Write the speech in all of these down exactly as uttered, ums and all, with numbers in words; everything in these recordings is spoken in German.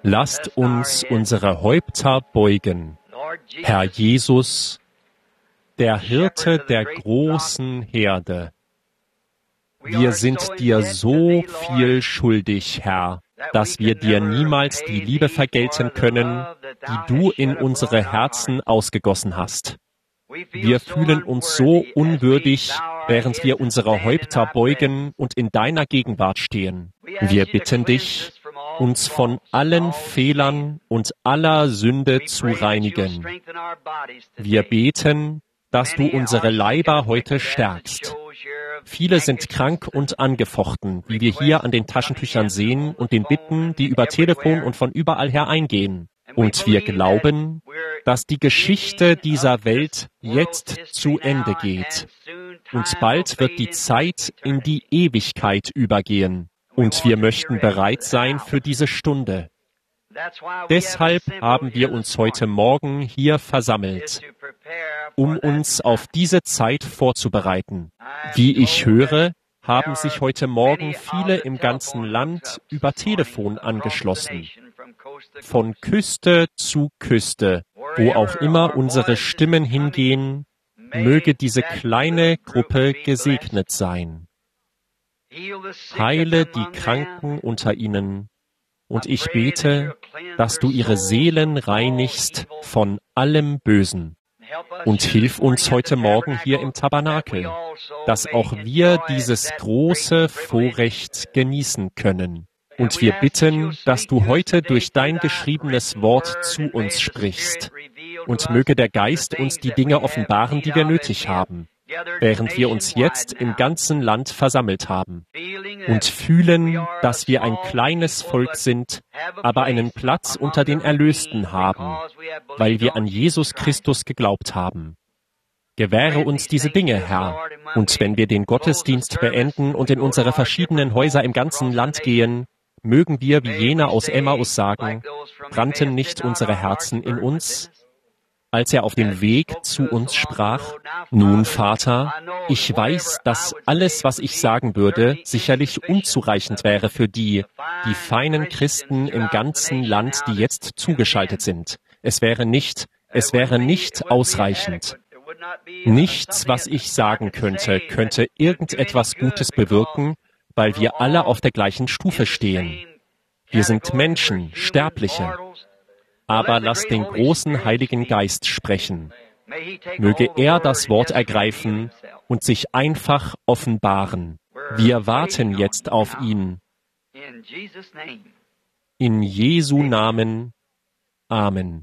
Lasst uns unsere Häupter beugen. Herr Jesus, der Hirte der großen Herde, wir sind dir so viel schuldig, Herr, dass wir dir niemals die Liebe vergelten können, die du in unsere Herzen ausgegossen hast. Wir fühlen uns so unwürdig, während wir unsere Häupter beugen und in deiner Gegenwart stehen. Wir bitten dich, uns von allen Fehlern und aller Sünde zu reinigen. Wir beten, dass du unsere Leiber heute stärkst. Viele sind krank und angefochten, wie wir hier an den Taschentüchern sehen und den Bitten, die über Telefon und von überall her eingehen. Und wir glauben, dass die Geschichte dieser Welt jetzt zu Ende geht. Und bald wird die Zeit in die Ewigkeit übergehen. Und wir möchten bereit sein für diese Stunde. Deshalb haben wir uns heute Morgen hier versammelt, um uns auf diese Zeit vorzubereiten. Wie ich höre, haben sich heute Morgen viele im ganzen Land über Telefon angeschlossen. Von Küste zu Küste, wo auch immer unsere Stimmen hingehen, möge diese kleine Gruppe gesegnet sein. Heile die Kranken unter ihnen, und ich bete, dass du ihre Seelen reinigst von allem Bösen. Und hilf uns heute Morgen hier im Tabernakel, dass auch wir dieses große Vorrecht genießen können. Und wir bitten, dass du heute durch dein geschriebenes Wort zu uns sprichst. Und möge der Geist uns die Dinge offenbaren, die wir nötig haben, während wir uns jetzt im ganzen Land versammelt haben und fühlen, dass wir ein kleines Volk sind, aber einen Platz unter den Erlösten haben, weil wir an Jesus Christus geglaubt haben. Gewähre uns diese Dinge, Herr, und wenn wir den Gottesdienst beenden und in unsere verschiedenen Häuser im ganzen Land gehen, mögen wir, wie jener aus Emmaus sagen, brannten nicht unsere Herzen in uns, als er auf dem Weg zu uns sprach? Nun, Vater, ich weiß, dass alles, was ich sagen würde, sicherlich unzureichend wäre für die, die feinen Christen im ganzen Land, die jetzt zugeschaltet sind. Es wäre nicht, es wäre nicht ausreichend. Nichts, was ich sagen könnte, könnte irgendetwas Gutes bewirken, weil wir alle auf der gleichen Stufe stehen. Wir sind Menschen, Sterbliche. Aber lass den großen Heiligen Geist sprechen. Möge er das Wort ergreifen und sich einfach offenbaren. Wir warten jetzt auf ihn. In Jesu Namen. Amen.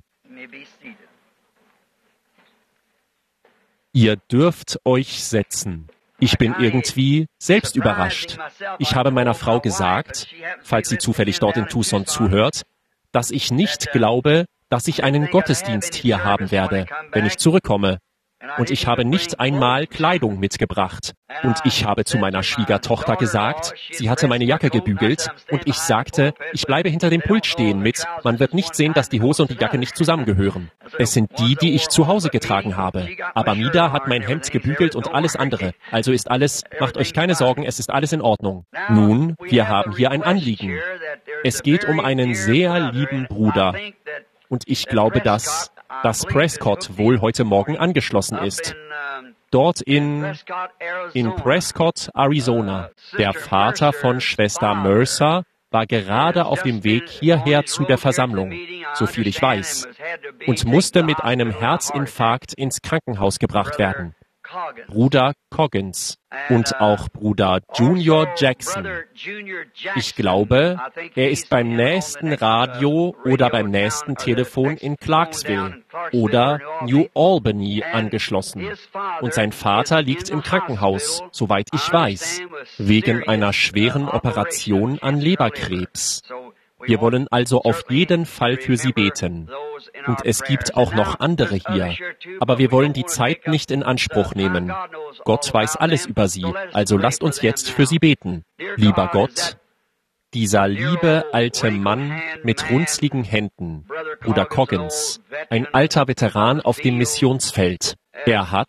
Ihr dürft euch setzen. Ich bin irgendwie selbst überrascht. Ich habe meiner Frau gesagt, falls sie zufällig dort in Tucson zuhört, dass ich nicht glaube, dass ich einen Gottesdienst hier haben werde, wenn ich zurückkomme. Und ich habe nicht einmal Kleidung mitgebracht. Und ich habe zu meiner Schwiegertochter gesagt, sie hatte meine Jacke gebügelt, und ich sagte, ich bleibe hinter dem Pult stehen mit, man wird nicht sehen, dass die Hose und die Jacke nicht zusammengehören. Es sind die, die ich zu Hause getragen habe. Aber Mida hat mein Hemd gebügelt und alles andere. Also ist alles, macht euch keine Sorgen, es ist alles in Ordnung. Nun, wir haben hier ein Anliegen. Es geht um einen sehr lieben Bruder. Und ich glaube, dass, dass Prescott wohl heute Morgen angeschlossen ist. Dort in, in Prescott, Arizona. Der Vater von Schwester Mercer war gerade auf dem Weg hierher zu der Versammlung, soviel ich weiß, und musste mit einem Herzinfarkt ins Krankenhaus gebracht werden. Bruder Coggins und auch Bruder Junior Jackson. Ich glaube, er ist beim nächsten Radio oder beim nächsten Telefon in Clarksville oder New Albany angeschlossen. Und sein Vater liegt im Krankenhaus, soweit ich weiß, wegen einer schweren Operation an Leberkrebs. Wir wollen also auf jeden Fall für sie beten. Und es gibt auch noch andere hier. Aber wir wollen die Zeit nicht in Anspruch nehmen. Gott weiß alles über sie, also lasst uns jetzt für sie beten. Lieber Gott, dieser liebe alte Mann mit runzligen Händen, Bruder Coggins, ein alter Veteran auf dem Missionsfeld, er hat,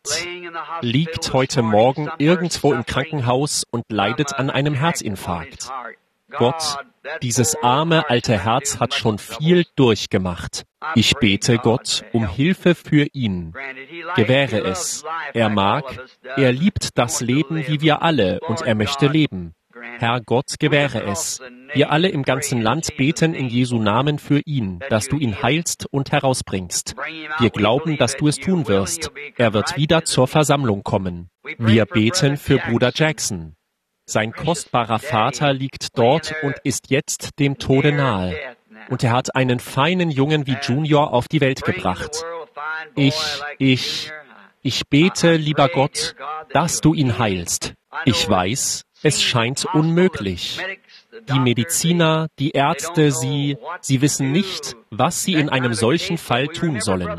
liegt heute Morgen irgendwo im Krankenhaus und leidet an einem Herzinfarkt. Gott, dieses arme alte Herz hat schon viel durchgemacht. Ich bete Gott um Hilfe für ihn. Gewähre es. Er mag, er liebt das Leben wie wir alle und er möchte leben. Herr Gott, gewähre es. Wir alle im ganzen Land beten in Jesu Namen für ihn, dass du ihn heilst und herausbringst. Wir glauben, dass du es tun wirst. Er wird wieder zur Versammlung kommen. Wir beten für Bruder Jackson. Sein kostbarer Vater liegt dort und ist jetzt dem Tode nahe. Und er hat einen feinen Jungen wie Junior auf die Welt gebracht. Ich, ich, ich bete, lieber Gott, dass du ihn heilst. Ich weiß, es scheint unmöglich. Die Mediziner, die Ärzte, sie, sie wissen nicht, was sie in einem solchen Fall tun sollen.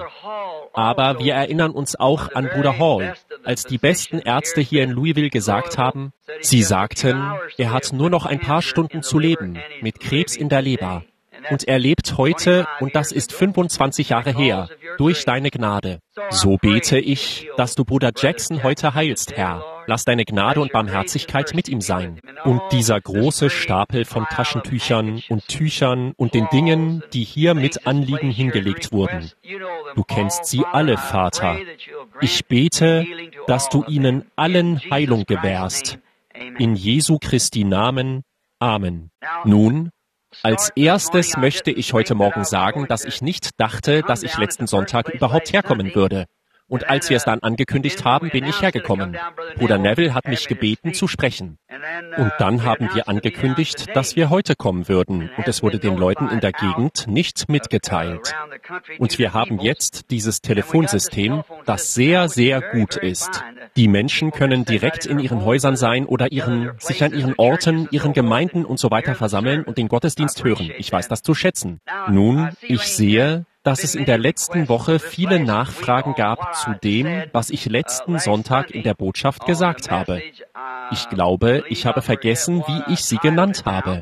Aber wir erinnern uns auch an Bruder Hall, als die besten Ärzte hier in Louisville gesagt haben, sie sagten, er hat nur noch ein paar Stunden zu leben, mit Krebs in der Leber. Und er lebt heute, und das ist fünfundzwanzig Jahre her, durch deine Gnade. So bete ich, dass du Bruder Jackson heute heilst, Herr. Lass deine Gnade und Barmherzigkeit mit ihm sein. Und dieser große Stapel von Taschentüchern und Tüchern und den Dingen, die hier mit Anliegen hingelegt wurden. Du kennst sie alle, Vater. Ich bete, dass du ihnen allen Heilung gewährst. In Jesu Christi Namen. Amen. Nun, als erstes möchte ich heute Morgen sagen, dass ich nicht dachte, dass ich letzten Sonntag überhaupt herkommen würde. Und als wir es dann angekündigt haben, bin ich hergekommen. Bruder Neville hat mich gebeten, zu sprechen. Und dann haben wir angekündigt, dass wir heute kommen würden. Und es wurde den Leuten in der Gegend nicht mitgeteilt. Und wir haben jetzt dieses Telefonsystem, das sehr, sehr gut ist. Die Menschen können direkt in ihren Häusern sein oder ihren, sich an ihren Orten, ihren Gemeinden und so weiter versammeln und den Gottesdienst hören. Ich weiß das zu schätzen. Nun, ich sehe, dass es in der letzten Woche viele Nachfragen gab zu dem, was ich letzten Sonntag in der Botschaft gesagt habe. Ich glaube, ich habe vergessen, wie ich sie genannt habe.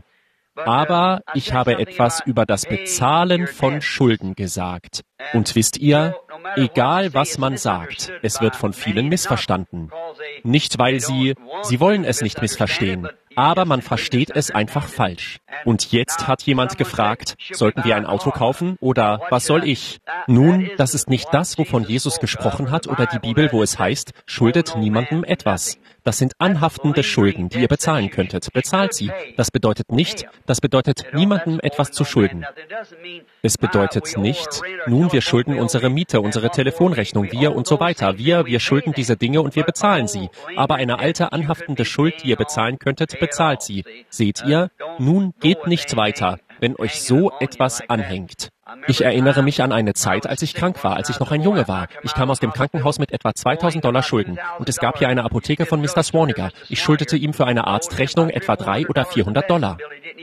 Aber ich habe etwas über das Bezahlen von Schulden gesagt. Und wisst ihr, egal was man sagt, es wird von vielen missverstanden. Nicht, weil sie, sie wollen es nicht missverstehen, aber man versteht es einfach falsch. Und jetzt hat jemand gefragt, sollten wir ein Auto kaufen oder was soll ich? Nun, das ist nicht das, wovon Jesus gesprochen hat oder die Bibel, wo es heißt, schuldet niemandem etwas. Das sind anhaftende Schulden, die ihr bezahlen könntet. Bezahlt sie. Das bedeutet nicht, das bedeutet niemandem etwas zu schulden. Es bedeutet nicht, nun wir schulden unsere Miete, unsere Telefonrechnung, wir und so weiter. Wir, wir schulden diese Dinge und wir bezahlen sie. Aber eine alte anhaftende Schuld, die ihr bezahlen könntet, bezahlt sie. Seht ihr? Nun geht nicht weiter, wenn euch so etwas anhängt. Ich erinnere mich an eine Zeit, als ich krank war, als ich noch ein Junge war. Ich kam aus dem Krankenhaus mit etwa zweitausend Dollar Schulden. Und es gab hier eine Apotheke von Mister Swaniger. Ich schuldete ihm für eine Arztrechnung etwa drei oder vierhundert Dollar.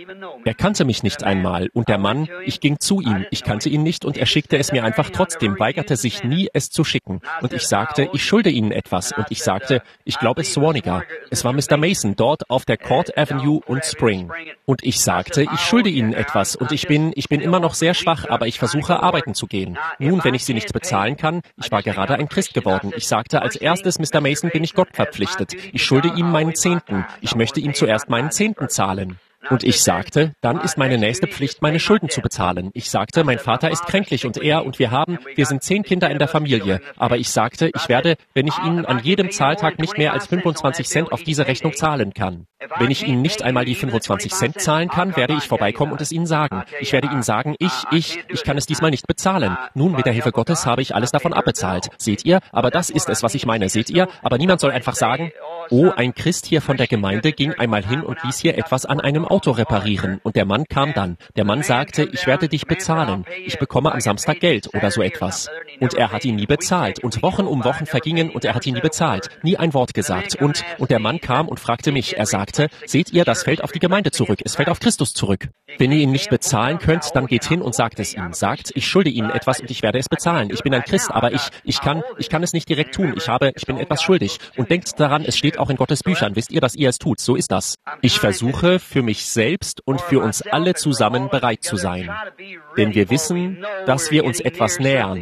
Er kannte mich nicht einmal. Und der Mann, ich ging zu ihm. Ich kannte ihn nicht und er schickte es mir einfach trotzdem, weigerte sich nie, es zu schicken. Und ich sagte, ich schulde Ihnen etwas. Und ich sagte, ich glaube, es Swaniger. Es war Mister Mason, dort auf der Court Avenue und Spring. Und ich sagte, ich schulde Ihnen etwas. Und ich bin, ich bin immer noch sehr schwach, aber ich versuche, arbeiten zu gehen. Nun, wenn ich sie nicht bezahlen kann, ich war gerade ein Christ geworden. Ich sagte, als erstes, Mister Mason, bin ich Gott verpflichtet. Ich schulde ihm meinen Zehnten. Ich möchte ihm zuerst meinen Zehnten zahlen. Und ich sagte, dann ist meine nächste Pflicht, meine Schulden zu bezahlen. Ich sagte, mein Vater ist kränklich und er und wir haben, wir sind zehn Kinder in der Familie. Aber ich sagte, ich werde, wenn ich Ihnen an jedem Zahltag nicht mehr als fünfundzwanzig Cent auf diese Rechnung zahlen kann. Wenn ich Ihnen nicht einmal die fünfundzwanzig Cent zahlen kann, werde ich vorbeikommen und es Ihnen sagen. Ich werde Ihnen sagen, ich, ich, ich kann es diesmal nicht bezahlen. Nun, mit der Hilfe Gottes habe ich alles davon abbezahlt. Seht ihr? Aber das ist es, was ich meine. Seht ihr? Aber niemand soll einfach sagen, oh, ein Christ hier von der Gemeinde ging einmal hin und ließ hier etwas an einem Auto reparieren. Und der Mann kam dann. Der Mann sagte, ich werde dich bezahlen. Ich bekomme am Samstag Geld oder so etwas. Und er hat ihn nie bezahlt. Und Wochen um Wochen vergingen und er hat ihn nie bezahlt. Nie ein Wort gesagt. Und, und der Mann kam und fragte mich. Er sagte, seht ihr, das fällt auf die Gemeinde zurück. Es fällt auf Christus zurück. Wenn ihr ihn nicht bezahlen könnt, dann geht hin und sagt es ihm. Sagt, ich schulde Ihnen etwas und ich werde es bezahlen. Ich bin ein Christ, aber ich, ich kann, ich kann es nicht direkt tun. Ich habe, ich bin etwas schuldig. Und denkt daran, es steht auch in Gottes Büchern. Wisst ihr, dass ihr es tut? So ist das. Ich versuche, für mich selbst und für uns alle zusammen bereit zu sein. Denn wir wissen, dass wir uns etwas nähern.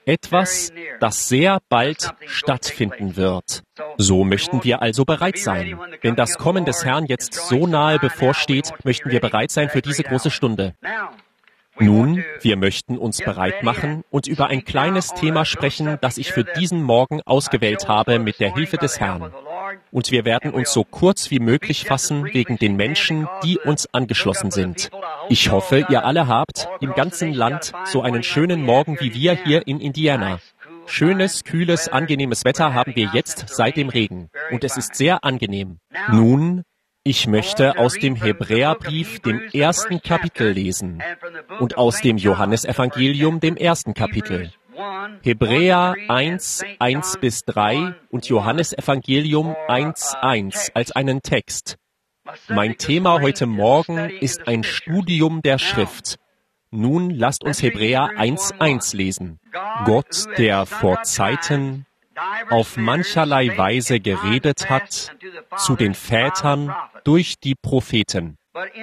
Etwas, das sehr bald stattfinden wird. So möchten wir also bereit sein. Wenn das Kommen des Herrn jetzt so nahe bevorsteht, möchten wir bereit sein für diese große Stunde. Nun, wir möchten uns bereit machen und über ein kleines Thema sprechen, das ich für diesen Morgen ausgewählt habe mit der Hilfe des Herrn. Und wir werden uns so kurz wie möglich fassen wegen den Menschen, die uns angeschlossen sind. Ich hoffe, ihr alle habt im ganzen Land so einen schönen Morgen wie wir hier in Indiana. Schönes, kühles, angenehmes Wetter haben wir jetzt seit dem Regen. Und es ist sehr angenehm. Nun, ich möchte aus dem Hebräerbrief, dem ersten Kapitel lesen und aus dem Johannesevangelium, dem ersten Kapitel. Hebräer eins, eins bis drei und Johannesevangelium eins, eins als einen Text. Mein Thema heute Morgen ist ein Studium der Schrift. Nun lasst uns Hebräer eins, eins lesen. Gott, der vor Zeiten auf mancherlei Weise geredet hat zu den Vätern durch die Propheten,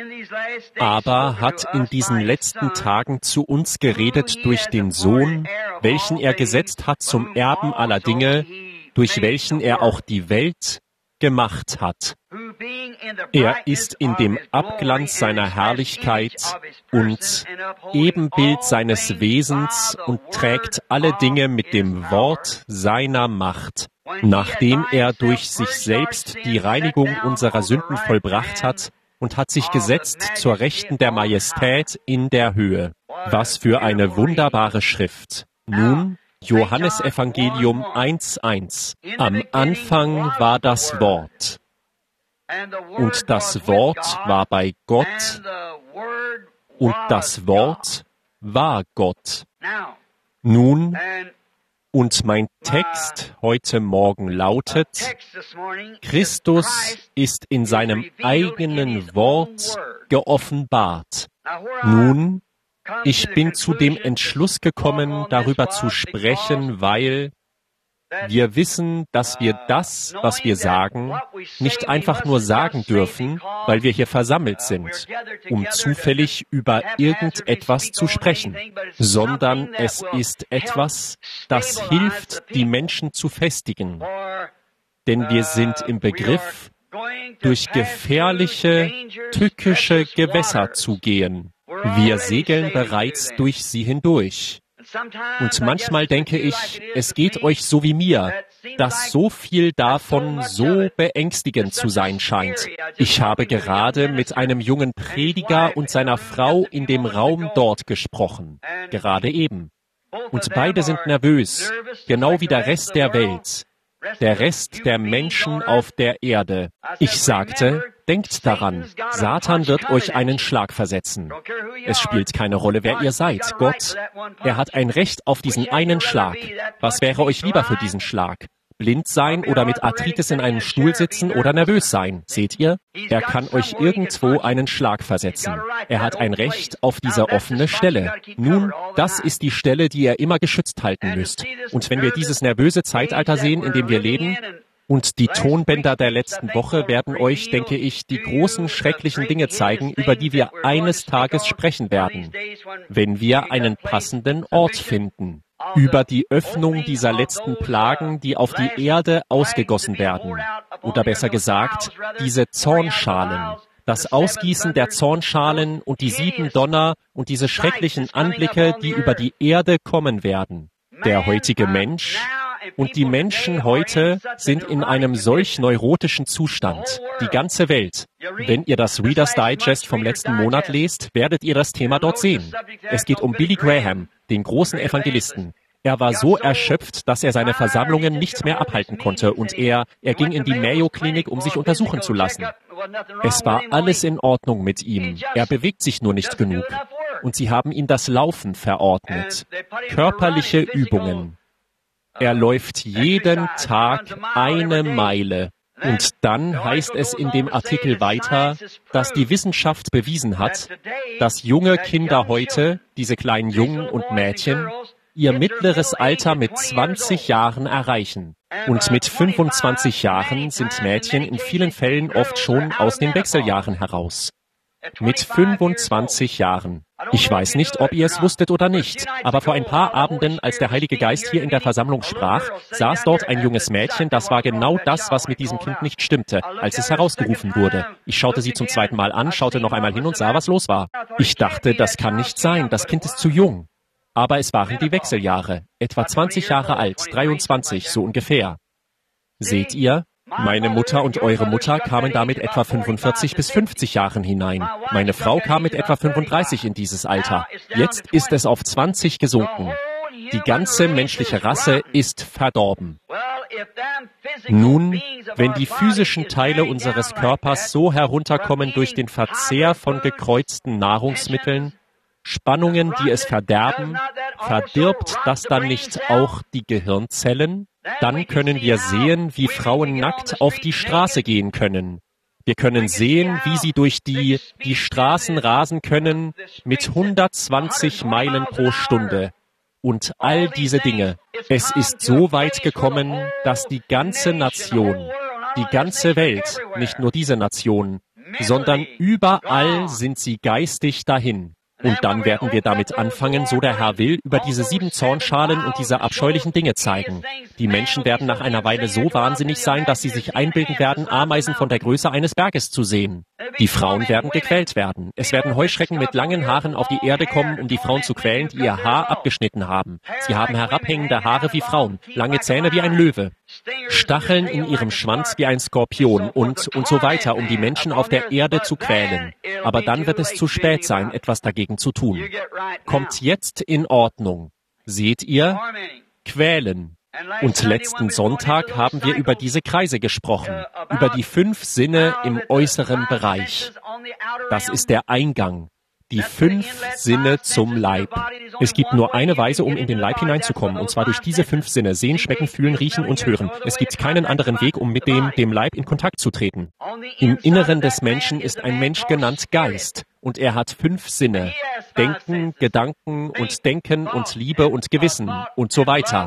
aber hat in diesen letzten Tagen zu uns geredet durch den Sohn, welchen er gesetzt hat zum Erben aller Dinge, durch welchen er auch die Welt gemacht hat. Er ist in dem Abglanz seiner Herrlichkeit und Ebenbild seines Wesens und trägt alle Dinge mit dem Wort seiner Macht. Nachdem er durch sich selbst die Reinigung unserer Sünden vollbracht hat und hat sich gesetzt zur Rechten der Majestät in der Höhe. Was für eine wunderbare Schrift. Nun, Johannesevangelium eins, eins. Am Anfang war das Wort. Und das Wort war bei Gott. Und das Wort war Gott. Nun, und mein Text heute Morgen lautet, Christus ist in seinem eigenen Wort geoffenbart. Nun, ich bin zu dem Entschluss gekommen, darüber zu sprechen, weil wir wissen, dass wir das, was wir sagen, nicht einfach nur sagen dürfen, weil wir hier versammelt sind, um zufällig über irgendetwas zu sprechen, sondern es ist etwas, das hilft, die Menschen zu festigen. Denn wir sind im Begriff, durch gefährliche, tückische Gewässer zu gehen. Wir segeln bereits durch sie hindurch. Und manchmal denke ich, es geht euch so wie mir, dass so viel davon so beängstigend zu sein scheint. Ich habe gerade mit einem jungen Prediger und seiner Frau in dem Raum dort gesprochen, gerade eben. Und beide sind nervös, genau wie der Rest der Welt, der Rest der Menschen auf der Erde. Ich sagte, denkt daran, Satan wird euch einen Schlag versetzen. Es spielt keine Rolle, wer ihr seid. Gott, er hat ein Recht auf diesen einen Schlag. Was wäre euch lieber für diesen Schlag? Blind sein oder mit Arthritis in einem Stuhl sitzen oder nervös sein. Seht ihr? Er kann euch irgendwo einen Schlag versetzen. Er hat ein Recht auf diese offene Stelle. Nun, das ist die Stelle, die ihr immer geschützt halten müsst. Und wenn wir dieses nervöse Zeitalter sehen, in dem wir leben, und die Tonbänder der letzten Woche werden euch, denke ich, die großen, schrecklichen Dinge zeigen, über die wir eines Tages sprechen werden, wenn wir einen passenden Ort finden. Über die Öffnung dieser letzten Plagen, die auf die Erde ausgegossen werden. Oder besser gesagt, diese Zornschalen. Das Ausgießen der Zornschalen und die sieben Donner und diese schrecklichen Anblicke, die über die Erde kommen werden. Der heutige Mensch und die Menschen heute sind in einem solch neurotischen Zustand. Die ganze Welt. Wenn ihr das Reader's Digest vom letzten Monat lest, werdet ihr das Thema dort sehen. Es geht um Billy Graham, den großen Evangelisten. Er war so erschöpft, dass er seine Versammlungen nicht mehr abhalten konnte und er, er ging in die Mayo-Klinik, um sich untersuchen zu lassen. Es war alles in Ordnung mit ihm. Er bewegt sich nur nicht genug. Und sie haben ihm das Laufen verordnet. Körperliche Übungen. Er läuft jeden Tag eine Meile. Und dann heißt es in dem Artikel weiter, dass die Wissenschaft bewiesen hat, dass junge Kinder heute, diese kleinen Jungen und Mädchen, ihr mittleres Alter mit zwanzig Jahren erreichen. Und mit fünfundzwanzig Jahren sind Mädchen in vielen Fällen oft schon aus den Wechseljahren heraus. Mit fünfundzwanzig Jahren. Ich weiß nicht, ob ihr es wusstet oder nicht, aber vor ein paar Abenden, als der Heilige Geist hier in der Versammlung sprach, saß dort ein junges Mädchen, das war genau das, was mit diesem Kind nicht stimmte, als es herausgerufen wurde. Ich schaute sie zum zweiten Mal an, schaute noch einmal hin und sah, was los war. Ich dachte, das kann nicht sein, das Kind ist zu jung. Aber es waren die Wechseljahre, etwa zwanzig Jahre alt, dreiundzwanzig, so ungefähr. Seht ihr? Meine Mutter und eure Mutter kamen da mit etwa fünfundvierzig bis fünfzig Jahren hinein. Meine Frau kam mit etwa fünfunddreißig in dieses Alter. Jetzt ist es auf zwanzig gesunken. Die ganze menschliche Rasse ist verdorben. Nun, wenn die physischen Teile unseres Körpers so herunterkommen durch den Verzehr von gekreuzten Nahrungsmitteln, Spannungen, die es verderben, verdirbt das dann nicht auch die Gehirnzellen? Dann können wir sehen, wie Frauen nackt auf die Straße gehen können. Wir können sehen, wie sie durch die, die Straßen rasen können mit hundertzwanzig Meilen pro Stunde. Und all diese Dinge. Es ist so weit gekommen, dass die ganze Nation, die ganze Welt, nicht nur diese Nation, sondern überall sind sie geistig dahin. Und dann werden wir damit anfangen, so der Herr will, über diese sieben Zornschalen und diese abscheulichen Dinge zeigen. Die Menschen werden nach einer Weile so wahnsinnig sein, dass sie sich einbilden werden, Ameisen von der Größe eines Berges zu sehen. Die Frauen werden gequält werden. Es werden Heuschrecken mit langen Haaren auf die Erde kommen, um die Frauen zu quälen, die ihr Haar abgeschnitten haben. Sie haben herabhängende Haare wie Frauen, lange Zähne wie ein Löwe, Stacheln in ihrem Schwanz wie ein Skorpion und, und so weiter, um die Menschen auf der Erde zu quälen. Aber dann wird es zu spät sein, etwas dagegen zu tun. Kommt jetzt in Ordnung. Seht ihr? Quälen. Und letzten Sonntag haben wir über diese Kreise gesprochen, über die fünf Sinne im äußeren Bereich. Das ist der Eingang. Die fünf Sinne zum Leib. Es gibt nur eine Weise, um in den Leib hineinzukommen, und zwar durch diese fünf Sinne: Sehen, Schmecken, Fühlen, Riechen und Hören. Es gibt keinen anderen Weg, um mit dem, dem Leib in Kontakt zu treten. Im Inneren des Menschen ist ein Mensch genannt Geist, und er hat fünf Sinne: Denken, Gedanken und Denken und Liebe und Gewissen und so weiter.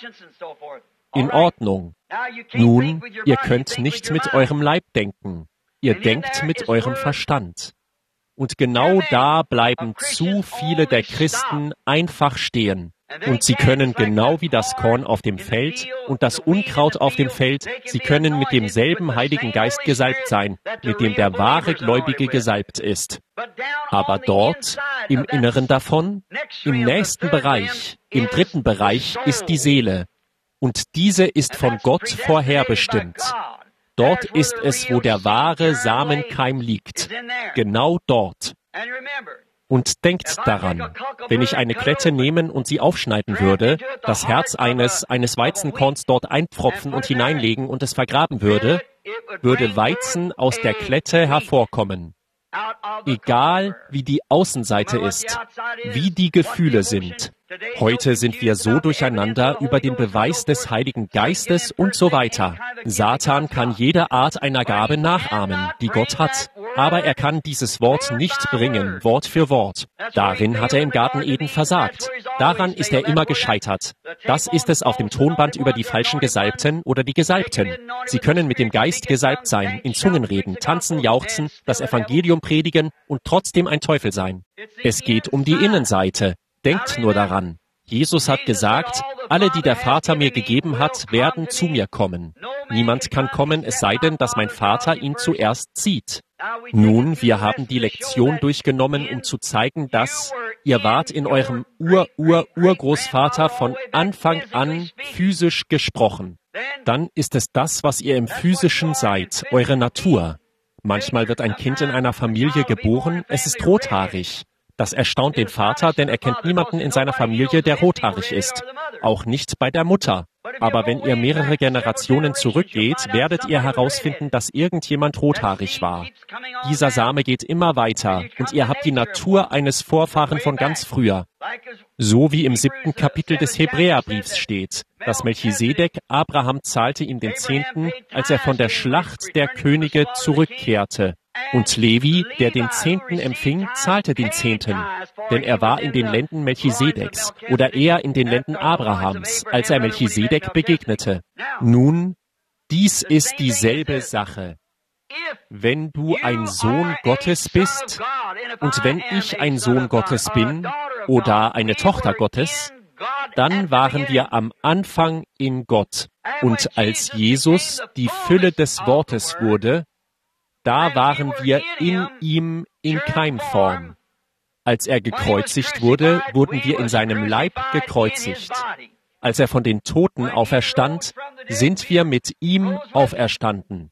In Ordnung. Nun, ihr könnt nicht mit eurem Leib denken. Ihr denkt mit eurem Verstand. Und genau da bleiben zu viele der Christen einfach stehen. Und sie können genau wie das Korn auf dem Feld und das Unkraut auf dem Feld, sie können mit demselben Heiligen Geist gesalbt sein, mit dem der wahre Gläubige gesalbt ist. Aber dort, im Inneren davon, im nächsten Bereich, im dritten Bereich, ist die Seele. Und diese ist von Gott vorherbestimmt. Dort ist es, wo der wahre Samenkeim liegt. Genau dort. Und denkt daran, wenn ich eine Klette nehmen und sie aufschneiden würde, das Herz eines, eines Weizenkorns dort einpfropfen und hineinlegen und es vergraben würde, würde Weizen aus der Klette hervorkommen. Egal, wie die Außenseite ist, wie die Gefühle sind. Heute sind wir so durcheinander über den Beweis des Heiligen Geistes und so weiter. Satan kann jede Art einer Gabe nachahmen, die Gott hat. Aber er kann dieses Wort nicht bringen, Wort für Wort. Darin hat er im Garten Eden versagt. Daran ist er immer gescheitert. Das ist es auf dem Tonband über die falschen Gesalbten oder die Gesalbten. Sie können mit dem Geist gesalbt sein, in Zungen reden, tanzen, jauchzen, das Evangelium predigen und trotzdem ein Teufel sein. Es geht um die Innenseite. Denkt nur daran. Jesus hat gesagt, alle, die der Vater mir gegeben hat, werden zu mir kommen. Niemand kann kommen, es sei denn, dass mein Vater ihn zuerst zieht. Nun, wir haben die Lektion durchgenommen, um zu zeigen, dass ihr wart in eurem Ur-Ur-Urgroßvater von Anfang an physisch gesprochen. Dann ist es das, was ihr im Physischen seid, eure Natur. Manchmal wird ein Kind in einer Familie geboren, es ist rothaarig. Das erstaunt den Vater, denn er kennt niemanden in seiner Familie, der rothaarig ist. Auch nicht bei der Mutter. Aber wenn ihr mehrere Generationen zurückgeht, werdet ihr herausfinden, dass irgendjemand rothaarig war. Dieser Same geht immer weiter und ihr habt die Natur eines Vorfahren von ganz früher. So wie im siebten Kapitel des Hebräerbriefs steht, dass Melchisedek, Abraham zahlte ihm den Zehnten, als er von der Schlacht der Könige zurückkehrte. Und Levi, der den Zehnten empfing, zahlte den Zehnten, denn er war in den Lenden Melchisedeks oder eher in den Lenden Abrahams, als er Melchisedek begegnete. Nun, dies ist dieselbe Sache. wenn du ein Sohn Gottes bist und wenn ich ein Sohn Gottes bin oder eine Tochter Gottes, dann waren wir am Anfang in Gott. Und als Jesus die Fülle des Wortes wurde, da waren wir in ihm in Keimform. Als er gekreuzigt wurde, wurden wir in seinem Leib gekreuzigt. Als er von den Toten auferstand, sind wir mit ihm auferstanden.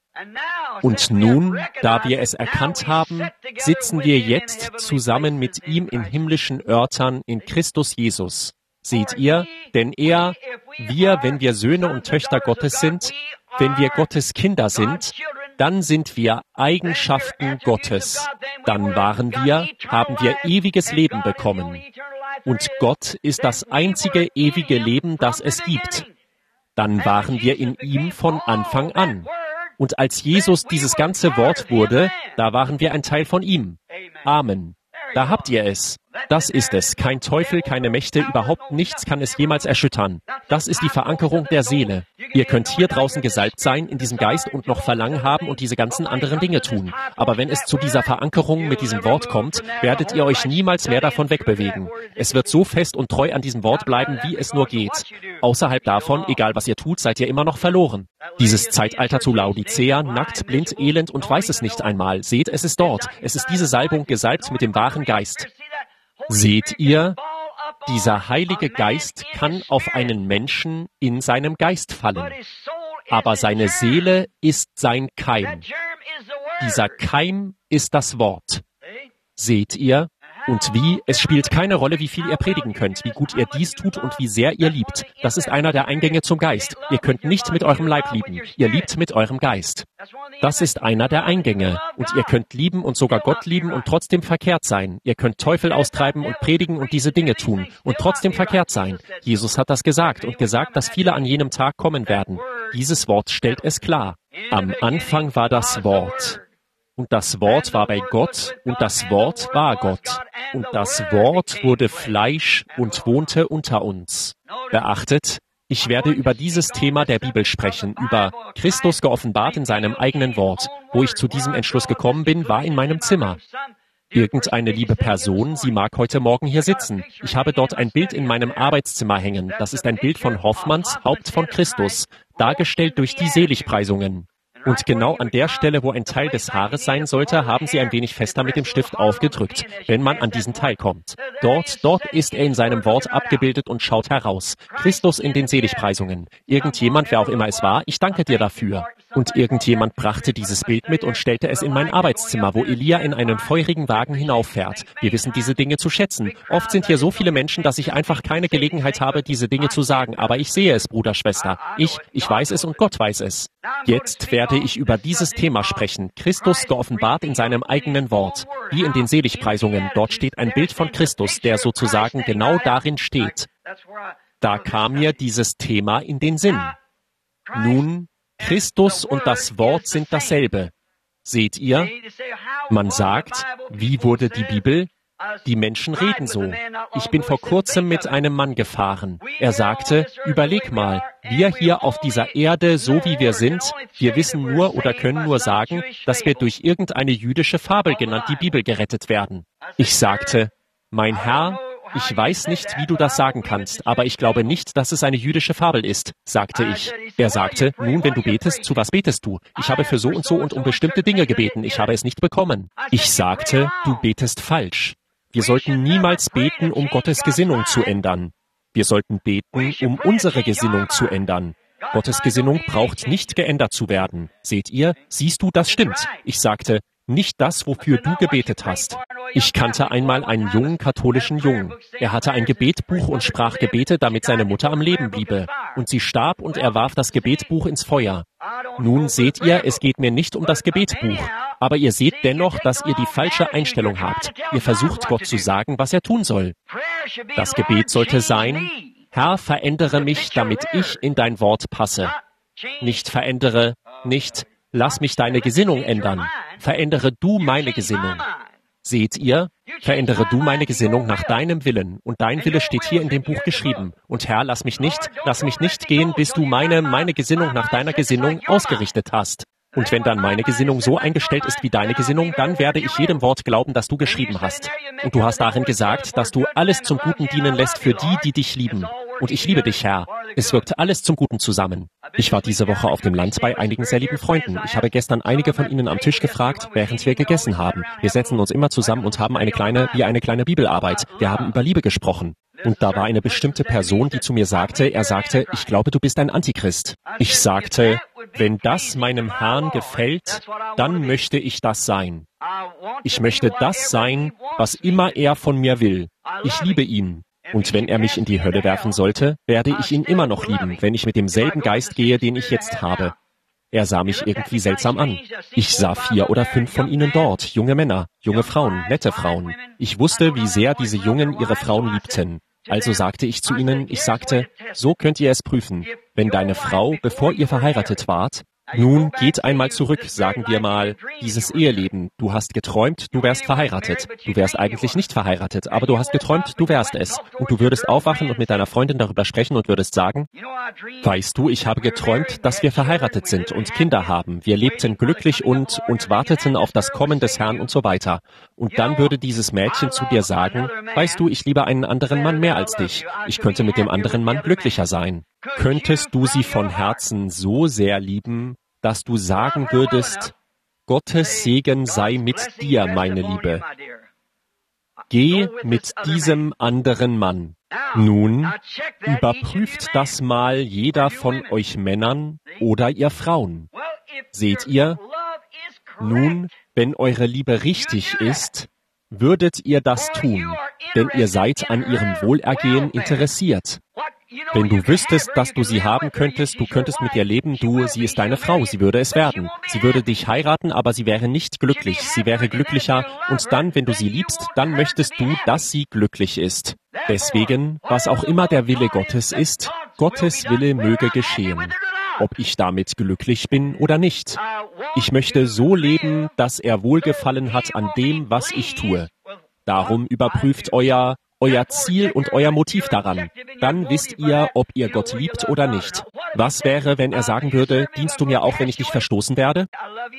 Und nun, da wir es erkannt haben, sitzen wir jetzt zusammen mit ihm in himmlischen Örtern in Christus Jesus. Seht ihr, denn er, wir, wenn wir Söhne und Töchter Gottes sind, wenn wir Gottes Kinder sind, dann sind wir Eigenschaften Gottes. Dann waren wir, haben wir ewiges Leben bekommen. Und Gott ist das einzige ewige Leben, das es gibt. Dann waren wir in ihm von Anfang an. Und als Jesus dieses ganze Wort wurde, da waren wir ein Teil von ihm. Amen. Da habt ihr es. Das ist es. Kein Teufel, keine Mächte, überhaupt nichts kann es jemals erschüttern. Das ist die Verankerung der Seele. Ihr könnt hier draußen gesalbt sein, in diesem Geist und noch Verlangen haben und diese ganzen anderen Dinge tun. Aber wenn es zu dieser Verankerung mit diesem Wort kommt, werdet ihr euch niemals mehr davon wegbewegen. Es wird so fest und treu an diesem Wort bleiben, wie es nur geht. Außerhalb davon, egal was ihr tut, seid ihr immer noch verloren. Dieses Zeitalter zu Laodicea, nackt, blind, elend und weiß es nicht einmal. Seht, es ist dort. Es ist diese Salbung gesalbt mit dem wahren Geist. Seht ihr, dieser Heilige Geist kann auf einen Menschen in seinem Geist fallen, aber seine Seele ist sein Keim. Dieser Keim ist das Wort. Seht ihr? Und wie? Es spielt keine Rolle, wie viel ihr predigen könnt, wie gut ihr dies tut und wie sehr ihr liebt. Das ist einer der Eingänge zum Geist. Ihr könnt nicht mit eurem Leib lieben. Ihr liebt mit eurem Geist. Das ist einer der Eingänge. Und ihr könnt lieben und sogar Gott lieben und trotzdem verkehrt sein. Ihr könnt Teufel austreiben und predigen und diese Dinge tun und trotzdem verkehrt sein. Jesus hat das gesagt und gesagt, dass viele an jenem Tag kommen werden. Dieses Wort stellt es klar. Am Anfang war das Wort. Und das Wort war bei Gott, und das Wort war Gott. Und das Wort wurde Fleisch und wohnte unter uns. Beachtet, ich werde über dieses Thema der Bibel sprechen, über Christus geoffenbart in seinem eigenen Wort. Wo ich zu diesem Entschluss gekommen bin, war in meinem Zimmer. Irgendeine liebe Person, sie mag heute Morgen hier sitzen. Ich habe dort ein Bild in meinem Arbeitszimmer hängen. Das ist ein Bild von Hoffmanns, Haupt von Christus, dargestellt durch die Seligpreisungen. Und genau an der Stelle, wo ein Teil des Haares sein sollte, haben sie ein wenig fester mit dem Stift aufgedrückt, wenn man an diesen Teil kommt. Dort, dort ist er in seinem Wort abgebildet und schaut heraus. Christus in den Seligpreisungen. Irgendjemand, wer auch immer es war, ich danke dir dafür. Und irgendjemand brachte dieses Bild mit und stellte es in mein Arbeitszimmer, wo Elia in einen feurigen Wagen hinauffährt. Wir wissen diese Dinge zu schätzen. Oft sind hier so viele Menschen, dass ich einfach keine Gelegenheit habe, diese Dinge zu sagen. Aber ich sehe es, Bruder, Schwester. Ich, ich weiß es und Gott weiß es. Jetzt werde ich über dieses Thema sprechen. Christus geoffenbart in seinem eigenen Wort. Wie in den Seligpreisungen. Dort steht ein Bild von Christus, der sozusagen genau darin steht. Da kam mir dieses Thema in den Sinn. Nun, Christus und das Wort sind dasselbe. Seht ihr? Man sagt, wie wurde die Bibel? Die Menschen reden so. Ich bin vor kurzem mit einem Mann gefahren. Er sagte, überleg mal, wir hier auf dieser Erde, so wie wir sind, wir wissen nur oder können nur sagen, dass wir durch irgendeine jüdische Fabel genannt die Bibel gerettet werden. Ich sagte, mein Herr, ich weiß nicht, wie du das sagen kannst, aber ich glaube nicht, dass es eine jüdische Fabel ist, sagte ich. Er sagte, nun, wenn du betest, zu was betest du? Ich habe für so und so und um bestimmte Dinge gebeten, ich habe es nicht bekommen. Ich sagte, du betest falsch. Wir sollten niemals beten, um Gottes Gesinnung zu ändern. Wir sollten beten, um unsere Gesinnung zu ändern. Gottes Gesinnung braucht nicht geändert zu werden. Seht ihr? Siehst du, das stimmt. Ich sagte, nicht das, wofür du gebetet hast. Ich kannte einmal einen jungen katholischen Jungen. Er hatte ein Gebetbuch und sprach Gebete, damit seine Mutter am Leben bliebe. Und sie starb und er warf das Gebetbuch ins Feuer. Nun seht ihr, es geht mir nicht um das Gebetbuch. Aber ihr seht dennoch, dass ihr die falsche Einstellung habt. Ihr versucht Gott zu sagen, was er tun soll. Das Gebet sollte sein, Herr, verändere mich, damit ich in dein Wort passe. Nicht verändere, nicht, lass mich deine Gesinnung ändern. Verändere du meine Gesinnung. Seht ihr? Verändere du meine Gesinnung nach deinem Willen. Und dein Wille steht hier in dem Buch geschrieben. Und Herr, lass mich nicht, lass mich nicht gehen, bis du meine, meine Gesinnung nach deiner Gesinnung ausgerichtet hast. Und wenn dann meine Gesinnung so eingestellt ist wie deine Gesinnung, dann werde ich jedem Wort glauben, das du geschrieben hast. Und du hast darin gesagt, dass du alles zum Guten dienen lässt für die, die dich lieben. Und ich liebe dich, Herr. Es wirkt alles zum Guten zusammen. Ich war diese Woche auf dem Land bei einigen sehr lieben Freunden. Ich habe gestern einige von ihnen am Tisch gefragt, während wir gegessen haben. Wir setzen uns immer zusammen und haben eine kleine, wie eine kleine Bibelarbeit. Wir haben über Liebe gesprochen. Und da war eine bestimmte Person, die zu mir sagte, er sagte, ich glaube, du bist ein Antichrist. Ich sagte, wenn das meinem Herrn gefällt, dann möchte ich das sein. Ich möchte das sein, was immer er von mir will. Ich liebe ihn. Und wenn er mich in die Hölle werfen sollte, werde ich ihn immer noch lieben, wenn ich mit demselben Geist gehe, den ich jetzt habe. Er sah mich irgendwie seltsam an. Ich sah vier oder fünf von ihnen dort, junge Männer, junge Frauen, nette Frauen. Ich wusste, wie sehr diese Jungen ihre Frauen liebten. Also sagte ich zu ihnen, ich sagte, so könnt ihr es prüfen. Wenn deine Frau, bevor ihr verheiratet wart, nun, geht einmal zurück, sagen wir mal, dieses Eheleben. Du hast geträumt, du wärst verheiratet. Du wärst eigentlich nicht verheiratet, aber du hast geträumt, du wärst es. Und du würdest aufwachen und mit deiner Freundin darüber sprechen und würdest sagen, weißt du, ich habe geträumt, dass wir verheiratet sind und Kinder haben. Wir lebten glücklich und, und warteten auf das Kommen des Herrn und so weiter. Und dann würde dieses Mädchen zu dir sagen, weißt du, ich liebe einen anderen Mann mehr als dich. Ich könnte mit dem anderen Mann glücklicher sein. Könntest du sie von Herzen so sehr lieben, dass du sagen würdest, Gottes Segen sei mit dir, meine Liebe. Geh mit diesem anderen Mann. Nun, überprüft das mal jeder von euch Männern oder ihr Frauen. Seht ihr? Nun, wenn eure Liebe richtig ist, würdet ihr das tun, denn ihr seid an ihrem Wohlergehen interessiert. Wenn du wüsstest, dass du sie haben könntest, du könntest mit ihr leben, du, sie ist deine Frau, sie würde es werden. Sie würde dich heiraten, aber sie wäre nicht glücklich, sie wäre glücklicher, und dann, wenn du sie liebst, dann möchtest du, dass sie glücklich ist. Deswegen, was auch immer der Wille Gottes ist, Gottes Wille möge geschehen. Ob ich damit glücklich bin oder nicht. Ich möchte so leben, dass er Wohlgefallen hat an dem, was ich tue. Darum überprüft euer Euer Ziel und euer Motiv daran. Dann wisst ihr, ob ihr Gott liebt oder nicht. Was wäre, wenn er sagen würde, dienst du mir auch, wenn ich dich verstoßen werde?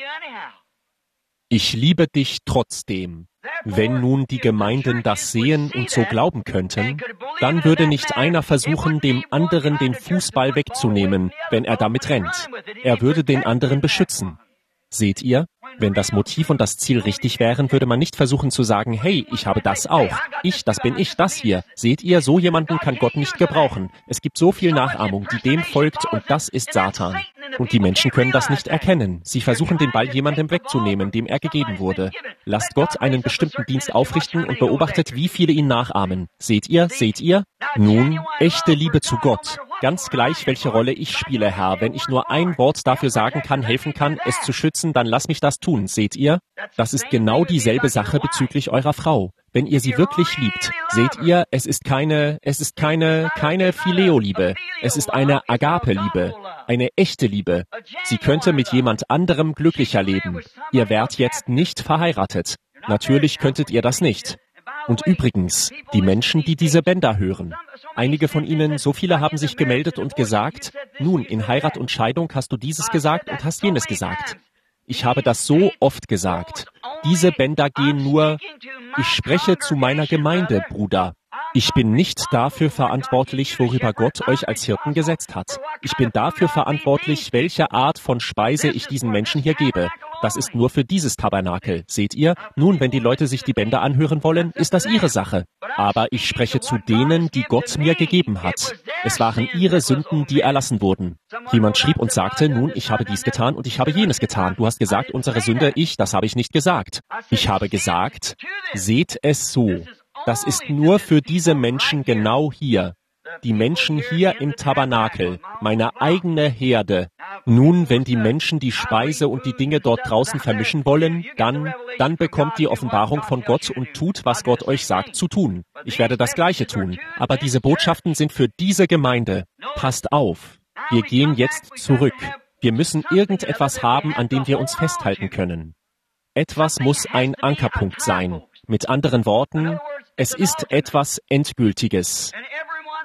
Ich liebe dich trotzdem. Wenn nun die Gemeinden das sehen und so glauben könnten, dann würde nicht einer versuchen, dem anderen den Fußball wegzunehmen, wenn er damit rennt. Er würde den anderen beschützen. Seht ihr? Wenn das Motiv und das Ziel richtig wären, würde man nicht versuchen zu sagen, hey, ich habe das auch. Ich, das bin ich, das hier. Seht ihr, so jemanden kann Gott nicht gebrauchen. Es gibt so viel Nachahmung, die dem folgt, und das ist Satan. Und die Menschen können das nicht erkennen. Sie versuchen, den Ball jemandem wegzunehmen, dem er gegeben wurde. Lasst Gott einen bestimmten Dienst aufrichten und beobachtet, wie viele ihn nachahmen. Seht ihr, seht ihr? Nun, echte Liebe zu Gott. Ganz gleich, welche Rolle ich spiele, Herr. Wenn ich nur ein Wort dafür sagen kann, helfen kann, es zu schützen, dann lass mich das tun. Seht ihr? Das ist genau dieselbe Sache bezüglich eurer Frau. Wenn ihr sie wirklich liebt, seht ihr, es ist keine, es ist keine, keine Phileo-Liebe. Es ist eine Agape-Liebe. Eine echte Liebe. Sie könnte mit jemand anderem glücklicher leben. Ihr wärt jetzt nicht verheiratet. Natürlich könntet ihr das nicht. Und übrigens, die Menschen, die diese Bänder hören, einige von ihnen, so viele haben sich gemeldet und gesagt, nun, in Heirat und Scheidung hast du dieses gesagt und hast jenes gesagt. Ich habe das so oft gesagt. Diese Bänder gehen nur, ich spreche zu meiner Gemeinde, Bruder. Ich bin nicht dafür verantwortlich, worüber Gott euch als Hirten gesetzt hat. Ich bin dafür verantwortlich, welche Art von Speise ich diesen Menschen hier gebe. Das ist nur für dieses Tabernakel. Seht ihr? Nun, wenn die Leute sich die Bänder anhören wollen, ist das ihre Sache. Aber ich spreche zu denen, die Gott mir gegeben hat. Es waren ihre Sünden, die erlassen wurden. Jemand schrieb und sagte, nun, ich habe dies getan und ich habe jenes getan. Du hast gesagt, unsere Sünde, ich, das habe ich nicht gesagt. Ich habe gesagt, seht es so. Das ist nur für diese Menschen genau hier. Die Menschen hier im Tabernakel, meine eigene Herde. Nun, wenn die Menschen die Speise und die Dinge dort draußen vermischen wollen, dann, dann bekommt die Offenbarung von Gott und tut, was Gott euch sagt zu tun. Ich werde das Gleiche tun. Aber diese Botschaften sind für diese Gemeinde. Passt auf. Wir gehen jetzt zurück. Wir müssen irgendetwas haben, an dem wir uns festhalten können. Etwas muss ein Ankerpunkt sein. Mit anderen Worten, es ist etwas Endgültiges.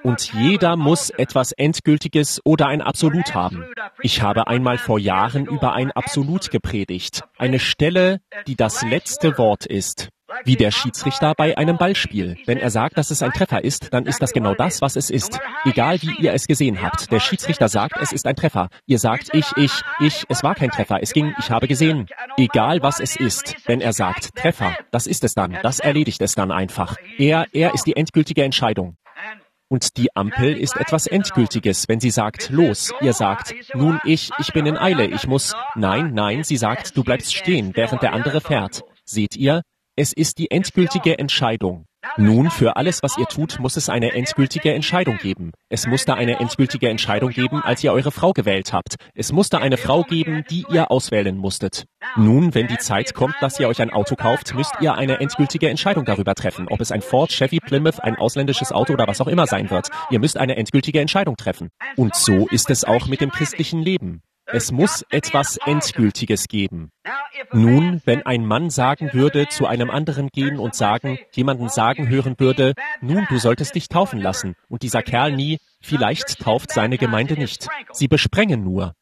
Und jeder muss etwas Endgültiges oder ein Absolut haben. Ich habe einmal vor Jahren über ein Absolut gepredigt. Eine Stelle, die das letzte Wort ist. Wie der Schiedsrichter bei einem Ballspiel. Wenn er sagt, dass es ein Treffer ist, dann ist das genau das, was es ist. Egal wie ihr es gesehen habt. Der Schiedsrichter sagt, es ist ein Treffer. Ihr sagt, ich, ich, ich, es war kein Treffer. Es ging, ich habe gesehen. Egal was es ist. Wenn er sagt, Treffer, das ist es dann. Das erledigt es dann einfach. Er, er ist die endgültige Entscheidung. Und die Ampel ist etwas Endgültiges, wenn sie sagt, los, ihr sagt, nun ich, ich bin in Eile, ich muss, nein, nein, sie sagt, du bleibst stehen, während der andere fährt. Seht ihr? Es ist die endgültige Entscheidung. Nun, für alles, was ihr tut, muss es eine endgültige Entscheidung geben. Es muss da eine endgültige Entscheidung geben, als ihr eure Frau gewählt habt. Es muss da eine Frau geben, die ihr auswählen musstet. Nun, wenn die Zeit kommt, dass ihr euch ein Auto kauft, müsst ihr eine endgültige Entscheidung darüber treffen, ob es ein Ford, Chevy, Plymouth, ein ausländisches Auto oder was auch immer sein wird. Ihr müsst eine endgültige Entscheidung treffen. Und so ist es auch mit dem christlichen Leben. Es muss etwas Endgültiges geben. Nun, wenn ein Mann sagen würde, zu einem anderen gehen und sagen, jemanden sagen hören würde, nun, du solltest dich taufen lassen, und dieser Kerl nie, vielleicht tauft seine Gemeinde nicht. Sie besprengen nur.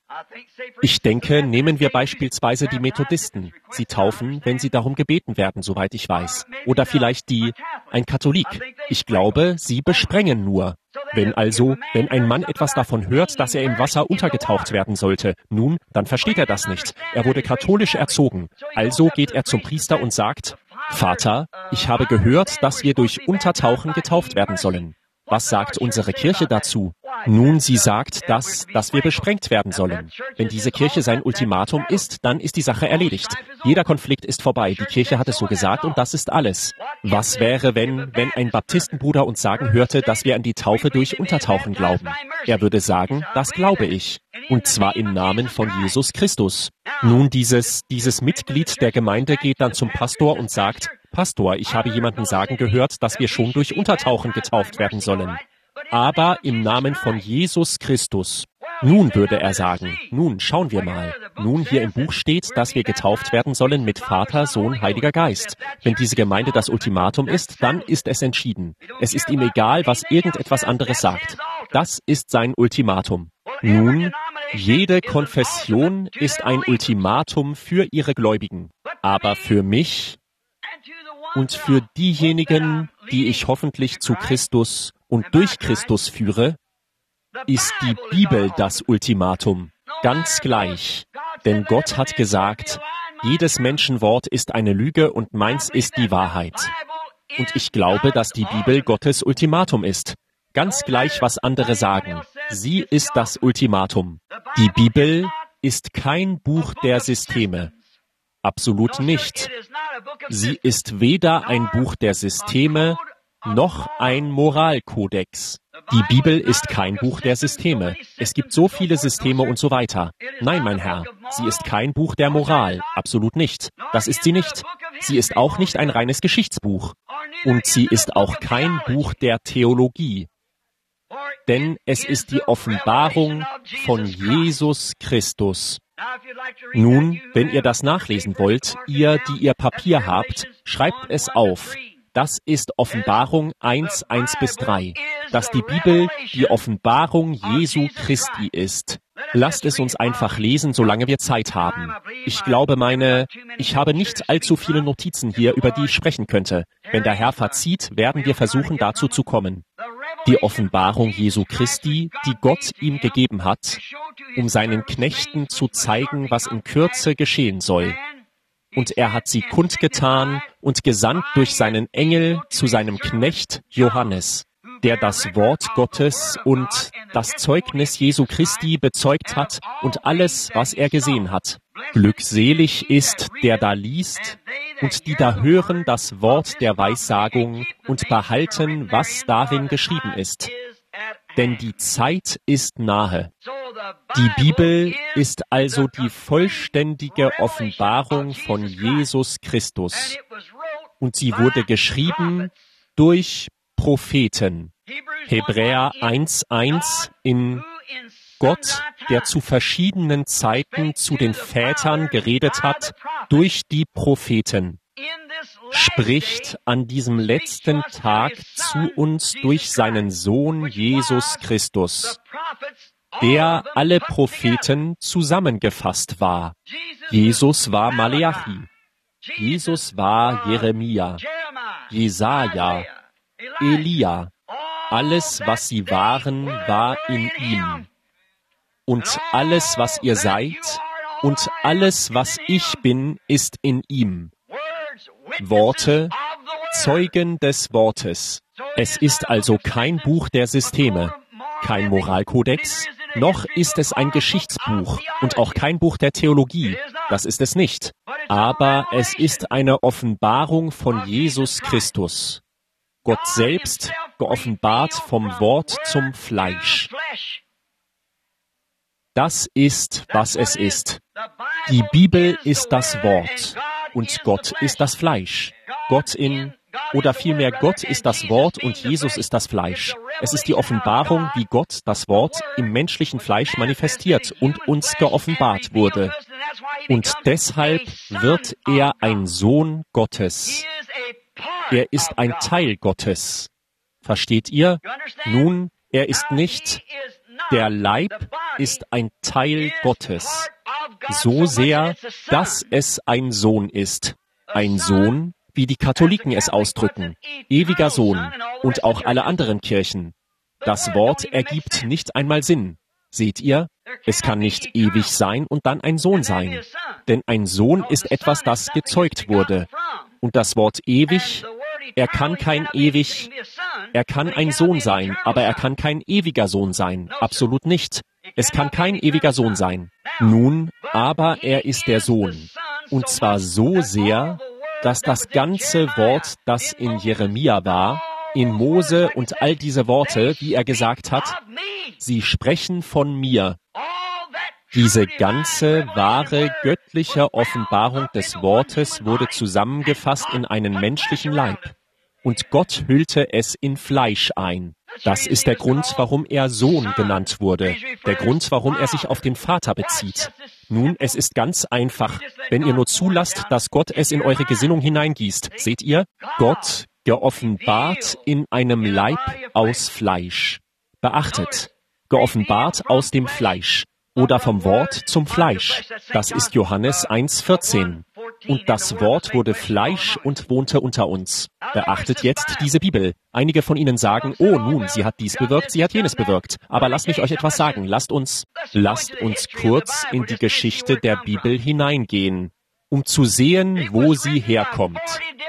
Ich denke, nehmen wir beispielsweise die Methodisten. Sie taufen, wenn sie darum gebeten werden, soweit ich weiß. Oder vielleicht die, ein Katholik. Ich glaube, sie besprengen nur. Wenn also, wenn ein Mann etwas davon hört, dass er im Wasser untergetaucht werden sollte, nun, dann versteht er das nicht. Er wurde katholisch erzogen. Also geht er zum Priester und sagt, Vater, ich habe gehört, dass wir durch Untertauchen getauft werden sollen. Was sagt unsere Kirche dazu? Nun, sie sagt, dass, dass wir besprengt werden sollen. Wenn diese Kirche sein Ultimatum ist, dann ist die Sache erledigt. Jeder Konflikt ist vorbei. Die Kirche hat es so gesagt und das ist alles. Was wäre, wenn, wenn ein Baptistenbruder uns sagen hörte, dass wir an die Taufe durch Untertauchen glauben? Er würde sagen, das glaube ich. Und zwar im Namen von Jesus Christus. Nun, dieses, dieses Mitglied der Gemeinde geht dann zum Pastor und sagt, Pastor, ich habe jemanden sagen gehört, dass wir schon durch Untertauchen getauft werden sollen. Aber im Namen von Jesus Christus. Nun würde er sagen, nun schauen wir mal. Nun hier im Buch steht, dass wir getauft werden sollen mit Vater, Sohn, Heiliger Geist. Wenn diese Gemeinde das Ultimatum ist, dann ist es entschieden. Es ist ihm egal, was irgendetwas anderes sagt. Das ist sein Ultimatum. Nun, jede Konfession ist ein Ultimatum für ihre Gläubigen. Aber für mich und für diejenigen, die ich hoffentlich zu Christus und durch Christus führe, ist die Bibel das Ultimatum. Ganz gleich. Denn Gott hat gesagt, jedes Menschenwort ist eine Lüge und meins ist die Wahrheit. Und ich glaube, dass die Bibel Gottes Ultimatum ist. Ganz gleich, was andere sagen. Sie ist das Ultimatum. Die Bibel ist kein Buch der Systeme. Absolut nicht. Sie ist weder ein Buch der Systeme, noch ein Moralkodex. Die Bibel ist kein Buch der Systeme. Es gibt so viele Systeme und so weiter. Nein, mein Herr, sie ist kein Buch der Moral. Absolut nicht. Das ist sie nicht. Sie ist auch nicht ein reines Geschichtsbuch. Und sie ist auch kein Buch der Theologie. Denn es ist die Offenbarung von Jesus Christus. Nun, wenn ihr das nachlesen wollt, ihr, die ihr Papier habt, schreibt es auf. Das ist Offenbarung eins, eins bis drei. Dass die Bibel die Offenbarung Jesu Christi ist. Lasst es uns einfach lesen, solange wir Zeit haben. Ich glaube, meine, ich habe nicht allzu viele Notizen hier, über die ich sprechen könnte. Wenn der Herr verzieht, werden wir versuchen, dazu zu kommen. Die Offenbarung Jesu Christi, die Gott ihm gegeben hat, um seinen Knechten zu zeigen, was in Kürze geschehen soll. Und er hat sie kundgetan und gesandt durch seinen Engel zu seinem Knecht Johannes, der das Wort Gottes und das Zeugnis Jesu Christi bezeugt hat und alles, was er gesehen hat. Glückselig ist, der da liest und die da hören das Wort der Weissagung und behalten, was darin geschrieben ist. Denn die Zeit ist nahe. Die Bibel ist also die vollständige Offenbarung von Jesus Christus. Und sie wurde geschrieben durch Propheten. Hebräer eins, eins in Gott, der zu verschiedenen Zeiten zu den Vätern geredet hat, durch die Propheten. spricht an diesem letzten Tag zu uns durch seinen Sohn Jesus Christus, der alle Propheten zusammengefasst war. Jesus war Maleachi. Jesus war Jeremia, Jesaja, Elia. Alles, was sie waren, war in ihm. Und alles, was ihr seid, und alles, was ich bin, ist in ihm. Worte, Zeugen des Wortes. Es ist also kein Buch der Systeme, kein Moralkodex, noch ist es ein Geschichtsbuch und auch kein Buch der Theologie. Das ist es nicht. Aber es ist eine Offenbarung von Jesus Christus. Gott selbst, geoffenbart vom Wort zum Fleisch. Das ist, was es ist. Die Bibel ist das Wort und Gott ist das Fleisch. Gott in, oder vielmehr Gott ist das Wort und Jesus ist das Fleisch. Es ist die Offenbarung, wie Gott, das Wort, im menschlichen Fleisch manifestiert und uns geoffenbart wurde. Und deshalb wird er ein Sohn Gottes. Er ist ein Teil Gottes. Versteht ihr? Nun, er ist nicht, der Leib ist ein Teil Gottes. So sehr, dass es ein Sohn ist. Ein Sohn, wie die Katholiken es ausdrücken. Ewiger Sohn und auch alle anderen Kirchen. Das Wort ergibt nicht einmal Sinn. Seht ihr? Es kann nicht ewig sein und dann ein Sohn sein. Denn ein Sohn ist etwas, das gezeugt wurde. Und das Wort ewig, er kann kein ewig, er kann ein Sohn sein, aber er kann kein ewiger Sohn sein. Absolut nicht. Es kann kein ewiger Sohn sein. Nun, aber er ist der Sohn. Und zwar so sehr, dass das ganze Wort, das in Jeremia war, in Mose und all diese Worte, wie er gesagt hat, sie sprechen von mir. Diese ganze wahre göttliche Offenbarung des Wortes wurde zusammengefasst in einen menschlichen Leib. Und Gott hüllte es in Fleisch ein. Das ist der Grund, warum er Sohn genannt wurde. Der Grund, warum er sich auf den Vater bezieht. Nun, es ist ganz einfach, wenn ihr nur zulasst, dass Gott es in eure Gesinnung hineingießt. Seht ihr? Gott geoffenbart in einem Leib aus Fleisch. Beachtet, geoffenbart aus dem Fleisch oder vom Wort zum Fleisch. Das ist Johannes eins vierzehn. Und das Wort wurde Fleisch und wohnte unter uns. Beachtet jetzt diese Bibel. Einige von Ihnen sagen, oh nun, sie hat dies bewirkt, sie hat jenes bewirkt. Aber lasst mich euch etwas sagen. Lasst uns, lasst uns kurz in die Geschichte der Bibel hineingehen, um zu sehen, wo sie herkommt.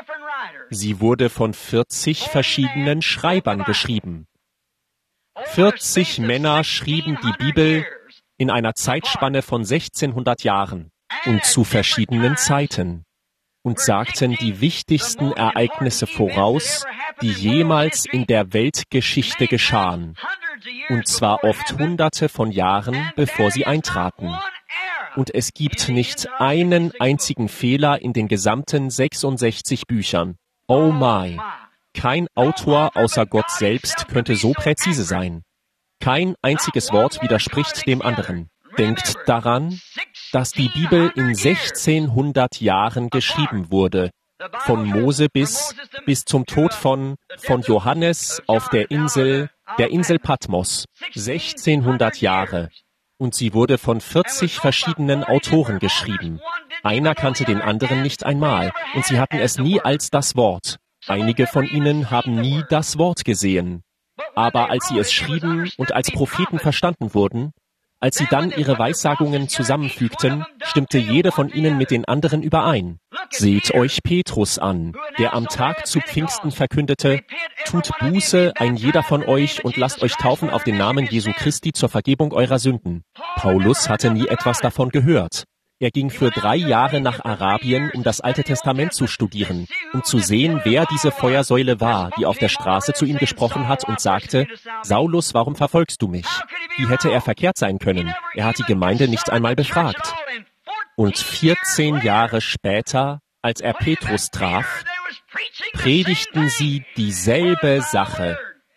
Sie wurde von vierzig verschiedenen Schreibern geschrieben. vierzig Männer schrieben die Bibel in einer Zeitspanne von sechzehnhundert Jahren und zu verschiedenen Zeiten und sagten die wichtigsten Ereignisse voraus, die jemals in der Weltgeschichte geschahen, und zwar oft Hunderte von Jahren, bevor sie eintraten. Und es gibt nicht einen einzigen Fehler in den gesamten sechsundsechzig Büchern. Oh my! Kein Autor außer Gott selbst könnte so präzise sein. Kein einziges Wort widerspricht dem anderen. Denkt daran, dass die Bibel in sechzehnhundert Jahren geschrieben wurde. Von Mose bis, bis zum Tod von, von Johannes auf der Insel, der Insel Patmos. sechzehnhundert Jahre. Und sie wurde von vierzig verschiedenen Autoren geschrieben. Einer kannte den anderen nicht einmal. Und sie hatten es nie als das Wort. Einige von ihnen haben nie das Wort gesehen. Aber als sie es schrieben und als Propheten verstanden wurden, als sie dann ihre Weissagungen zusammenfügten, stimmte jede von ihnen mit den anderen überein. Seht euch Petrus an, der am Tag zu Pfingsten verkündete, tut Buße, ein jeder von euch, und lasst euch taufen auf den Namen Jesu Christi zur Vergebung eurer Sünden. Paulus hatte nie etwas davon gehört. Er ging für drei Jahre nach Arabien, um das Alte Testament zu studieren, um zu sehen, wer diese Feuersäule war, die auf der Straße zu ihm gesprochen hat und sagte, Saulus, warum verfolgst du mich? Wie hätte er verkehrt sein können? Er hat die Gemeinde nicht einmal befragt. Und vierzehn Jahre später, als er Petrus traf, predigten sie dieselbe Sache.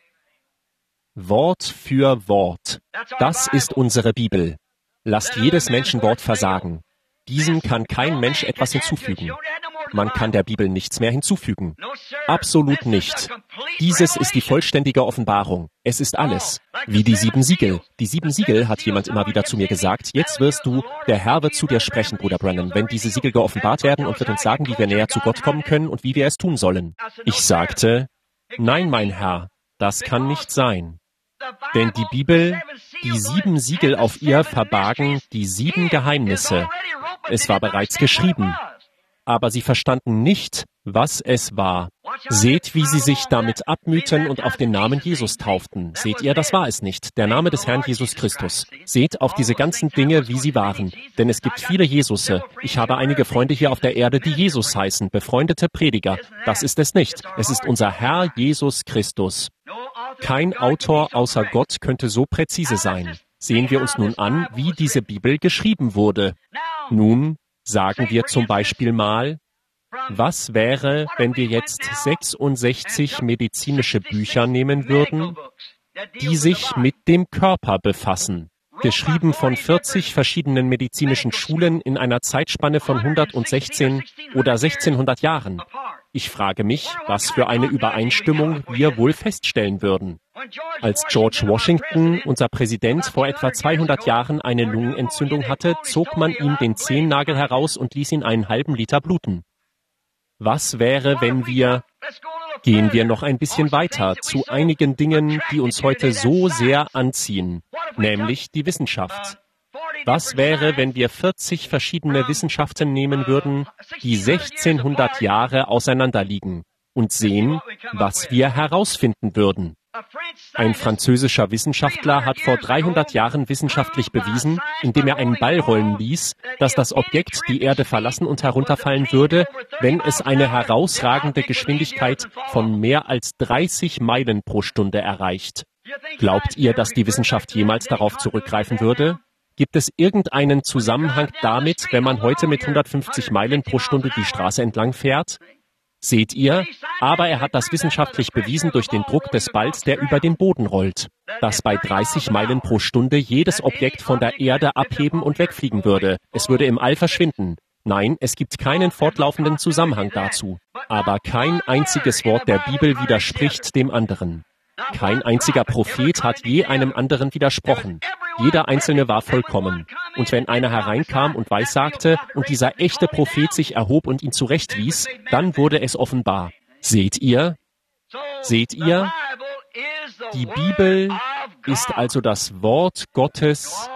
Wort für Wort. Das ist unsere Bibel. Lasst jedes Menschenwort versagen. Diesem kann kein Mensch etwas hinzufügen. Man kann der Bibel nichts mehr hinzufügen. Absolut nicht. Dieses ist die vollständige Offenbarung. Es ist alles. Wie die sieben Siegel. Die sieben Siegel, hat jemand immer wieder zu mir gesagt, jetzt wirst du, der Herr wird zu dir sprechen, Bruder Branham, wenn diese Siegel geoffenbart werden und wird uns sagen, wie wir näher zu Gott kommen können und wie wir es tun sollen. Ich sagte, nein, mein Herr, das kann nicht sein. Denn die Bibel, die sieben Siegel auf ihr verbargen die sieben Geheimnisse. Es war bereits geschrieben. Aber sie verstanden nicht, was es war. Seht, wie sie sich damit abmühten und auf den Namen Jesus tauften. Seht ihr, das war es nicht. Der Name des Herrn Jesus Christus. Seht auf diese ganzen Dinge, wie sie waren. Denn es gibt viele Jesusse. Ich habe einige Freunde hier auf der Erde, die Jesus heißen, befreundete Prediger. Das ist es nicht. Es ist unser Herr Jesus Christus. Kein Autor außer Gott könnte so präzise sein. Sehen wir uns nun an, wie diese Bibel geschrieben wurde. Nun, sagen wir zum Beispiel mal, was wäre, wenn wir jetzt sechsundsechzig medizinische Bücher nehmen würden, die sich mit dem Körper befassen, geschrieben von vierzig verschiedenen medizinischen Schulen in einer Zeitspanne von hundertsechzehn oder sechzehnhundert Jahren. Ich frage mich, was für eine Übereinstimmung wir wohl feststellen würden. Als George Washington, unser Präsident, vor etwa zweihundert Jahren eine Lungenentzündung hatte, zog man ihm den Zehennagel heraus und ließ ihn einen halben Liter bluten. Was wäre, wenn wir... Gehen wir noch ein bisschen weiter zu einigen Dingen, die uns heute so sehr anziehen, nämlich die Wissenschaft. Was wäre, wenn wir vierzig verschiedene Wissenschaften nehmen würden, die sechzehnhundert Jahre auseinanderliegen und sehen, was wir herausfinden würden? Ein französischer Wissenschaftler hat vor dreihundert Jahren wissenschaftlich bewiesen, indem er einen Ball rollen ließ, dass das Objekt die Erde verlassen und herunterfallen würde, wenn es eine herausragende Geschwindigkeit von mehr als dreißig Meilen pro Stunde erreicht. Glaubt ihr, dass die Wissenschaft jemals darauf zurückgreifen würde? Gibt es irgendeinen Zusammenhang damit, wenn man heute mit hundertfünfzig Meilen pro Stunde die Straße entlang fährt? Seht ihr? Aber er hat das wissenschaftlich bewiesen durch den Druck des Balls, der über den Boden rollt, dass bei dreißig Meilen pro Stunde jedes Objekt von der Erde abheben und wegfliegen würde. Es würde im All verschwinden. Nein, es gibt keinen fortlaufenden Zusammenhang dazu. Aber kein einziges Wort der Bibel widerspricht dem anderen. Kein einziger Prophet hat je einem anderen widersprochen. Jeder Einzelne war vollkommen. Und wenn einer hereinkam und weissagte und dieser echte Prophet sich erhob und ihn zurechtwies, dann wurde es offenbar. Seht ihr? Seht ihr? Die Bibel ist also das Wort Gottes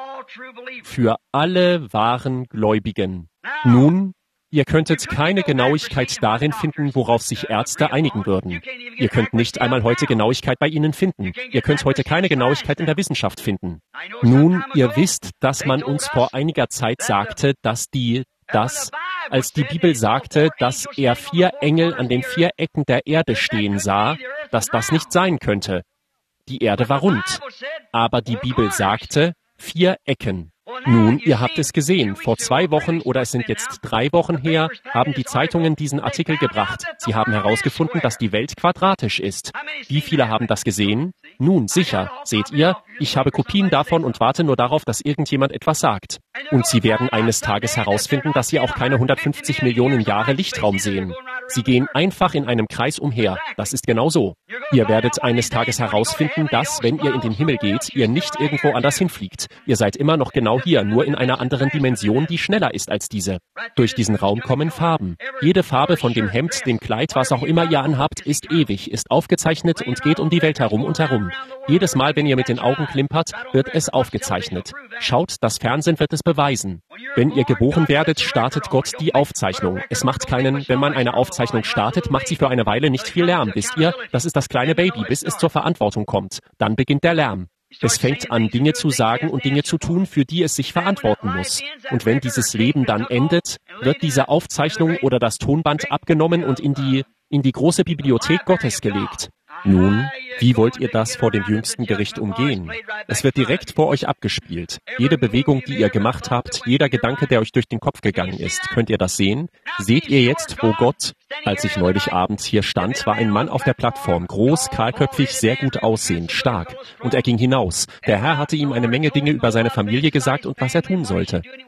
für alle wahren Gläubigen. Nun, ihr könntet keine Genauigkeit darin finden, worauf sich Ärzte einigen würden. Ihr könnt nicht einmal heute Genauigkeit bei ihnen finden. Ihr könnt heute keine Genauigkeit in der Wissenschaft finden. Nun, ihr wisst, dass man uns vor einiger Zeit sagte, dass die, dass, als die Bibel sagte, dass er vier Engel an den vier Ecken der Erde stehen sah, dass das nicht sein könnte. Die Erde war rund. Aber die Bibel sagte, vier Ecken. Nun, ihr habt es gesehen, vor zwei Wochen oder es sind jetzt drei Wochen her, haben die Zeitungen diesen Artikel gebracht. Sie haben herausgefunden, dass die Welt quadratisch ist. Wie viele haben das gesehen? Nun, sicher. Seht ihr, ich habe Kopien davon und warte nur darauf, dass irgendjemand etwas sagt. Und sie werden eines Tages herausfinden, dass sie auch keine hundertfünfzig Millionen Jahre Lichtraum sehen. Sie gehen einfach in einem Kreis umher. Das ist genau so. Ihr werdet eines Tages herausfinden, dass, wenn ihr in den Himmel geht, ihr nicht irgendwo anders hinfliegt. Ihr seid immer noch genau hier, nur in einer anderen Dimension, die schneller ist als diese. Durch diesen Raum kommen Farben. Jede Farbe von dem Hemd, dem Kleid, was auch immer ihr anhabt, ist ewig, ist aufgezeichnet und geht um die Welt herum und herum. Jedes Mal, wenn ihr mit den Augen klimpert, wird es aufgezeichnet. Schaut, das Fernsehen wird es beweisen. Wenn ihr geboren werdet, startet Gott die Aufzeichnung. Es macht keinen, wenn man eine Aufzeichnung startet, macht sie für eine Weile nicht viel Lärm, wisst ihr? Das ist das kleine Baby, bis es zur Verantwortung kommt. Dann beginnt der Lärm. Es fängt an, Dinge zu sagen und Dinge zu tun, für die es sich verantworten muss. Und wenn dieses Leben dann endet, wird diese Aufzeichnung oder das Tonband abgenommen und in die, in die große Bibliothek Gottes gelegt. Nun, wie wollt ihr das vor dem jüngsten Gericht umgehen? Es wird direkt vor euch abgespielt. Jede Bewegung, die ihr gemacht habt, jeder Gedanke, der euch durch den Kopf gegangen ist. Könnt ihr das sehen? Seht ihr jetzt, wo Gott... Als ich neulich abends hier stand, war ein Mann auf der Plattform, groß, kahlköpfig, sehr gut aussehend, stark. Und er ging hinaus. Der Herr hatte ihm eine Menge Dinge über seine Familie gesagt und was er tun sollte.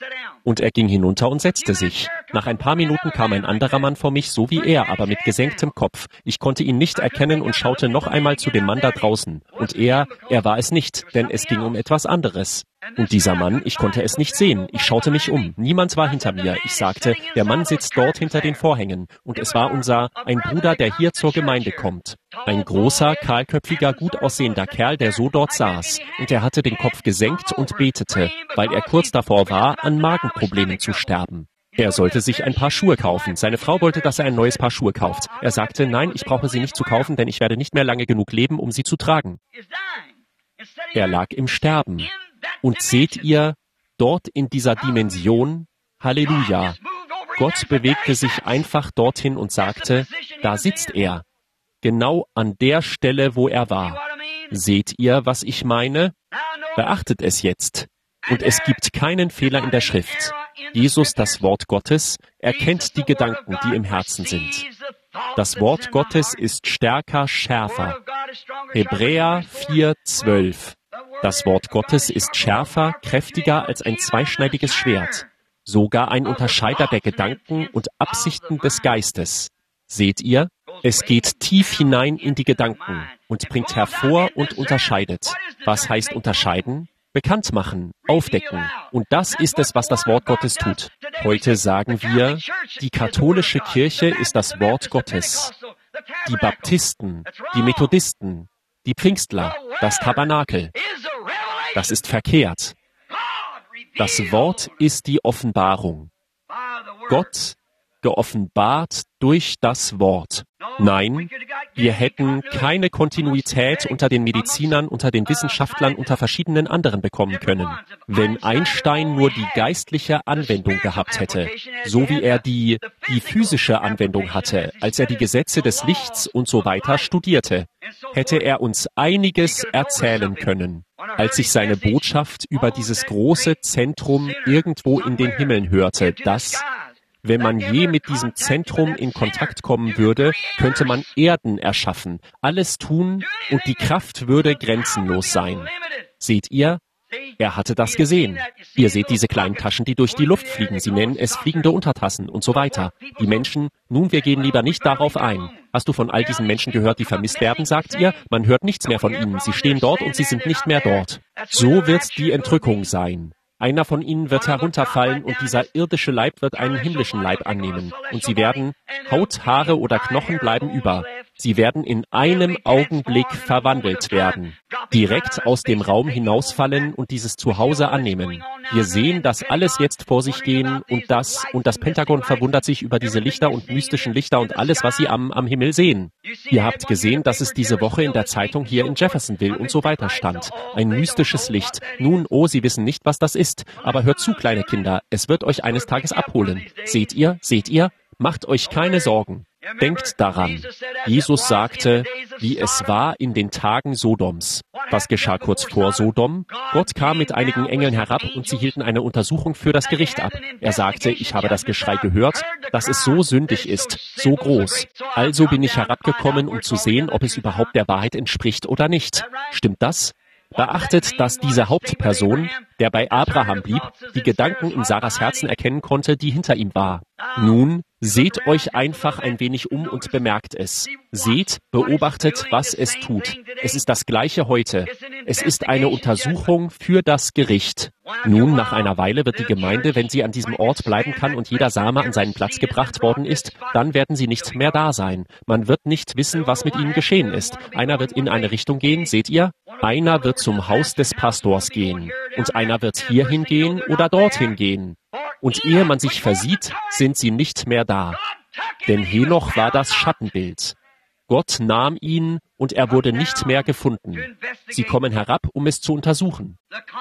Und er ging hinunter und setzte sich. Nach ein paar Minuten kam ein anderer Mann vor mich, so wie er, aber mit gesenktem Kopf. Ich konnte ihn nicht erkennen und schaute noch einmal zu dem Mann da draußen. Und er, er war es nicht, denn es ging um etwas anderes. Und dieser Mann, ich konnte es nicht sehen. Ich schaute mich um. Niemand war hinter mir. Ich sagte, der Mann sitzt dort hinter den Vorhängen. Und es war unser, ein Bruder, der hier zur Gemeinde kommt. Ein großer, kahlköpfiger, gut aussehender Kerl, der so dort saß. Und er hatte den Kopf gesenkt und betete, weil er kurz davor war, an Magenproblemen zu sterben. Er sollte sich ein paar Schuhe kaufen. Seine Frau wollte, dass er ein neues Paar Schuhe kauft. Er sagte, nein, ich brauche sie nicht zu kaufen, denn ich werde nicht mehr lange genug leben, um sie zu tragen. Er lag im Sterben. Und seht ihr, dort in dieser Dimension, Halleluja, Gott bewegte sich einfach dorthin und sagte, da sitzt er, genau an der Stelle, wo er war. Seht ihr, was ich meine? Beachtet es jetzt. Und es gibt keinen Fehler in der Schrift. Jesus, das Wort Gottes, erkennt die Gedanken, die im Herzen sind. Das Wort Gottes ist stärker, schärfer. Hebräer vier, zwölf. Das Wort Gottes ist schärfer, kräftiger als ein zweischneidiges Schwert, sogar ein Unterscheider der Gedanken und Absichten des Geistes. Seht ihr? Es geht tief hinein in die Gedanken und bringt hervor und unterscheidet. Was heißt unterscheiden? Bekannt machen, aufdecken. Und das ist es, was das Wort Gottes tut. Heute sagen wir, die katholische Kirche ist das Wort Gottes. Die Baptisten, die Methodisten, die Pfingstler, das Tabernakel. Das ist verkehrt. Das Wort ist die Offenbarung. Gott geoffenbart durch das Wort. Nein, wir hätten keine Kontinuität unter den Medizinern, unter den Wissenschaftlern, unter verschiedenen anderen bekommen können, wenn Einstein nur die geistliche Anwendung gehabt hätte, so wie er die, die physische Anwendung hatte, als er die Gesetze des Lichts und so weiter studierte, hätte er uns einiges erzählen können. Als ich seine Botschaft über dieses große Zentrum irgendwo in den Himmeln hörte, das, wenn man je mit diesem Zentrum in Kontakt kommen würde, könnte man Erden erschaffen, alles tun und die Kraft würde grenzenlos sein. Seht ihr? Er hatte das gesehen. Ihr seht diese kleinen Taschen, die durch die Luft fliegen. Sie nennen es fliegende Untertassen und so weiter. Die Menschen, nun, wir gehen lieber nicht darauf ein. Hast du von all diesen Menschen gehört, die vermisst werden, sagt ihr? Man hört nichts mehr von ihnen. Sie stehen dort und sie sind nicht mehr dort. So wird die Entrückung sein. Einer von ihnen wird herunterfallen und dieser irdische Leib wird einen himmlischen Leib annehmen. Und sie werden, Haut, Haare oder Knochen bleiben über. Sie werden in einem Augenblick verwandelt werden, direkt aus dem Raum hinausfallen und dieses Zuhause annehmen. Wir sehen das alles jetzt vor sich gehen und das, und das Pentagon verwundert sich über diese Lichter und mystischen Lichter und alles, was sie am, am Himmel sehen. Ihr habt gesehen, dass es diese Woche in der Zeitung hier in Jeffersonville und so weiter stand. Ein mystisches Licht. Nun, oh, Sie wissen nicht, was das ist. Aber hört zu, kleine Kinder, es wird euch eines Tages abholen. Seht ihr, seht ihr? Macht euch keine Sorgen. Denkt daran. Jesus sagte, wie es war in den Tagen Sodoms. Was geschah kurz vor Sodom? Gott kam mit einigen Engeln herab und sie hielten eine Untersuchung für das Gericht ab. Er sagte, ich habe das Geschrei gehört, dass es so sündig ist, so groß. Also bin ich herabgekommen, um zu sehen, ob es überhaupt der Wahrheit entspricht oder nicht. Stimmt das? Beachtet, dass diese Hauptperson, der bei Abraham blieb, die Gedanken in Sarahs Herzen erkennen konnte, die hinter ihm war. Nun, seht euch einfach ein wenig um und bemerkt es. Seht, beobachtet, was es tut. Es ist das Gleiche heute. Es ist eine Untersuchung für das Gericht. Nun, nach einer Weile wird die Gemeinde, wenn sie an diesem Ort bleiben kann und jeder Same an seinen Platz gebracht worden ist, dann werden sie nicht mehr da sein. Man wird nicht wissen, was mit ihnen geschehen ist. Einer wird in eine Richtung gehen, seht ihr? Einer wird zum Haus des Pastors gehen. Und einer wird hierhin gehen oder dorthin gehen. Und ehe man sich versieht, sind sie nicht mehr da. Denn Henoch war das Schattenbild. Gott nahm ihn und er wurde nicht mehr gefunden. Sie kommen herab, um es zu untersuchen.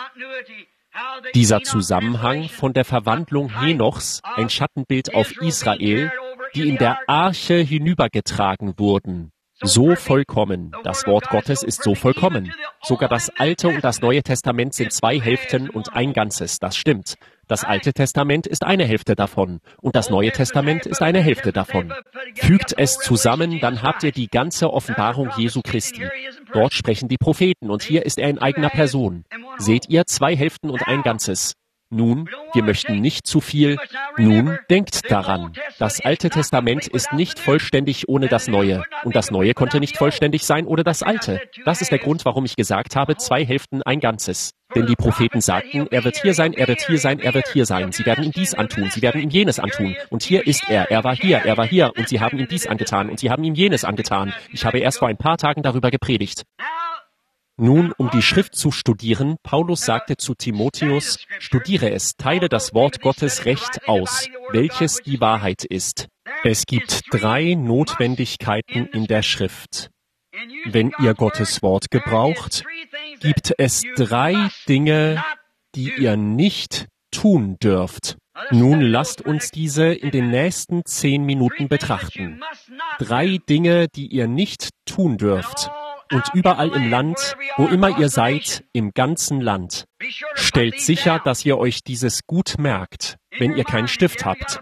Dieser Zusammenhang von der Verwandlung Henochs, ein Schattenbild auf Israel, die in der Arche hinübergetragen wurden. So vollkommen. Das Wort Gottes ist so vollkommen. Sogar das Alte und das Neue Testament sind zwei Hälften und ein Ganzes. Das stimmt. Das Alte Testament ist eine Hälfte davon und das Neue Testament ist eine Hälfte davon. Fügt es zusammen, dann habt ihr die ganze Offenbarung Jesu Christi. Dort sprechen die Propheten und hier ist er in eigener Person. Seht ihr, zwei Hälften und ein Ganzes. Nun, wir möchten nicht zu viel. Nun, denkt daran, das Alte Testament ist nicht vollständig ohne das Neue. Und das Neue konnte nicht vollständig sein ohne das Alte. Das ist der Grund, warum ich gesagt habe, zwei Hälften, ein Ganzes. Denn die Propheten sagten, er wird hier sein, er wird hier sein, er wird hier sein. Sie werden ihm dies antun, sie werden ihm jenes antun. Und hier ist er, er war hier, er war hier. Und sie haben ihm dies angetan und sie haben ihm jenes angetan. Ich habe erst vor ein paar Tagen darüber gepredigt. Nun, um die Schrift zu studieren, Paulus sagte zu Timotheus, studiere es, teile das Wort Gottes recht aus, welches die Wahrheit ist. Es gibt drei Notwendigkeiten in der Schrift. Wenn ihr Gottes Wort gebraucht, gibt es drei Dinge, die ihr nicht tun dürft. Nun lasst uns diese in den nächsten zehn Minuten betrachten. Drei Dinge, die ihr nicht tun dürft. Und überall im Land, wo immer ihr seid, im ganzen Land. Stellt sicher, dass ihr euch dieses gut merkt, wenn ihr keinen Stift habt.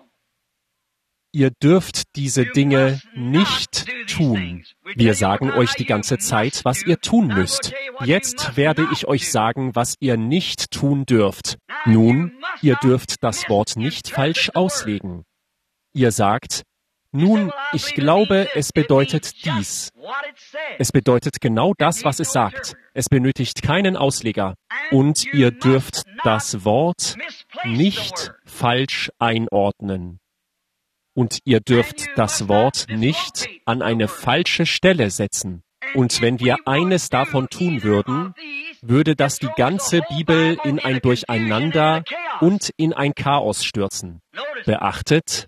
Ihr dürft diese Dinge nicht tun. Wir sagen euch die ganze Zeit, was ihr tun müsst. Jetzt werde ich euch sagen, was ihr nicht tun dürft. Nun, ihr dürft das Wort nicht falsch auslegen. Ihr sagt, nun, ich glaube, es bedeutet dies. Es bedeutet genau das, was es sagt. Es benötigt keinen Ausleger. Und ihr dürft das Wort nicht falsch einordnen. Und ihr dürft das Wort nicht an eine falsche Stelle setzen. Und wenn wir eines davon tun würden, würde das die ganze Bibel in ein Durcheinander und in ein Chaos stürzen. Beachtet,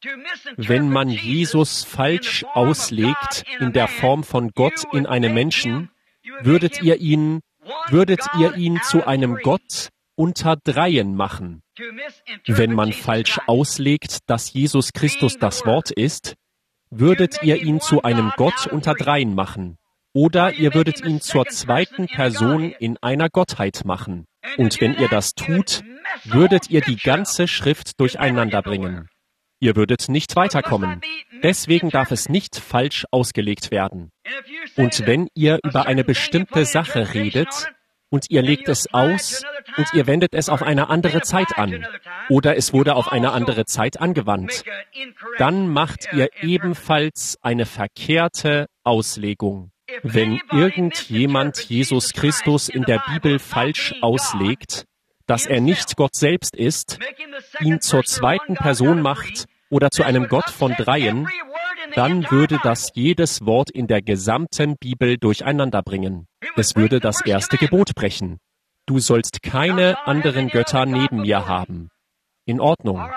wenn man Jesus falsch auslegt in der Form von Gott in einem Menschen, würdet ihr ihn, würdet ihr ihn zu einem Gott unter Dreien machen. Wenn man falsch auslegt, dass Jesus Christus das Wort ist, würdet ihr ihn zu einem Gott unter Dreien machen. Oder ihr würdet ihn zur zweiten Person in einer Gottheit machen. Und wenn ihr das tut, würdet ihr die ganze Schrift durcheinander bringen. Ihr würdet nicht weiterkommen. Deswegen darf es nicht falsch ausgelegt werden. Und wenn ihr über eine bestimmte Sache redet und ihr legt es aus und ihr wendet es auf eine andere Zeit an oder es wurde auf eine andere Zeit angewandt, dann macht ihr ebenfalls eine verkehrte Auslegung. Wenn irgendjemand Jesus Christus in der Bibel falsch auslegt, dass er nicht Gott selbst ist, ihn zur zweiten Person macht oder zu einem Gott von Dreien, dann würde das jedes Wort in der gesamten Bibel durcheinander bringen. Es würde das erste Gebot brechen. Du sollst keine anderen Götter neben mir haben. In Ordnung.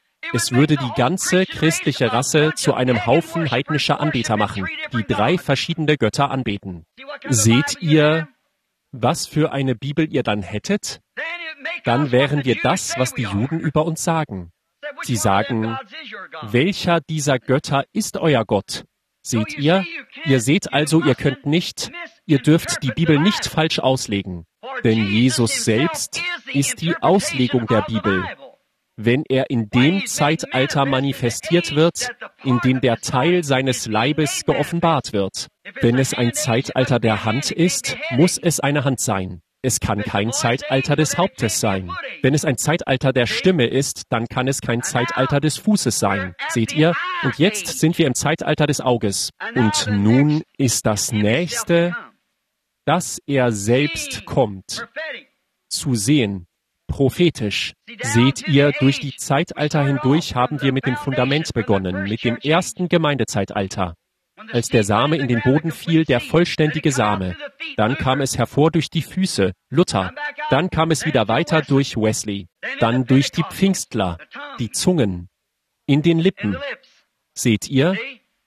Es würde die ganze christliche Rasse zu einem Haufen heidnischer Anbeter machen, die drei verschiedene Götter anbeten. Seht ihr, was für eine Bibel ihr dann hättet? Dann wären wir das, was die Juden über uns sagen. Sie sagen, welcher dieser Götter ist euer Gott? Seht ihr? Ihr seht also, ihr könnt nicht, ihr dürft die Bibel nicht falsch auslegen. Denn Jesus selbst ist die Auslegung der Bibel. Wenn er in dem Zeitalter manifestiert wird, in dem der Teil seines Leibes geoffenbart wird. Wenn es ein Zeitalter der Hand ist, muss es eine Hand sein. Es kann kein Zeitalter des Hauptes sein. Wenn es ein Zeitalter der Stimme ist, dann kann es kein Zeitalter des Fußes sein. Seht ihr? Und jetzt sind wir im Zeitalter des Auges. Und nun ist das Nächste, dass er selbst kommt. Zu sehen. Prophetisch. Seht ihr, durch die Zeitalter hindurch haben wir mit dem Fundament begonnen, mit dem ersten Gemeindezeitalter. Als der Same in den Boden fiel, der vollständige Same. Dann kam es hervor durch die Füße, Luther. Dann kam es wieder weiter durch Wesley. Dann durch die Pfingstler, die Zungen, in den Lippen. Seht ihr?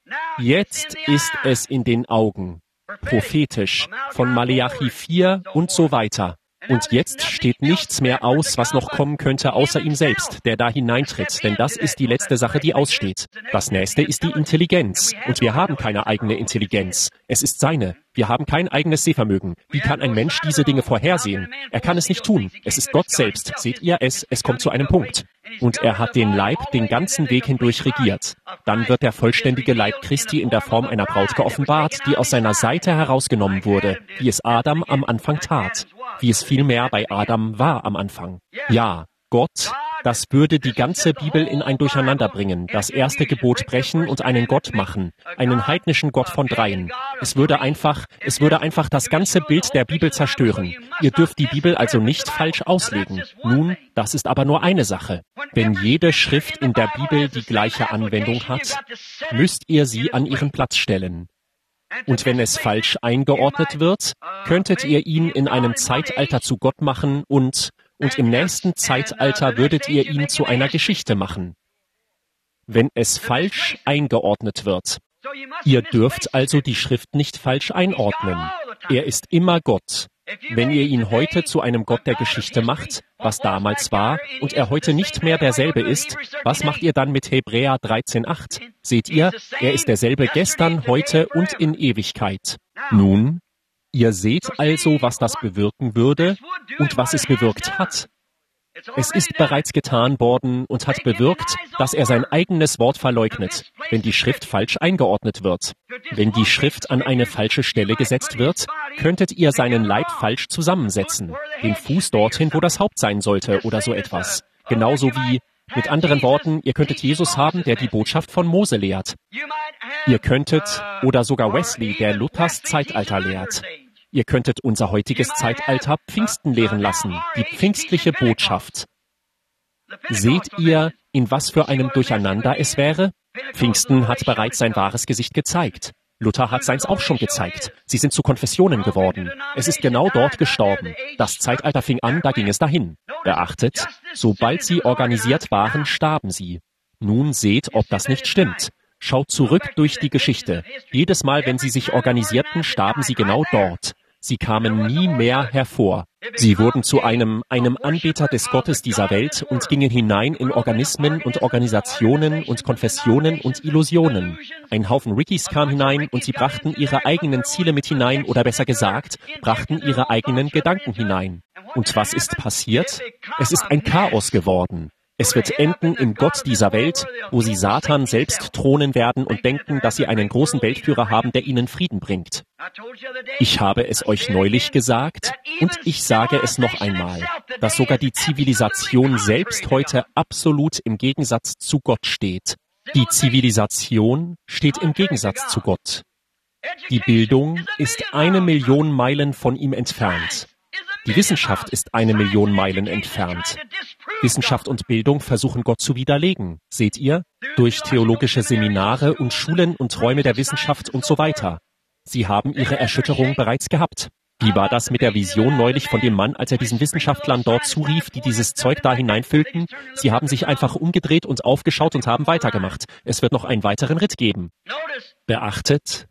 Jetzt ist es in den Augen. Prophetisch, von Maleachi vier und so weiter. Und jetzt steht nichts mehr aus, was noch kommen könnte, außer ihm selbst, der da hineintritt, denn das ist die letzte Sache, die aussteht. Das nächste ist die Intelligenz. Und wir haben keine eigene Intelligenz. Es ist seine. Wir haben kein eigenes Sehvermögen. Wie kann ein Mensch diese Dinge vorhersehen? Er kann es nicht tun. Es ist Gott selbst. Seht ihr es? Es kommt zu einem Punkt. Und er hat den Leib den ganzen Weg hindurch regiert. Dann wird der vollständige Leib Christi in der Form einer Braut geoffenbart, die aus seiner Seite herausgenommen wurde, wie es Adam am Anfang tat. wie es vielmehr bei Adam war am Anfang. Ja, Gott, das würde die ganze Bibel in ein Durcheinander bringen, das erste Gebot brechen und einen Gott machen, einen heidnischen Gott von dreien. Es würde einfach, es würde einfach das ganze Bild der Bibel zerstören. Ihr dürft die Bibel also nicht falsch auslegen. Nun, das ist aber nur eine Sache. Wenn jede Schrift in der Bibel die gleiche Anwendung hat, müsst ihr sie an ihren Platz stellen. Und wenn es falsch eingeordnet wird, könntet ihr ihn in einem Zeitalter zu Gott machen und Und im nächsten Zeitalter würdet ihr ihn zu einer Geschichte machen, wenn es falsch eingeordnet wird. Ihr dürft also die Schrift nicht falsch einordnen. Er ist immer Gott. Wenn ihr ihn heute zu einem Gott der Geschichte macht, was damals war, und er heute nicht mehr derselbe ist, was macht ihr dann mit Hebräer dreizehn acht? Seht ihr, er ist derselbe gestern, heute und in Ewigkeit. Nun, ihr seht also, was das bewirken würde und was es bewirkt hat. Es ist bereits getan worden und hat bewirkt, dass er sein eigenes Wort verleugnet, wenn die Schrift falsch eingeordnet wird. Wenn die Schrift an eine falsche Stelle gesetzt wird, könntet ihr seinen Leib falsch zusammensetzen, den Fuß dorthin, wo das Haupt sein sollte oder so etwas. Genauso wie, mit anderen Worten, ihr könntet Jesus haben, der die Botschaft von Mose lehrt. Ihr könntet, oder sogar Wesley, der Luthers Zeitalter lehrt. Ihr könntet unser heutiges Zeitalter Pfingsten lehren lassen, die pfingstliche Botschaft. Seht ihr, in was für einem Durcheinander es wäre? Pfingsten hat bereits sein wahres Gesicht gezeigt. Luther hat seins auch schon gezeigt. Sie sind zu Konfessionen geworden. Es ist genau dort gestorben. Das Zeitalter fing an, da ging es dahin. Beachtet, sobald sie organisiert waren, starben sie. Nun seht, ob das nicht stimmt. Schaut zurück durch die Geschichte. Jedes Mal, wenn sie sich organisierten, starben sie genau dort. Sie kamen nie mehr hervor. Sie wurden zu einem, einem Anbeter des Gottes dieser Welt und gingen hinein in Organismen und Organisationen und Konfessionen und Illusionen. Ein Haufen Rickies kam hinein und sie brachten ihre eigenen Ziele mit hinein oder besser gesagt, brachten ihre eigenen Gedanken hinein. Und was ist passiert? Es ist ein Chaos geworden. Es wird enden im Gott dieser Welt, wo sie Satan selbst thronen werden und denken, dass sie einen großen Weltführer haben, der ihnen Frieden bringt. Ich habe es euch neulich gesagt und ich sage es noch einmal, dass sogar die Zivilisation selbst heute absolut im Gegensatz zu Gott steht. Die Zivilisation steht im Gegensatz zu Gott. Die Bildung ist eine Million Meilen von ihm entfernt. Die Wissenschaft ist eine Million Meilen entfernt. Wissenschaft und Bildung versuchen Gott zu widerlegen, seht ihr, durch theologische Seminare und Schulen und Räume der Wissenschaft und so weiter. Sie haben ihre Erschütterung bereits gehabt. Wie war das mit der Vision neulich von dem Mann, als er diesen Wissenschaftlern dort zurief, die dieses Zeug da hineinfüllten? Sie haben sich einfach umgedreht und aufgeschaut und haben weitergemacht. Es wird noch einen weiteren Ritt geben. Beachtet,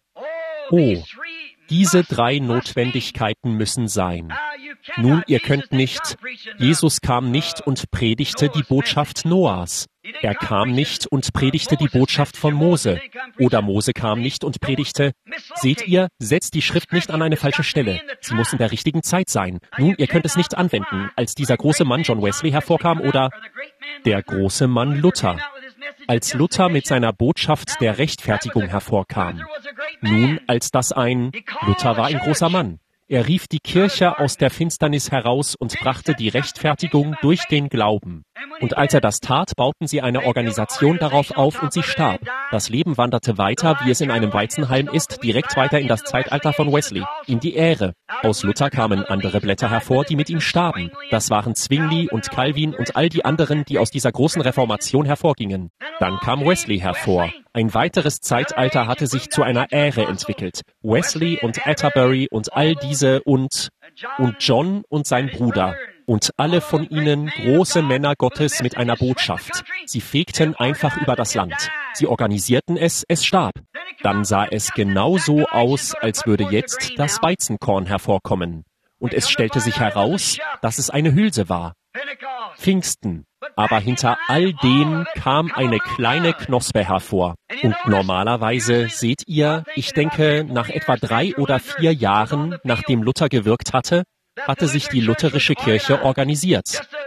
oh, diese drei Notwendigkeiten müssen sein. Nun, ihr könnt nicht, Jesus kam nicht und predigte die Botschaft Noahs. Er kam nicht und predigte die Botschaft von Mose. Oder Mose kam nicht und predigte, seht ihr, setzt die Schrift nicht an eine falsche Stelle. Sie muss in der richtigen Zeit sein. Nun, ihr könnt es nicht anwenden, als dieser große Mann John Wesley hervorkam oder der große Mann Luther. Als Luther mit seiner Botschaft der Rechtfertigung hervorkam. Nun, als das ein, Luther war ein großer Mann. Er rief die Kirche aus der Finsternis heraus und brachte die Rechtfertigung durch den Glauben. Und als er das tat, bauten sie eine Organisation darauf auf und sie starb. Das Leben wanderte weiter, wie es in einem Weizenhalm ist, direkt weiter in das Zeitalter von Wesley, in die Ähre. Aus Luther kamen andere Blätter hervor, die mit ihm starben. Das waren Zwingli und Calvin und all die anderen, die aus dieser großen Reformation hervorgingen. Dann kam Wesley hervor. Ein weiteres Zeitalter hatte sich zu einer Ähre entwickelt. Wesley und Atterbury und all diese und, und John und sein Bruder. Und alle von ihnen große Männer Gottes mit einer Botschaft. Sie fegten einfach über das Land. Sie organisierten es, es starb. Dann sah es genau so aus, als würde jetzt das Weizenkorn hervorkommen. Und es stellte sich heraus, dass es eine Hülse war. Pfingsten. Aber hinter all dem kam eine kleine Knospe hervor. Und normalerweise seht ihr, ich denke, nach etwa drei oder vier Jahren, nachdem Luther gewirkt hatte, hatte sich die lutherische Kirche organisiert.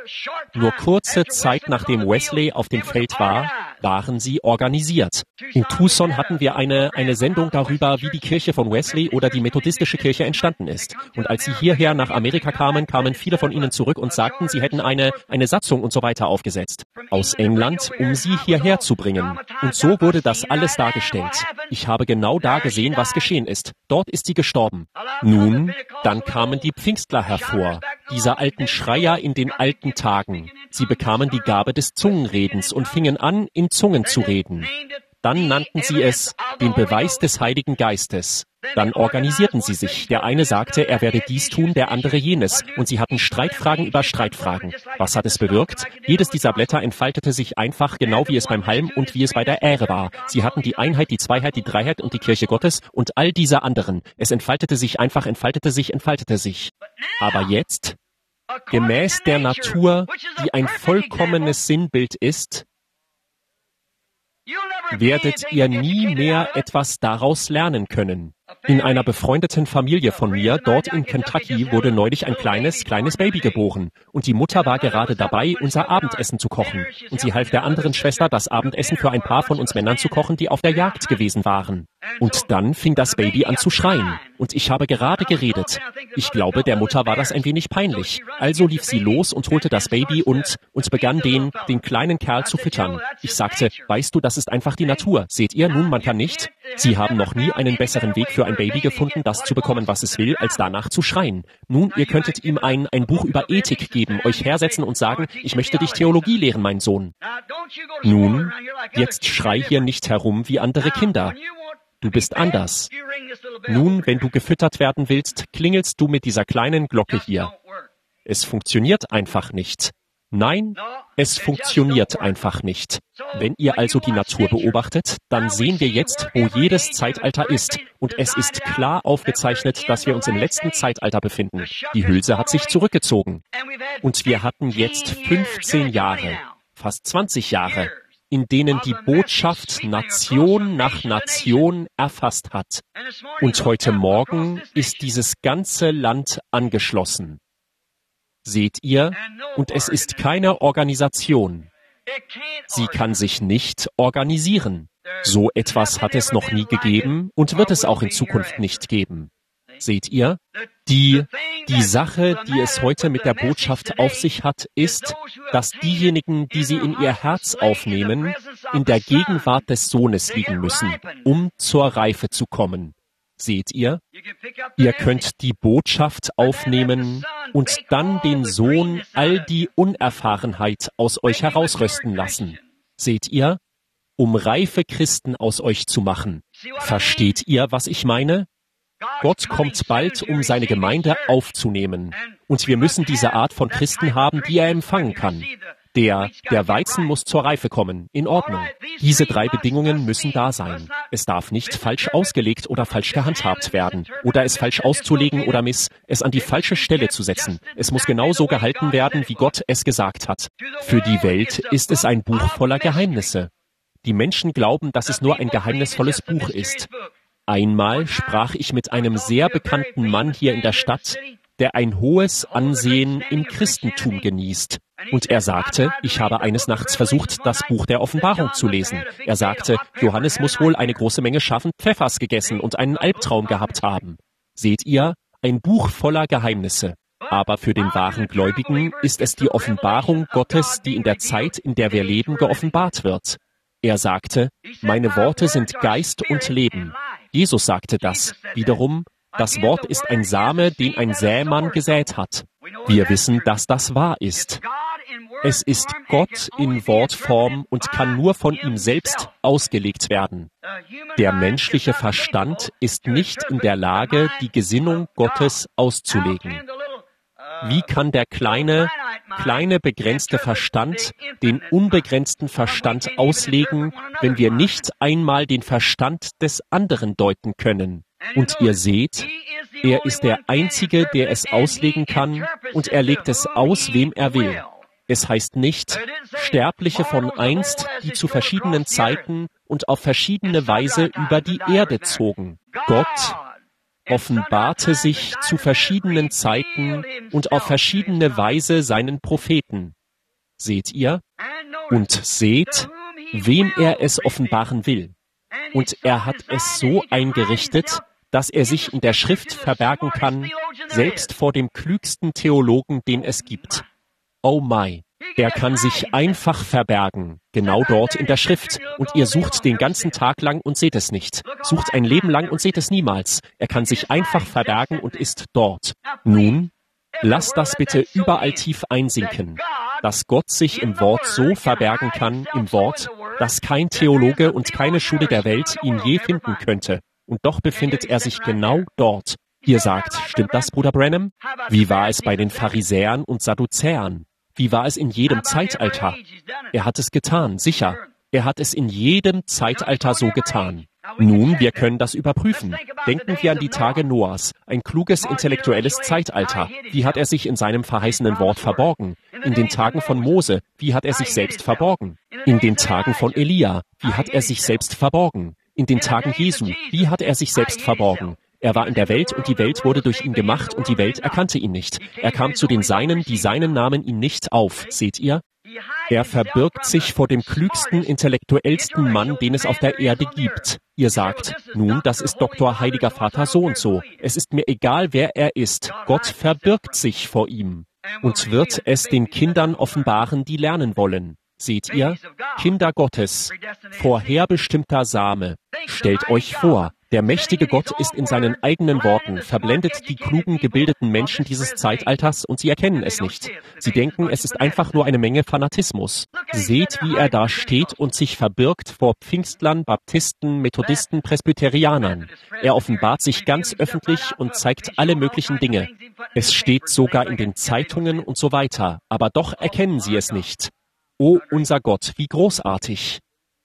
Nur kurze Zeit nachdem Wesley auf dem Feld war, waren sie organisiert. In Tucson hatten wir eine, eine Sendung darüber, wie die Kirche von Wesley oder die methodistische Kirche entstanden ist. Und als sie hierher nach Amerika kamen, kamen viele von ihnen zurück und sagten, sie hätten eine, eine Satzung und so weiter aufgesetzt. Aus England, um sie hierher zu bringen. Und so wurde das alles dargestellt. Ich habe genau da gesehen, was geschehen ist. Dort ist sie gestorben. Nun, dann kamen die Pfingstler hervor, diese alten Schreier in den alten Tagen. Sie bekamen die Gabe des Zungenredens und fingen an, in Zungen zu reden. Dann nannten sie es den Beweis des Heiligen Geistes. Dann organisierten sie sich. Der eine sagte, er werde dies tun, der andere jenes. Und sie hatten Streitfragen über Streitfragen. Was hat es bewirkt? Jedes dieser Blätter entfaltete sich einfach, genau wie es beim Halm und wie es bei der Ähre war. Sie hatten die Einheit, die Zweiheit, die Dreiheit und die Kirche Gottes und all diese anderen. Es entfaltete sich einfach, entfaltete sich, entfaltete sich. Aber jetzt, gemäß der Natur, die ein vollkommenes Sinnbild ist, werdet ihr nie mehr etwas daraus lernen können. In einer befreundeten Familie von mir, dort in Kentucky, wurde neulich ein kleines, kleines Baby geboren. Und die Mutter war gerade dabei, unser Abendessen zu kochen. Und sie half der anderen Schwester, das Abendessen für ein paar von uns Männern zu kochen, die auf der Jagd gewesen waren. Und dann fing das Baby an zu schreien. Und ich habe gerade geredet. Ich glaube, der Mutter war das ein wenig peinlich. Also lief sie los und holte das Baby und, und begann den, den kleinen Kerl zu füttern. Ich sagte, weißt du, das ist einfach die Natur. Seht ihr, nun, man kann nicht. Sie haben noch nie einen besseren Weg für ein Baby gefunden, das zu bekommen, was es will, als danach zu schreien. Nun, ihr könntet ihm ein, ein Buch über Ethik geben, euch hersetzen und sagen, ich möchte dich Theologie lehren, mein Sohn. Nun, jetzt schrei hier nicht herum wie andere Kinder. Du bist anders. Nun, wenn du gefüttert werden willst, klingelst du mit dieser kleinen Glocke hier. Es funktioniert einfach nicht. Nein, es funktioniert einfach nicht. Wenn ihr also die Natur beobachtet, dann sehen wir jetzt, wo jedes Zeitalter ist. Und es ist klar aufgezeichnet, dass wir uns im letzten Zeitalter befinden. Die Hülse hat sich zurückgezogen. Und wir hatten jetzt fünfzehn Jahre, fast zwanzig Jahre, in denen die Botschaft Nation nach Nation erfasst hat. Und heute Morgen ist dieses ganze Land angeschlossen. Seht ihr? Und es ist keine Organisation. Sie kann sich nicht organisieren. So etwas hat es noch nie gegeben und wird es auch in Zukunft nicht geben. Seht ihr? Die, die Sache, die es heute mit der Botschaft auf sich hat, ist, dass diejenigen, die sie in ihr Herz aufnehmen, in der Gegenwart des Sohnes liegen müssen, um zur Reife zu kommen. Seht ihr? Ihr könnt die Botschaft aufnehmen und dann den Sohn all die Unerfahrenheit aus euch herausrösten lassen. Seht ihr? Um reife Christen aus euch zu machen. Versteht ihr, was ich meine? Gott kommt bald, um seine Gemeinde aufzunehmen. Und wir müssen diese Art von Christen haben, die er empfangen kann. Der, der Weizen muss zur Reife kommen. In Ordnung. Diese drei Bedingungen müssen da sein. Es darf nicht falsch ausgelegt oder falsch gehandhabt werden. Oder es falsch auszulegen oder miss, es an die falsche Stelle zu setzen. Es muss genauso gehalten werden, wie Gott es gesagt hat. Für die Welt ist es ein Buch voller Geheimnisse. Die Menschen glauben, dass es nur ein geheimnisvolles Buch ist. Einmal sprach ich mit einem sehr bekannten Mann hier in der Stadt, der ein hohes Ansehen im Christentum genießt. Und er sagte, ich habe eines Nachts versucht, das Buch der Offenbarung zu lesen. Er sagte, Johannes muss wohl eine große Menge scharfen Pfeffers gegessen und einen Albtraum gehabt haben. Seht ihr, ein Buch voller Geheimnisse. Aber für den wahren Gläubigen ist es die Offenbarung Gottes, die in der Zeit, in der wir leben, geoffenbart wird. Er sagte, meine Worte sind Geist und Leben. Jesus sagte das. Wiederum, das Wort ist ein Same, den ein Sämann gesät hat. Wir wissen, dass das wahr ist. Es ist Gott in Wortform und kann nur von ihm selbst ausgelegt werden. Der menschliche Verstand ist nicht in der Lage, die Gesinnung Gottes auszulegen. Wie kann der kleine, kleine begrenzte Verstand den unbegrenzten Verstand auslegen, wenn wir nicht einmal den Verstand des anderen deuten können? Und ihr seht, er ist der Einzige, der es auslegen kann, und er legt es aus, wem er will. Es heißt nicht, Sterbliche von einst, die zu verschiedenen Zeiten und auf verschiedene Weise über die Erde zogen. Gott, offenbarte sich zu verschiedenen Zeiten und auf verschiedene Weise seinen Propheten. Seht ihr? Und seht, wem er es offenbaren will. Und er hat es so eingerichtet, dass er sich in der Schrift verbergen kann, selbst vor dem klügsten Theologen, den es gibt. Oh my, er kann sich einfach verbergen, genau dort in der Schrift. Und ihr sucht den ganzen Tag lang und seht es nicht. Sucht ein Leben lang und seht es niemals. Er kann sich einfach verbergen und ist dort. Nun, lasst das bitte überall tief einsinken, dass Gott sich im Wort so verbergen kann, im Wort, dass kein Theologe und keine Schule der Welt ihn je finden könnte. Und doch befindet er sich genau dort. Ihr sagt, stimmt das, Bruder Branham? Wie war es bei den Pharisäern und Sadduzäern? Wie war es in jedem Zeitalter? Er hat es getan, sicher. Er hat es in jedem Zeitalter so getan. Nun, wir können das überprüfen. Denken wir an die Tage Noahs, ein kluges, intellektuelles Zeitalter. Wie hat er sich in seinem verheißenen Wort verborgen? In den Tagen von Mose, wie hat er sich selbst verborgen? In den Tagen von Elia, wie hat er sich selbst verborgen? In den Tagen Jesu, wie hat er sich selbst verborgen? Er war in der Welt und die Welt wurde durch ihn gemacht und die Welt erkannte ihn nicht. Er kam zu den Seinen, die Seinen nahmen ihn nicht auf. Seht ihr? Er verbirgt sich vor dem klügsten, intellektuellsten Mann, den es auf der Erde gibt. Ihr sagt, nun, das ist Doktor Heiliger Vater so und so. Es ist mir egal, wer er ist. Gott verbirgt sich vor ihm und wird es den Kindern offenbaren, die lernen wollen. Seht ihr? Kinder Gottes, vorherbestimmter Same. Stellt euch vor, der mächtige Gott ist in seinen eigenen Worten, verblendet die klugen, gebildeten Menschen dieses Zeitalters und sie erkennen es nicht. Sie denken, es ist einfach nur eine Menge Fanatismus. Seht, wie er da steht und sich verbirgt vor Pfingstlern, Baptisten, Methodisten, Presbyterianern. Er offenbart sich ganz öffentlich und zeigt alle möglichen Dinge. Es steht sogar in den Zeitungen und so weiter, aber doch erkennen sie es nicht. O unser Gott, wie großartig!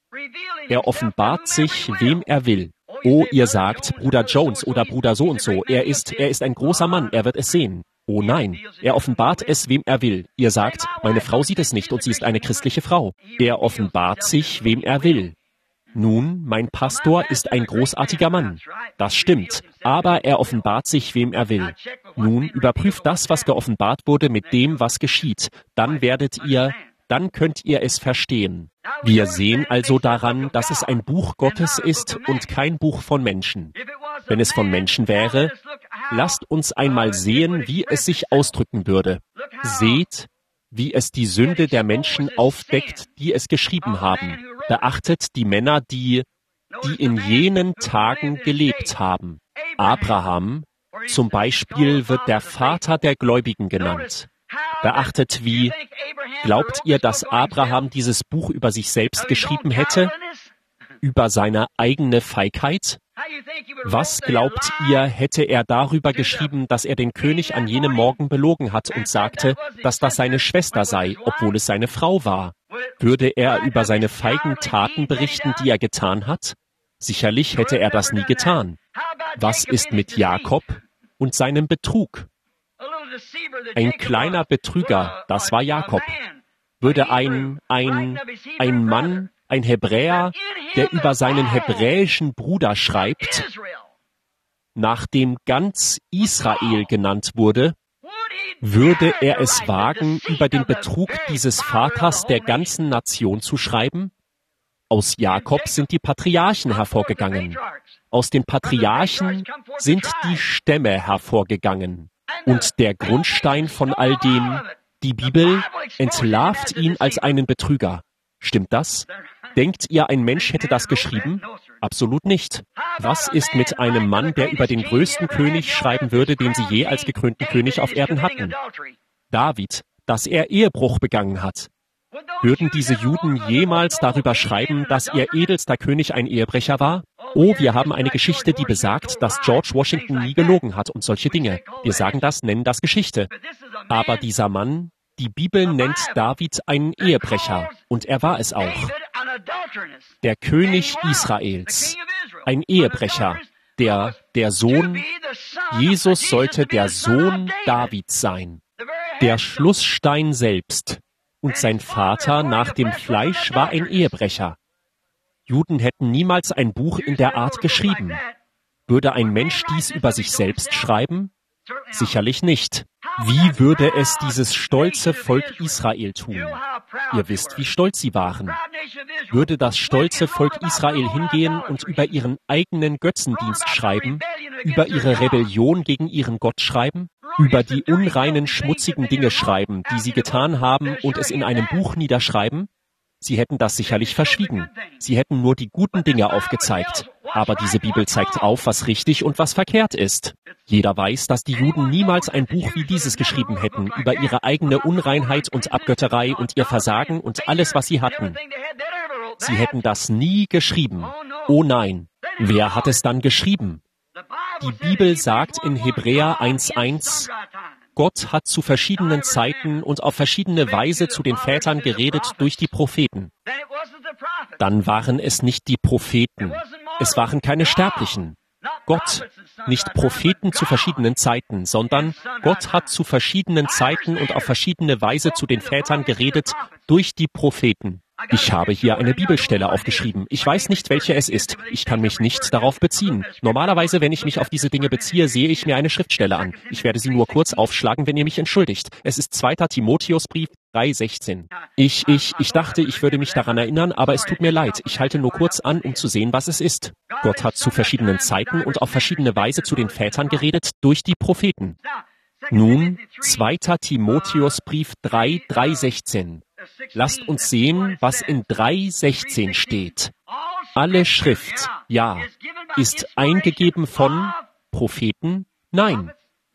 Er offenbart sich, wem er will. Oh, ihr sagt, Bruder Jones oder Bruder so und so, er ist, er ist ein großer Mann, er wird es sehen. Oh nein, er offenbart es, wem er will. Ihr sagt, meine Frau sieht es nicht und sie ist eine christliche Frau. Er offenbart sich, wem er will. Nun, mein Pastor ist ein großartiger Mann. Das stimmt, aber er offenbart sich, wem er will. Nun, überprüft das, was geoffenbart wurde, mit dem, was geschieht. Dann werdet ihr, dann könnt ihr es verstehen. Wir sehen also daran, dass es ein Buch Gottes ist und kein Buch von Menschen. Wenn es von Menschen wäre, lasst uns einmal sehen, wie es sich ausdrücken würde. Seht, wie es die Sünde der Menschen aufdeckt, die es geschrieben haben. Beachtet die Männer, die, die in jenen Tagen gelebt haben. Abraham, zum Beispiel, wird der Vater der Gläubigen genannt. Beachtet wie, glaubt ihr, dass Abraham dieses Buch über sich selbst geschrieben hätte? Über seine eigene Feigheit? Was glaubt ihr, hätte er darüber geschrieben, dass er den König an jenem Morgen belogen hat und sagte, dass das seine Schwester sei, obwohl es seine Frau war? Würde er über seine feigen Taten berichten, die er getan hat? Sicherlich hätte er das nie getan. Was ist mit Jakob und seinem Betrug? Ein kleiner Betrüger, das war Jakob. Würde ein, ein, ein Mann, ein Hebräer, der über seinen hebräischen Bruder schreibt, nachdem ganz Israel genannt wurde, würde er es wagen, über den Betrug dieses Vaters der ganzen Nation zu schreiben? Aus Jakob sind die Patriarchen hervorgegangen. Aus den Patriarchen sind die Stämme hervorgegangen. Und der Grundstein von all dem, die Bibel, entlarvt ihn als einen Betrüger. Stimmt das? Denkt ihr, ein Mensch hätte das geschrieben? Absolut nicht. Was ist mit einem Mann, der über den größten König schreiben würde, den sie je als gekrönten König auf Erden hatten? David, dass er Ehebruch begangen hat. Würden diese Juden jemals darüber schreiben, dass ihr edelster König ein Ehebrecher war? Oh, wir haben eine Geschichte, die besagt, dass George Washington nie gelogen hat und solche Dinge. Wir sagen das, nennen das Geschichte. Aber dieser Mann, die Bibel nennt David einen Ehebrecher, und er war es auch. Der König Israels, ein Ehebrecher, der, der Sohn, Jesus sollte der Sohn Davids sein, der Schlussstein selbst. Und sein Vater nach dem Fleisch war ein Ehebrecher. Juden hätten niemals ein Buch in der Art geschrieben. Würde ein Mensch dies über sich selbst schreiben? Sicherlich nicht. Wie würde es dieses stolze Volk Israel tun? Ihr wisst, wie stolz sie waren. Würde das stolze Volk Israel hingehen und über ihren eigenen Götzendienst schreiben, über ihre Rebellion gegen ihren Gott schreiben, über die unreinen, schmutzigen Dinge schreiben, die sie getan haben und es in einem Buch niederschreiben? Sie hätten das sicherlich verschwiegen. Sie hätten nur die guten Dinge aufgezeigt. Aber diese Bibel zeigt auf, was richtig und was verkehrt ist. Jeder weiß, dass die Juden niemals ein Buch wie dieses geschrieben hätten, über ihre eigene Unreinheit und Abgötterei und ihr Versagen und alles, was sie hatten. Sie hätten das nie geschrieben. Oh nein. Wer hat es dann geschrieben? Die Bibel sagt in Hebräer eins eins, Gott hat zu verschiedenen Zeiten und auf verschiedene Weise zu den Vätern geredet durch die Propheten. Dann waren es nicht die Propheten. Es waren keine Sterblichen. Gott, nicht Propheten zu verschiedenen Zeiten, sondern Gott hat zu verschiedenen Zeiten und auf verschiedene Weise zu den Vätern geredet durch die Propheten. Ich habe hier eine Bibelstelle aufgeschrieben. Ich weiß nicht, welche es ist. Ich kann mich nicht darauf beziehen. Normalerweise, wenn ich mich auf diese Dinge beziehe, sehe ich mir eine Schriftstelle an. Ich werde sie nur kurz aufschlagen, wenn ihr mich entschuldigt. Es ist zweiter Timotheusbrief drei sechzehn. Ich, ich, ich dachte, ich würde mich daran erinnern, aber es tut mir leid. Ich halte nur kurz an, um zu sehen, was es ist. Gott hat zu verschiedenen Zeiten und auf verschiedene Weise zu den Vätern geredet durch die Propheten. Nun, zweiter Timotheusbrief drei, drei sechzehn. Lasst uns sehen, was in drei sechzehn steht. Alle Schrift, ja, ist eingegeben von Propheten? Nein.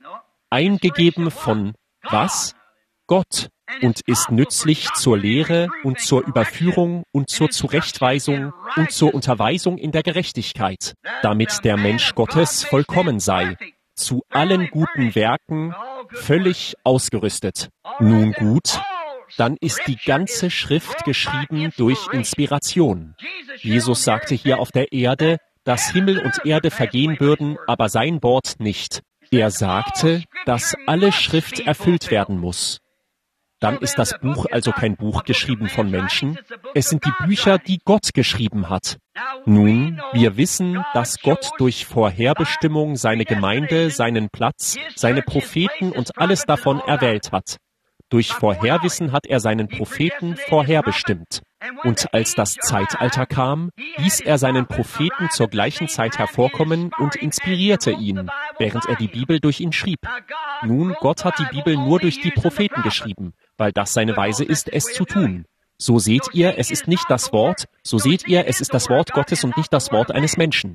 Eingegeben von was? Gott und ist nützlich zur Lehre und zur Überführung und zur Zurechtweisung und zur Unterweisung in der Gerechtigkeit, damit der Mensch Gottes vollkommen sei, zu allen guten Werken völlig ausgerüstet. Nun gut, dann ist die ganze Schrift geschrieben durch Inspiration. Jesus sagte hier auf der Erde, dass Himmel und Erde vergehen würden, aber sein Wort nicht. Er sagte, dass alle Schrift erfüllt werden muss. Dann ist das Buch also kein Buch geschrieben von Menschen. Es sind die Bücher, die Gott geschrieben hat. Nun, wir wissen, dass Gott durch Vorherbestimmung seine Gemeinde, seinen Platz, seine Propheten und alles davon erwählt hat. Durch Vorherwissen hat er seinen Propheten vorherbestimmt. Und als das Zeitalter kam, ließ er seinen Propheten zur gleichen Zeit hervorkommen und inspirierte ihn, während er die Bibel durch ihn schrieb. Nun, Gott hat die Bibel nur durch die Propheten geschrieben, weil das seine Weise ist, es zu tun. So seht ihr, es ist nicht das Wort, so seht ihr, es ist das Wort Gottes und nicht das Wort eines Menschen.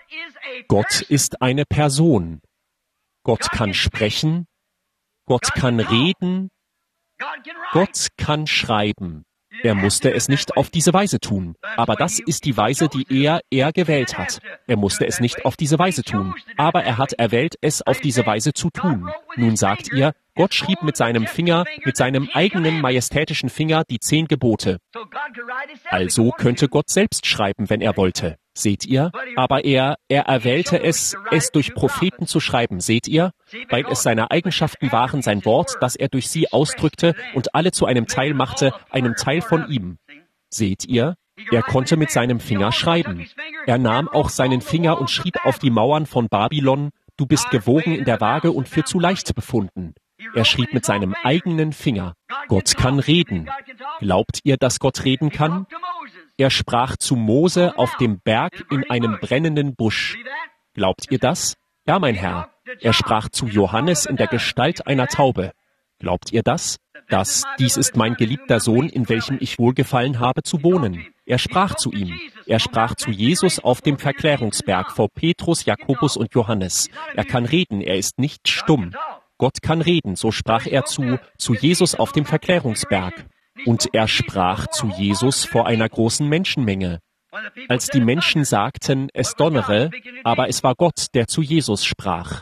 Gott ist eine Person. Gott kann sprechen, Gott kann reden, Gott kann schreiben. Er musste es nicht auf diese Weise tun, aber das ist die Weise, die er, er gewählt hat. Er musste es nicht auf diese Weise tun, aber er hat erwählt, es auf diese Weise zu tun. Nun sagt ihr, Gott schrieb mit seinem Finger, mit seinem eigenen majestätischen Finger die zehn Gebote. Also könnte Gott selbst schreiben, wenn er wollte. Seht ihr? Aber er, er erwählte es, es durch Propheten zu schreiben. Seht ihr? Weil es seine Eigenschaften waren, sein Wort, das er durch sie ausdrückte und alle zu einem Teil machte, einem Teil von ihm. Seht ihr? Er konnte mit seinem Finger schreiben. Er nahm auch seinen Finger und schrieb auf die Mauern von Babylon, du bist gewogen in der Waage und für zu leicht befunden. Er schrieb mit seinem eigenen Finger. Gott kann reden. Glaubt ihr, dass Gott reden kann? Er sprach zu Mose auf dem Berg in einem brennenden Busch. Glaubt ihr das? Ja, mein Herr. Er sprach zu Johannes in der Gestalt einer Taube. Glaubt ihr das? Das, dies ist mein geliebter Sohn, in welchem ich wohlgefallen habe zu wohnen. Er sprach zu ihm. Er sprach zu Jesus auf dem Verklärungsberg vor Petrus, Jakobus und Johannes. Er kann reden, er ist nicht stumm. Gott kann reden, so sprach er zu, zu Jesus auf dem Verklärungsberg. Und er sprach zu Jesus vor einer großen Menschenmenge. Als die Menschen sagten, es donnere, aber es war Gott, der zu Jesus sprach.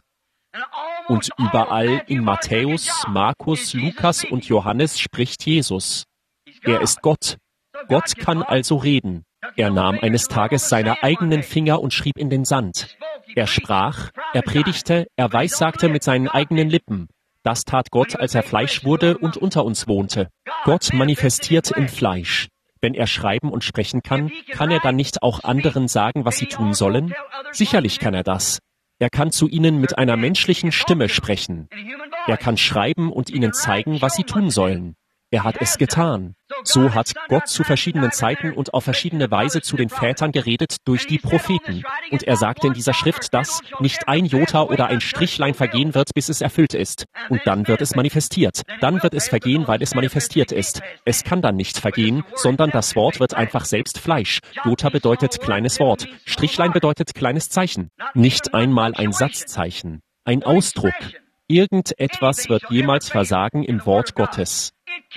Und überall in Matthäus, Markus, Lukas und Johannes spricht Jesus. Er ist Gott. Gott kann also reden. Er nahm eines Tages seine eigenen Finger und schrieb in den Sand. Er sprach, er predigte, er weissagte mit seinen eigenen Lippen. Das tat Gott, als er Fleisch wurde und unter uns wohnte. Gott manifestiert im Fleisch. Wenn er schreiben und sprechen kann, kann er dann nicht auch anderen sagen, was sie tun sollen? Sicherlich kann er das. Er kann zu ihnen mit einer menschlichen Stimme sprechen. Er kann schreiben und ihnen zeigen, was sie tun sollen. Er hat es getan. So hat Gott zu verschiedenen Zeiten und auf verschiedene Weise zu den Vätern geredet durch die Propheten. Und er sagte in dieser Schrift, dass nicht ein Jota oder ein Strichlein vergehen wird, bis es erfüllt ist. Und dann wird es manifestiert. Dann wird es vergehen, weil es manifestiert ist. Es kann dann nicht vergehen, sondern das Wort wird einfach selbst Fleisch. Jota bedeutet kleines Wort. Strichlein bedeutet kleines Zeichen. Nicht einmal ein Satzzeichen. Ein Ausdruck. Irgendetwas wird jemals versagen im Wort Gottes.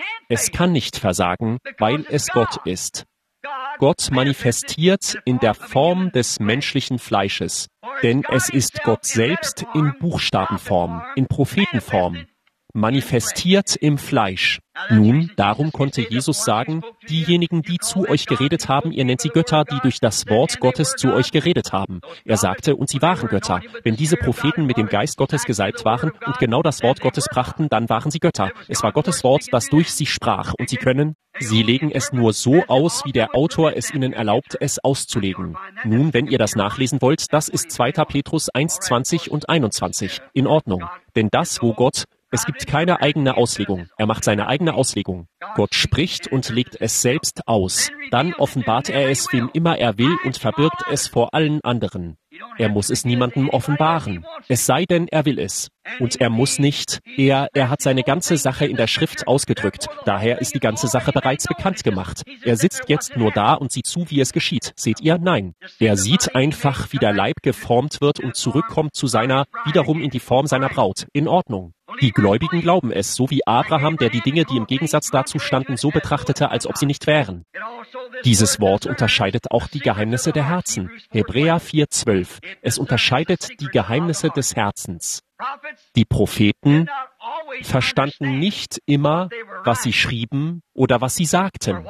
Es kann nicht versagen, weil es Gott ist. Gott manifestiert in der Form des menschlichen Fleisches, denn es ist Gott selbst in Buchstabenform, in Prophetenform, manifestiert im Fleisch. Nun, darum konnte Jesus sagen, diejenigen, die zu euch geredet haben, ihr nennt sie Götter, die durch das Wort Gottes zu euch geredet haben. Er sagte, und sie waren Götter. Wenn diese Propheten mit dem Geist Gottes gesalbt waren und genau das Wort Gottes brachten, dann waren sie Götter. Es war Gottes Wort, das durch sie sprach, und sie können, sie legen es nur so aus, wie der Autor es ihnen erlaubt, es auszulegen. Nun, wenn ihr das nachlesen wollt, das ist zweiter Petrus eins, zwanzig und einundzwanzig. In Ordnung. Denn das, wo Gott, es gibt keine eigene Auslegung. Er macht seine eigene Auslegung. Gott spricht und legt es selbst aus. Dann offenbart er es, wem immer er will, und verbirgt es vor allen anderen. Er muss es niemandem offenbaren. Es sei denn, er will es. Und er muss nicht. Er, er hat seine ganze Sache in der Schrift ausgedrückt. Daher ist die ganze Sache bereits bekannt gemacht. Er sitzt jetzt nur da und sieht zu, wie es geschieht. Seht ihr? Nein. Er sieht einfach, wie der Leib geformt wird und zurückkommt zu seiner, wiederum in die Form seiner Braut. In Ordnung. Die Gläubigen glauben es, so wie Abraham, der die Dinge, die im Gegensatz dazu standen, so betrachtete, als ob sie nicht wären. Dieses Wort unterscheidet auch die Geheimnisse der Herzen. Hebräer vier, zwölf. Es unterscheidet die Geheimnisse des Herzens. Die Propheten verstanden nicht immer, was sie schrieben oder was sie sagten.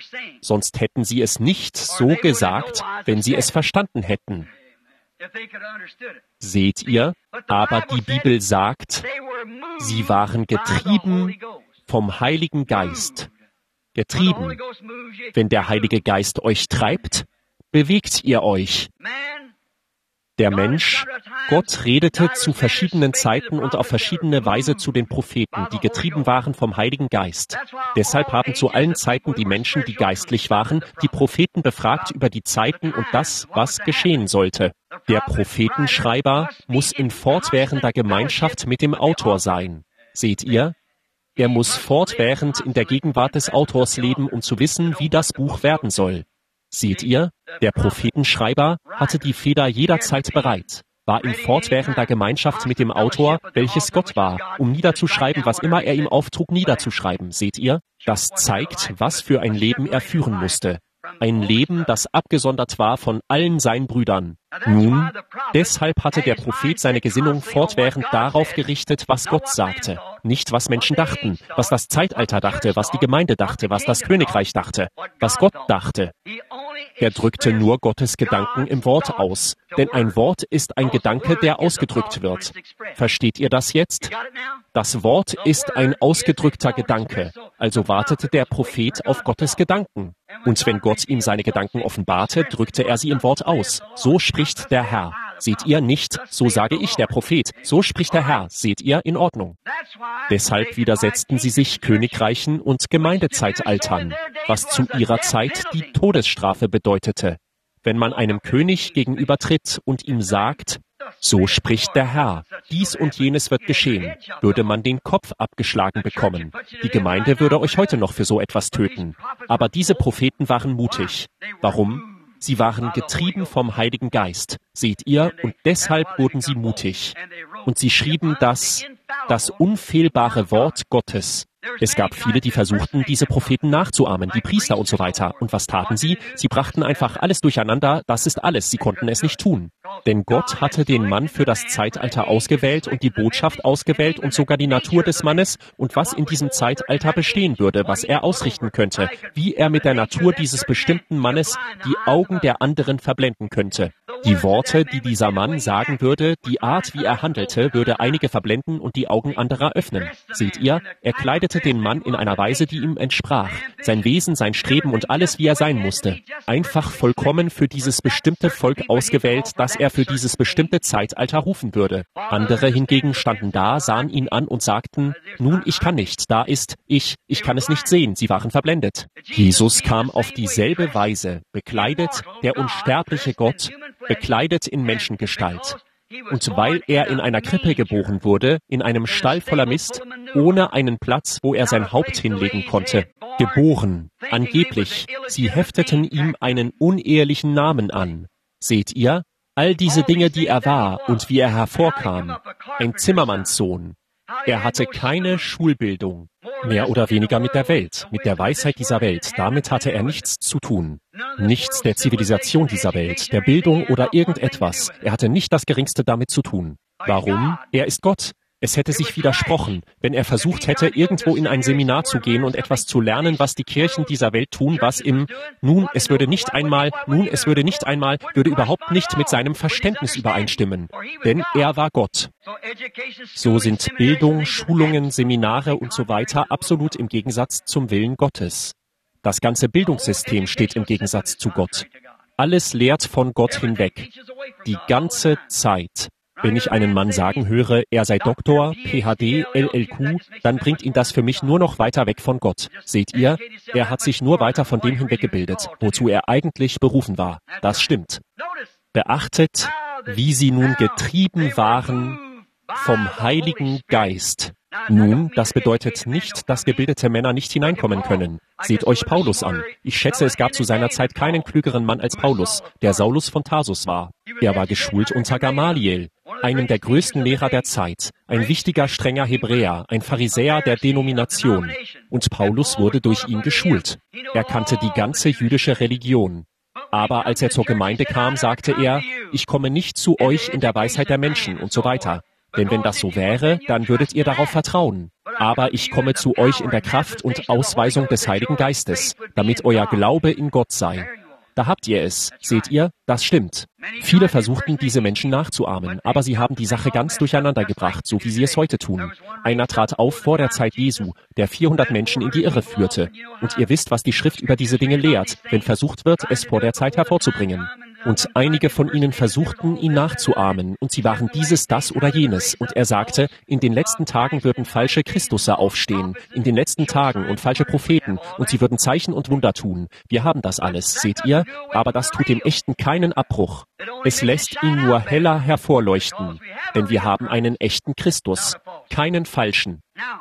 Sonst hätten sie es nicht so gesagt, wenn sie es verstanden hätten. Seht ihr? Aber die Bibel sagt, sie waren getrieben vom Heiligen Geist. Getrieben. Wenn der Heilige Geist euch treibt, bewegt ihr euch. Der Mensch, Gott redete zu verschiedenen Zeiten und auf verschiedene Weise zu den Propheten, die getrieben waren vom Heiligen Geist. Deshalb haben zu allen Zeiten die Menschen, die geistlich waren, die Propheten befragt über die Zeiten und das, was geschehen sollte. Der Prophetenschreiber muss in fortwährender Gemeinschaft mit dem Autor sein. Seht ihr? Er muss fortwährend in der Gegenwart des Autors leben, um zu wissen, wie das Buch werden soll. Seht ihr? Der Prophetenschreiber hatte die Feder jederzeit bereit, war in fortwährender Gemeinschaft mit dem Autor, welches Gott war, um niederzuschreiben, was immer er ihm auftrug, niederzuschreiben. Seht ihr? Das zeigt, was für ein Leben er führen musste. Ein Leben, das abgesondert war von allen seinen Brüdern. Nun, deshalb hatte der Prophet seine Gesinnung fortwährend darauf gerichtet, was Gott sagte. Nicht, was Menschen dachten, was das Zeitalter dachte, was die Gemeinde dachte, was das Königreich dachte, was Gott dachte. Er drückte nur Gottes Gedanken im Wort aus, denn ein Wort ist ein Gedanke, der ausgedrückt wird. Versteht ihr das jetzt? Das Wort ist ein ausgedrückter Gedanke, also wartete der Prophet auf Gottes Gedanken. Und wenn Gott ihm seine Gedanken offenbarte, drückte er sie im Wort aus. So spricht der Herr. Seht ihr nicht? So sage ich, der Prophet. So spricht der Herr. Seht ihr? In Ordnung. Deshalb widersetzten sie sich Königreichen und Gemeindezeitaltern, was zu ihrer Zeit die Todesstrafe bedeutete. Wenn man einem König gegenübertritt und ihm sagt, so spricht der Herr, dies und jenes wird geschehen, würde man den Kopf abgeschlagen bekommen. Die Gemeinde würde euch heute noch für so etwas töten. Aber diese Propheten waren mutig. Warum? Sie waren getrieben vom Heiligen Geist. Seht ihr? Und deshalb wurden sie mutig. Und sie schrieben das, das unfehlbare Wort Gottes. Es gab viele, die versuchten, diese Propheten nachzuahmen, die Priester und so weiter. Und was taten sie? Sie brachten einfach alles durcheinander, das ist alles, sie konnten es nicht tun. Denn Gott hatte den Mann für das Zeitalter ausgewählt und die Botschaft ausgewählt und sogar die Natur des Mannes und was in diesem Zeitalter bestehen würde, was er ausrichten könnte, wie er mit der Natur dieses bestimmten Mannes die Augen der anderen verblenden könnte. Die Worte, die dieser Mann sagen würde, die Art, wie er handelte, würde einige verblenden und die Augen anderer öffnen. Seht ihr, er kleidete den Mann in einer Weise, die ihm entsprach. Sein Wesen, sein Streben und alles, wie er sein musste. Einfach vollkommen für dieses bestimmte Volk ausgewählt, das er für dieses bestimmte Zeitalter rufen würde. Andere hingegen standen da, sahen ihn an und sagten, nun, ich kann nicht, da ist ich, ich kann es nicht sehen, sie waren verblendet. Jesus kam auf dieselbe Weise, bekleidet, der unsterbliche Gott, bekleidet in Menschengestalt. Und weil er in einer Krippe geboren wurde, in einem Stall voller Mist, ohne einen Platz, wo er sein Haupt hinlegen konnte, geboren, angeblich, sie hefteten ihm einen unehelichen Namen an. Seht ihr, all diese Dinge, die er war und wie er hervorkam, ein Zimmermannssohn. Er hatte keine Schulbildung, mehr oder weniger mit der Welt, mit der Weisheit dieser Welt. Damit hatte er nichts zu tun. Nichts der Zivilisation dieser Welt, der Bildung oder irgendetwas. Er hatte nicht das Geringste damit zu tun. Warum? Er ist Gott. Es hätte sich widersprochen, wenn er versucht hätte, irgendwo in ein Seminar zu gehen und etwas zu lernen, was die Kirchen dieser Welt tun, was im, nun, es würde nicht einmal, nun, es würde nicht einmal, würde überhaupt nicht mit seinem Verständnis übereinstimmen. Denn er war Gott. So sind Bildung, Schulungen, Seminare und so weiter absolut im Gegensatz zum Willen Gottes. Das ganze Bildungssystem steht im Gegensatz zu Gott. Alles lehrt von Gott hinweg. Die ganze Zeit. Wenn ich einen Mann sagen höre, er sei Doktor, P H D, L L Q, dann bringt ihn das für mich nur noch weiter weg von Gott. Seht ihr, er hat sich nur weiter von dem hinweggebildet, wozu er eigentlich berufen war. Das stimmt. Beachtet, wie sie nun getrieben waren vom Heiligen Geist. Nun, das bedeutet nicht, dass gebildete Männer nicht hineinkommen können. Seht euch Paulus an. Ich schätze, es gab zu seiner Zeit keinen klügeren Mann als Paulus, der Saulus von Tarsus war. Er war geschult unter Gamaliel, einem der größten Lehrer der Zeit, ein wichtiger, strenger Hebräer, ein Pharisäer der Denomination. Und Paulus wurde durch ihn geschult. Er kannte die ganze jüdische Religion. Aber als er zur Gemeinde kam, sagte er, ich komme nicht zu euch in der Weisheit der Menschen und so weiter. Denn wenn das so wäre, dann würdet ihr darauf vertrauen. Aber ich komme zu euch in der Kraft und Ausweisung des Heiligen Geistes, damit euer Glaube in Gott sei. Da habt ihr es. Seht ihr? Das stimmt. Viele versuchten, diese Menschen nachzuahmen, aber sie haben die Sache ganz durcheinander gebracht, so wie sie es heute tun. Einer trat auf vor der Zeit Jesu, der vierhundert Menschen in die Irre führte. Und ihr wisst, was die Schrift über diese Dinge lehrt, wenn versucht wird, es vor der Zeit hervorzubringen. Und einige von ihnen versuchten, ihn nachzuahmen, und sie waren dieses, das oder jenes. Und er sagte, in den letzten Tagen würden falsche Christusse aufstehen, in den letzten Tagen und falsche Propheten, und sie würden Zeichen und Wunder tun. Wir haben das alles, seht ihr? Aber das tut dem Echten keinen Abbruch. Es lässt ihn nur heller hervorleuchten, denn wir haben einen echten Christus, keinen falschen.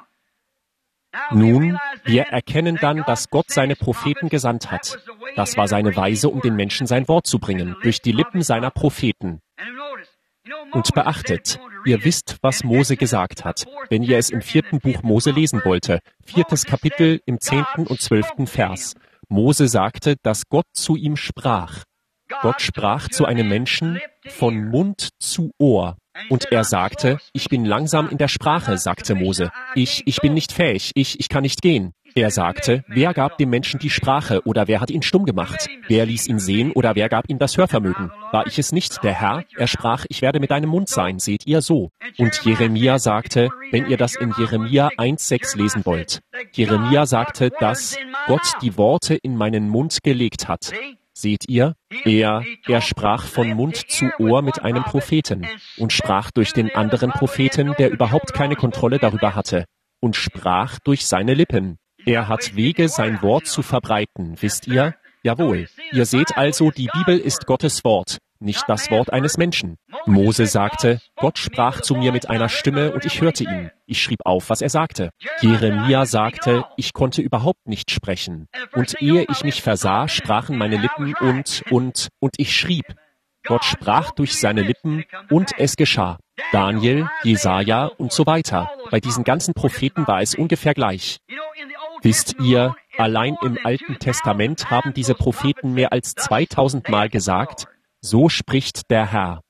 Nun, wir erkennen dann, dass Gott seine Propheten gesandt hat. Das war seine Weise, um den Menschen sein Wort zu bringen, durch die Lippen seiner Propheten. Und beachtet, ihr wisst, was Mose gesagt hat, wenn ihr es im vierten Buch Mose lesen wollte, viertes Kapitel im zehnten und zwölften Vers. Mose sagte, dass Gott zu ihm sprach. Gott sprach zu einem Menschen von Mund zu Ohr. Und er sagte, ich bin langsam in der Sprache, sagte Mose. Ich, ich bin nicht fähig, ich, ich kann nicht gehen. Er sagte, wer gab dem Menschen die Sprache oder wer hat ihn stumm gemacht? Wer ließ ihn sehen oder wer gab ihm das Hörvermögen? War ich es nicht, der Herr? Er sprach, ich werde mit deinem Mund sein, seht ihr so. Und Jeremia sagte, wenn ihr das in Jeremia eins sechs lesen wollt. Jeremia sagte, dass Gott die Worte in meinen Mund gelegt hat. Seht ihr? Er, er sprach von Mund zu Ohr mit einem Propheten und sprach durch den anderen Propheten, der überhaupt keine Kontrolle darüber hatte, und sprach durch seine Lippen. Er hat Wege, sein Wort zu verbreiten, wisst ihr? Jawohl. Ihr seht also, die Bibel ist Gottes Wort, nicht das Wort eines Menschen. Mose sagte, Gott sprach zu mir mit einer Stimme und ich hörte ihn. Ich schrieb auf, was er sagte. Jeremia sagte, ich konnte überhaupt nicht sprechen. Und ehe ich mich versah, sprachen meine Lippen und, und, und ich schrieb. Gott sprach durch seine Lippen und es geschah. Daniel, Jesaja und so weiter. Bei diesen ganzen Propheten war es ungefähr gleich. Wisst ihr, allein im Alten Testament haben diese Propheten mehr als zweitausend Mal gesagt, so spricht der Herr.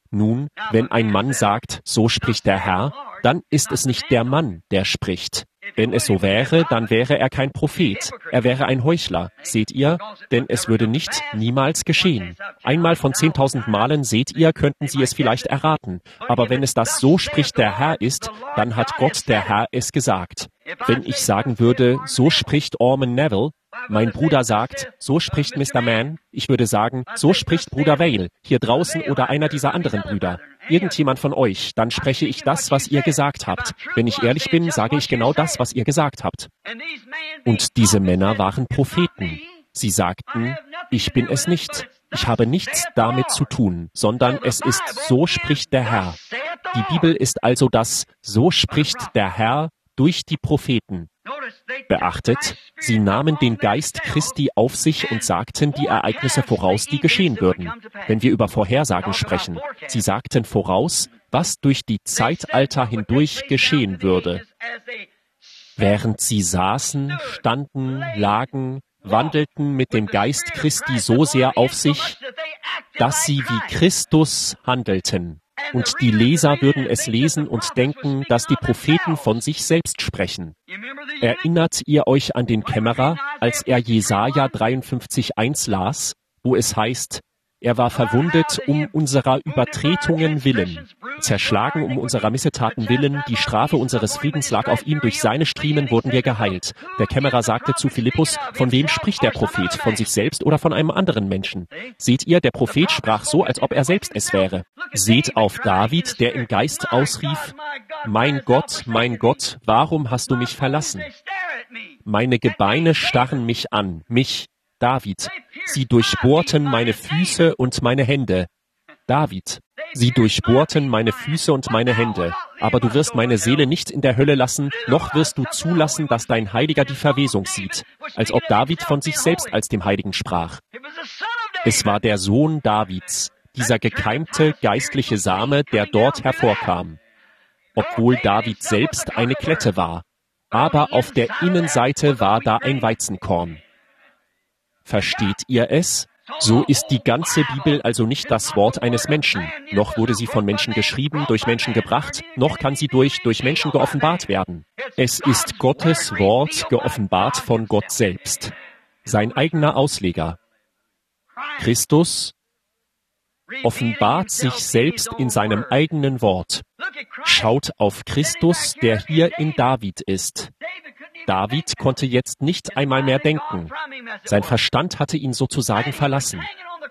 Nun, wenn ein Mann sagt, so spricht der Herr, dann ist es nicht der Mann, der spricht. Wenn es so wäre, dann wäre er kein Prophet. Er wäre ein Heuchler. Seht ihr? Denn es würde nicht niemals geschehen. Einmal von zehntausend Malen, seht ihr, könnten Sie es vielleicht erraten. Aber wenn es das so spricht der Herr ist, dann hat Gott der Herr es gesagt. Wenn ich sagen würde, so spricht Orman Neville, mein Bruder sagt, so spricht Mister Mann, ich würde sagen, so spricht Bruder Vail, hier draußen oder einer dieser anderen Brüder. Irgendjemand von euch, dann spreche ich das, was ihr gesagt habt. Wenn ich ehrlich bin, sage ich genau das, was ihr gesagt habt. Und diese Männer waren Propheten. Sie sagten, ich bin es nicht. Ich habe nichts damit zu tun, sondern es ist, so spricht der Herr. Die Bibel ist also das, so spricht der Herr durch die Propheten. Beachtet, sie nahmen den Geist Christi auf sich und sagten die Ereignisse voraus, die geschehen würden. Wenn wir über Vorhersagen sprechen, sie sagten voraus, was durch die Zeitalter hindurch geschehen würde. Während sie saßen, standen, lagen, wandelten mit dem Geist Christi so sehr auf sich, dass sie wie Christus handelten. Und die Leser würden es lesen und denken, dass die Propheten von sich selbst sprechen. Erinnert ihr euch an den Kämmerer, als er Jesaja dreiundfünfzig eins las, wo es heißt, er war verwundet um unserer Übertretungen willen, zerschlagen um unserer Missetaten willen, die Strafe unseres Friedens lag auf ihm, durch seine Striemen wurden wir geheilt. Der Kämmerer sagte zu Philippus, von wem spricht der Prophet, von sich selbst oder von einem anderen Menschen? Seht ihr, der Prophet sprach so, als ob er selbst es wäre. Seht auf David, der im Geist ausrief, mein Gott, mein Gott, warum hast du mich verlassen? Meine Gebeine starren mich an, mich, David. Sie durchbohrten meine Füße und meine Hände. David. Sie durchbohrten meine Füße und meine Hände. Aber du wirst meine Seele nicht in der Hölle lassen, noch wirst du zulassen, dass dein Heiliger die Verwesung sieht. Als ob David von sich selbst als dem Heiligen sprach. Es war der Sohn Davids, dieser gekeimte geistliche Same, der dort hervorkam. Obwohl David selbst eine Klette war. Aber auf der Innenseite war da ein Weizenkorn. Versteht ihr es? So ist die ganze Bibel also nicht das Wort eines Menschen. Noch wurde sie von Menschen geschrieben, durch Menschen gebracht, noch kann sie durch, durch Menschen geoffenbart werden. Es ist Gottes Wort, geoffenbart von Gott selbst. Sein eigener Ausleger. Christus offenbart sich selbst in seinem eigenen Wort. Schaut auf Christus, der hier in David ist. David konnte jetzt nicht einmal mehr denken. Sein Verstand hatte ihn sozusagen verlassen.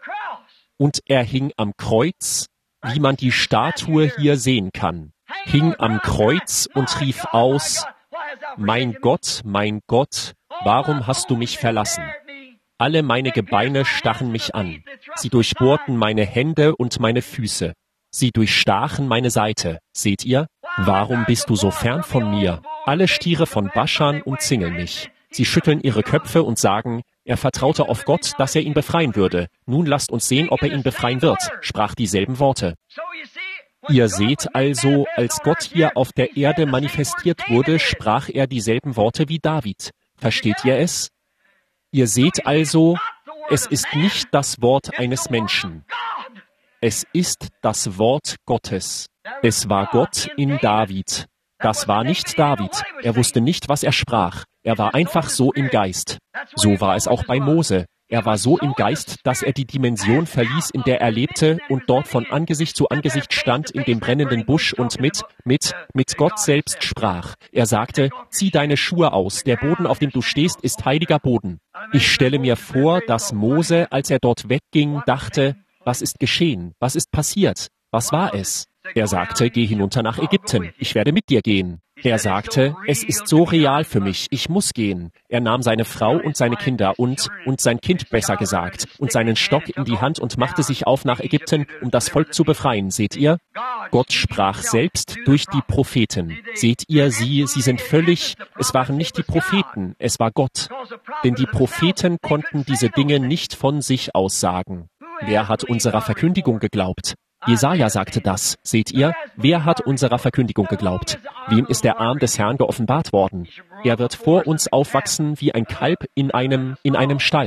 Und er hing am Kreuz, wie man die Statue hier sehen kann. Hing am Kreuz und rief aus, mein Gott, mein Gott, warum hast du mich verlassen? Alle meine Gebeine stachen mich an. Sie durchbohrten meine Hände und meine Füße. Sie durchstachen meine Seite. Seht ihr? Warum bist du so fern von mir? Alle Stiere von Baschan umzingeln mich. Sie schütteln ihre Köpfe und sagen, er vertraute auf Gott, dass er ihn befreien würde. Nun lasst uns sehen, ob er ihn befreien wird, sprach dieselben Worte. Ihr seht also, als Gott hier auf der Erde manifestiert wurde, sprach er dieselben Worte wie David. Versteht ihr es? Ihr seht also, es ist nicht das Wort eines Menschen. Es ist das Wort Gottes. Es war Gott in David. Das war nicht David. Er wusste nicht, was er sprach. Er war einfach so im Geist. So war es auch bei Mose. Er war so im Geist, dass er die Dimension verließ, in der er lebte und dort von Angesicht zu Angesicht stand in dem brennenden Busch und mit, mit, mit Gott selbst sprach. Er sagte, zieh deine Schuhe aus, der Boden, auf dem du stehst, ist heiliger Boden. Ich stelle mir vor, dass Mose, als er dort wegging, dachte, was ist geschehen? Was ist passiert? Was war es? Er sagte, geh hinunter nach Ägypten, ich werde mit dir gehen. Er sagte, es ist so real für mich, ich muss gehen. Er nahm seine Frau und seine Kinder und, und sein Kind besser gesagt, und seinen Stock in die Hand und machte sich auf nach Ägypten, um das Volk zu befreien. Seht ihr? Gott sprach selbst durch die Propheten. Seht ihr sie, sie sind völlig, es waren nicht die Propheten, es war Gott. Denn die Propheten konnten diese Dinge nicht von sich aus sagen. Wer hat unserer Verkündigung geglaubt? Jesaja sagte das. Seht ihr? Wer hat unserer Verkündigung geglaubt? Wem ist der Arm des Herrn geoffenbart worden? Er wird vor uns aufwachsen wie ein Kalb in einem, in einem Stall.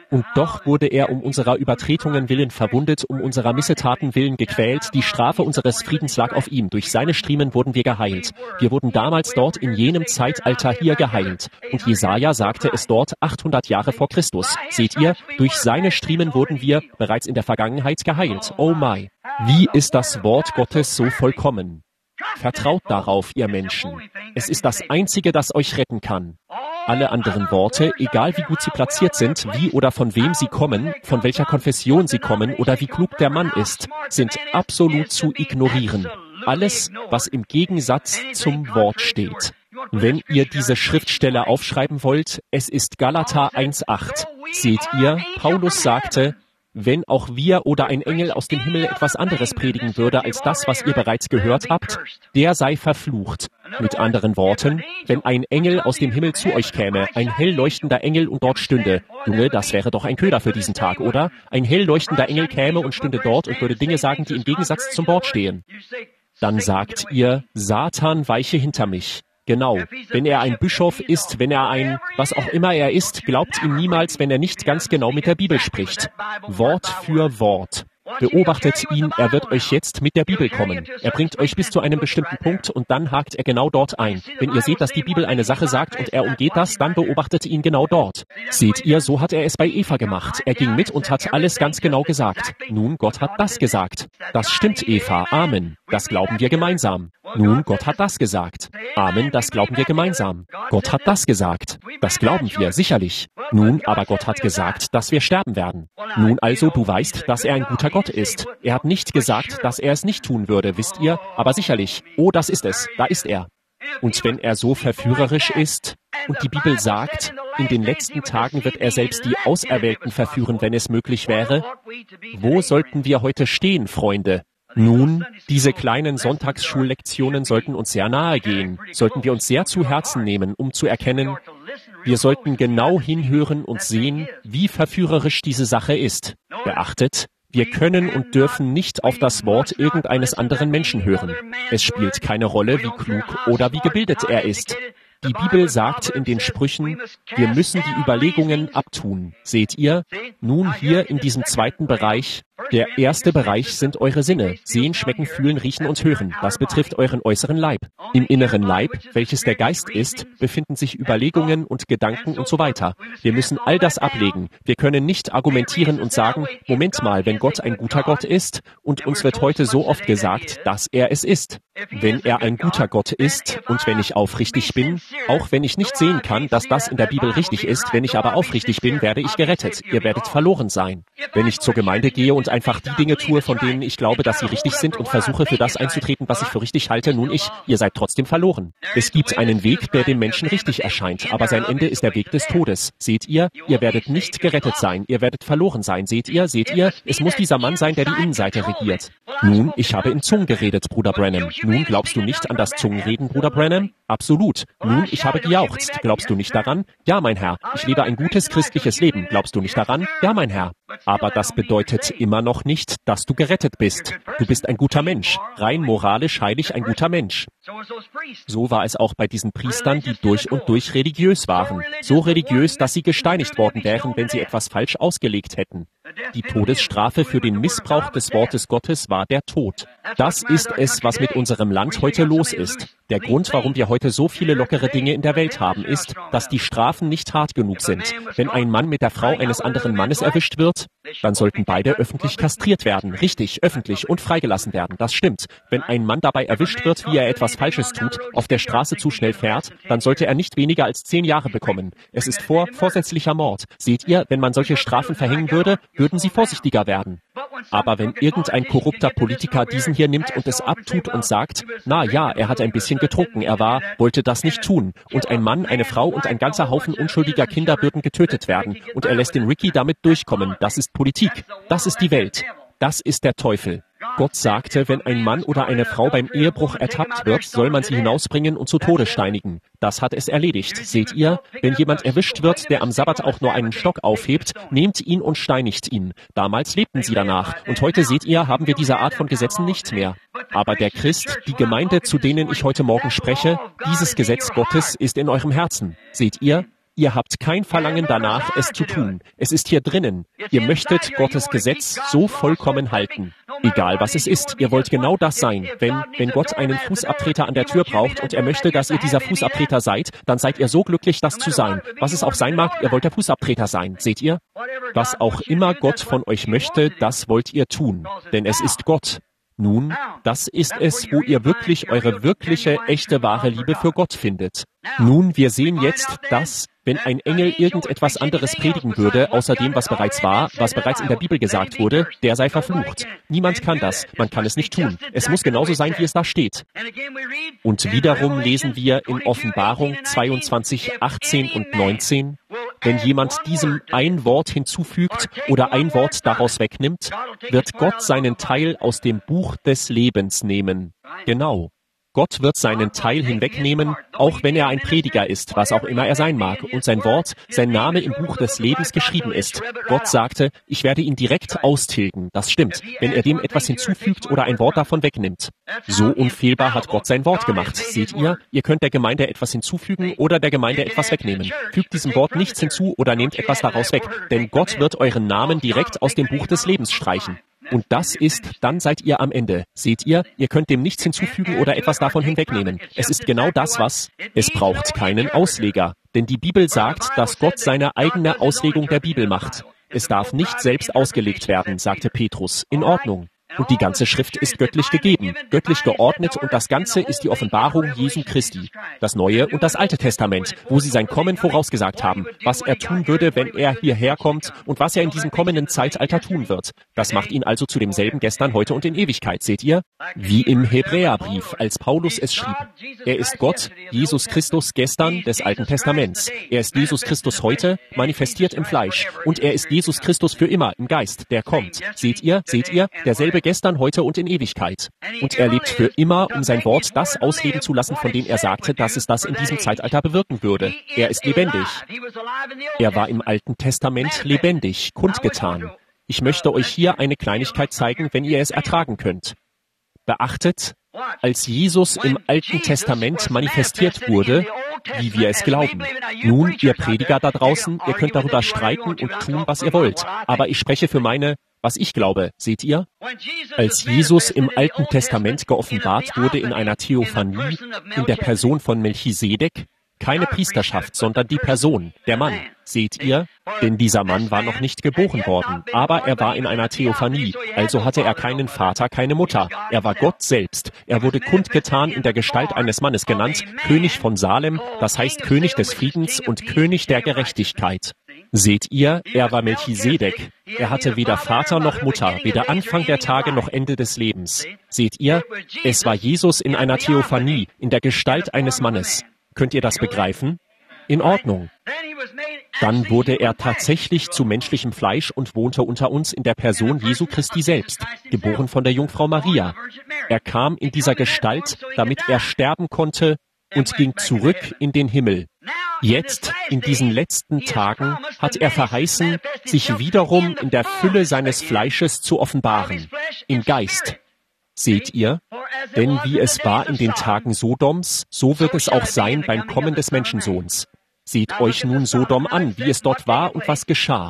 Und doch wurde er um unserer Übertretungen willen verwundet, um unserer Missetaten willen gequält. Die Strafe unseres Friedens lag auf ihm. Durch seine Striemen wurden wir geheilt. Wir wurden damals dort in jenem Zeitalter hier geheilt. Und Jesaja sagte es dort achthundert Jahre vor Christus. Seht ihr, durch seine Striemen wurden wir bereits in der Vergangenheit geheilt. Oh my. Wie ist das Wort Gottes so vollkommen? Vertraut darauf, ihr Menschen. Es ist das Einzige, das euch retten kann. Alle anderen Worte, egal wie gut sie platziert sind, wie oder von wem sie kommen, von welcher Konfession sie kommen oder wie klug der Mann ist, sind absolut zu ignorieren. Alles, was im Gegensatz zum Wort steht. Wenn ihr diese Schriftstelle aufschreiben wollt, es ist Galater eins acht. Seht ihr, Paulus sagte, wenn auch wir oder ein Engel aus dem Himmel etwas anderes predigen würde als das, was ihr bereits gehört habt, der sei verflucht. Mit anderen Worten, wenn ein Engel aus dem Himmel zu euch käme, ein hell leuchtender Engel und dort stünde, Junge, das wäre doch ein Köder für diesen Tag, oder? Ein hell leuchtender Engel käme und stünde dort und würde Dinge sagen, die im Gegensatz zum Wort stehen. Dann sagt ihr, Satan, weiche hinter mich. Genau. Wenn er ein Bischof ist, wenn er ein, was auch immer er ist, glaubt ihm niemals, wenn er nicht ganz genau mit der Bibel spricht. Wort für Wort. Beobachtet ihn, er wird euch jetzt mit der Bibel kommen. Er bringt euch bis zu einem bestimmten Punkt und dann hakt er genau dort ein. Wenn ihr seht, dass die Bibel eine Sache sagt und er umgeht das, dann beobachtet ihn genau dort. Seht ihr, so hat er es bei Eva gemacht. Er ging mit und hat alles ganz genau gesagt. Nun, Gott hat das gesagt. Das stimmt, Eva. Amen. Das glauben wir gemeinsam. Nun, Gott hat das gesagt. Amen, das glauben wir gemeinsam. Gott hat das gesagt. Das glauben wir, sicherlich. Nun, aber Gott hat gesagt, dass wir sterben werden. Nun also, du weißt, dass er ein guter Gott ist. Er hat nicht gesagt, dass er es nicht tun würde, wisst ihr? Aber sicherlich. Oh, das ist es. Da ist er. Und wenn er so verführerisch ist, und die Bibel sagt, in den letzten Tagen wird er selbst die Auserwählten verführen, wenn es möglich wäre, wo sollten wir heute stehen, Freunde? Nun, diese kleinen Sonntagsschullektionen sollten uns sehr nahe gehen, sollten wir uns sehr zu Herzen nehmen, um zu erkennen, wir sollten genau hinhören und sehen, wie verführerisch diese Sache ist. Beachtet, wir können und dürfen nicht auf das Wort irgendeines anderen Menschen hören. Es spielt keine Rolle, wie klug oder wie gebildet er ist. Die Bibel sagt in den Sprüchen, wir müssen die Überlegungen abtun. Seht ihr? Nun hier in diesem zweiten Bereich, der erste Bereich sind eure Sinne. Sehen, schmecken, fühlen, riechen und hören. Das betrifft euren äußeren Leib. Im inneren Leib, welches der Geist ist, befinden sich Überlegungen und Gedanken und so weiter. Wir müssen all das ablegen. Wir können nicht argumentieren und sagen, Moment mal, wenn Gott ein guter Gott ist, und uns wird heute so oft gesagt, dass er es ist. Wenn er ein guter Gott ist und wenn ich aufrichtig bin, auch wenn ich nicht sehen kann, dass das in der Bibel richtig ist, wenn ich aber aufrichtig bin, werde ich gerettet. Ihr werdet verloren sein. Wenn ich zur Gemeinde gehe und einfach die Dinge tue, von denen ich glaube, dass sie richtig sind und versuche für das einzutreten, was ich für richtig halte, nun ich, ihr seid trotzdem verloren. Es gibt einen Weg, der dem Menschen richtig erscheint, aber sein Ende ist der Weg des Todes. Seht ihr? Ihr werdet nicht gerettet sein. Ihr werdet verloren sein. Seht ihr? Seht ihr? Es muss dieser Mann sein, der die Innenseite regiert. Nun, ich habe in Zungen geredet, Bruder Branham. Nun, glaubst du nicht an das Zungenreden, Bruder Branham? Absolut. Nun, ich habe gejauchzt. Glaubst du nicht daran? Ja, mein Herr. Ich lebe ein gutes christliches Leben. Glaubst du nicht daran? Ja, mein Herr. Aber das bedeutet immer noch nicht, dass du gerettet bist. Du bist ein guter Mensch. Rein moralisch heilig ein guter Mensch. So war es auch bei diesen Priestern, die durch und durch religiös waren. So religiös, dass sie gesteinigt worden wären, wenn sie etwas falsch ausgelegt hätten. Die Todesstrafe für den Missbrauch des Wortes Gottes war der Tod. Das ist es, was mit unserem Land heute los ist. Der Grund, warum wir heute so viele lockere Dinge in der Welt haben, ist, dass die Strafen nicht hart genug sind. Wenn ein Mann mit der Frau eines anderen Mannes erwischt wird, dann sollten beide öffentlich kastriert werden. Richtig, öffentlich und freigelassen werden. Das stimmt. Wenn ein Mann dabei erwischt wird, wie er etwas Falsches tut, auf der Straße zu schnell fährt, dann sollte er nicht weniger als zehn Jahre bekommen. Es ist vor vorsätzlicher Mord. Seht ihr, wenn man solche Strafen verhängen würde, würden sie vorsichtiger werden. Aber wenn irgendein korrupter Politiker diesen hier nimmt und es abtut und sagt, na ja, er hat ein bisschen getrunken, er war, wollte das nicht tun, und ein Mann, eine Frau und ein ganzer Haufen unschuldiger Kinder würden getötet werden, und er lässt den Ricky damit durchkommen, das ist Politik, das ist die Welt, das ist der Teufel. Gott sagte, wenn ein Mann oder eine Frau beim Ehebruch ertappt wird, soll man sie hinausbringen und zu Tode steinigen. Das hat es erledigt. Seht ihr, wenn jemand erwischt wird, der am Sabbat auch nur einen Stock aufhebt, nehmt ihn und steinigt ihn. Damals lebten sie danach. Und heute, seht ihr, haben wir diese Art von Gesetzen nicht mehr. Aber der Christ, die Gemeinde, zu denen ich heute Morgen spreche, dieses Gesetz Gottes ist in eurem Herzen. Seht ihr? Ihr habt kein Verlangen danach, es zu tun. Es ist hier drinnen. Ihr möchtet Gottes Gesetz so vollkommen halten. Egal was es ist, ihr wollt genau das sein. Wenn, wenn Gott einen Fußabtreter an der Tür braucht und er möchte, dass ihr dieser Fußabtreter seid, dann seid ihr so glücklich, das zu sein. Was es auch sein mag, ihr wollt der Fußabtreter sein. Seht ihr? Was auch immer Gott von euch möchte, das wollt ihr tun. Denn es ist Gott. Nun, das ist es, wo ihr wirklich eure wirkliche, echte, wahre Liebe für Gott findet. Nun, wir sehen jetzt, dass, wenn ein Engel irgendetwas anderes predigen würde, außer dem, was bereits war, was bereits in der Bibel gesagt wurde, der sei verflucht. Niemand kann das. Man kann es nicht tun. Es muss genauso sein, wie es da steht. Und wiederum lesen wir in Offenbarung zweiundzwanzig, achtzehn und neunzehn, wenn jemand diesem ein Wort hinzufügt oder ein Wort daraus wegnimmt, wird Gott seinen Teil aus dem Buch des Lebens nehmen. Genau. Gott wird seinen Teil hinwegnehmen, auch wenn er ein Prediger ist, was auch immer er sein mag, und sein Wort, sein Name im Buch des Lebens geschrieben ist. Gott sagte, ich werde ihn direkt austilgen. Das stimmt, wenn er dem etwas hinzufügt oder ein Wort davon wegnimmt. So unfehlbar hat Gott sein Wort gemacht. Seht ihr, ihr könnt der Gemeinde etwas hinzufügen oder der Gemeinde etwas wegnehmen. Fügt diesem Wort nichts hinzu oder nehmt etwas daraus weg, denn Gott wird euren Namen direkt aus dem Buch des Lebens streichen. Und das ist, dann seid ihr am Ende. Seht ihr, ihr könnt dem nichts hinzufügen oder etwas davon hinwegnehmen. Es ist genau das, was, es braucht keinen Ausleger. Denn die Bibel sagt, dass Gott seine eigene Auslegung der Bibel macht. Es darf nicht selbst ausgelegt werden, sagte Petrus. In Ordnung. Und die ganze Schrift ist göttlich gegeben, göttlich geordnet und das Ganze ist die Offenbarung Jesu Christi. Das Neue und das Alte Testament, wo sie sein Kommen vorausgesagt haben, was er tun würde, wenn er hierher kommt und was er in diesem kommenden Zeitalter tun wird. Das macht ihn also zu demselben gestern, heute und in Ewigkeit, seht ihr? Wie im Hebräerbrief, als Paulus es schrieb. Er ist Gott, Jesus Christus gestern des Alten Testaments. Er ist Jesus Christus heute, manifestiert im Fleisch. Und er ist Jesus Christus für immer im Geist, der kommt. Seht ihr, seht ihr, derselbe gestern, heute und in Ewigkeit. Und er lebt für immer, um sein Wort das ausleben zu lassen, von dem er sagte, dass es das in diesem Zeitalter bewirken würde. Er ist lebendig. Er war im Alten Testament lebendig, kundgetan. Ich möchte euch hier eine Kleinigkeit zeigen, wenn ihr es ertragen könnt. Beachtet, als Jesus im Alten Testament manifestiert wurde, wie wir es glauben. Nun, ihr Prediger da draußen, ihr könnt darüber streiten und tun, was ihr wollt. Aber ich spreche für meine, was ich glaube, seht ihr? Als Jesus im Alten Testament geoffenbart wurde in einer Theophanie, in der Person von Melchisedek, keine Priesterschaft, sondern die Person, der Mann. Seht ihr? Denn dieser Mann war noch nicht geboren worden, aber er war in einer Theophanie, also hatte er keinen Vater, keine Mutter. Er war Gott selbst. Er wurde kundgetan in der Gestalt eines Mannes genannt, König von Salem, das heißt König des Friedens und König der Gerechtigkeit. Seht ihr, er war Melchisedek. Er hatte weder Vater noch Mutter, weder Anfang der Tage noch Ende des Lebens. Seht ihr? Es war Jesus in einer Theophanie, in der Gestalt eines Mannes. Könnt ihr das begreifen? In Ordnung. Dann wurde er tatsächlich zu menschlichem Fleisch und wohnte unter uns in der Person Jesu Christi selbst, geboren von der Jungfrau Maria. Er kam in dieser Gestalt, damit er sterben konnte und ging zurück in den Himmel. Jetzt, in diesen letzten Tagen, hat er verheißen, sich wiederum in der Fülle seines Fleisches zu offenbaren, im Geist. Seht ihr? Denn wie es war in den Tagen Sodoms, so wird es auch sein beim Kommen des Menschensohns. Seht euch nun Sodom an, wie es dort war und was geschah.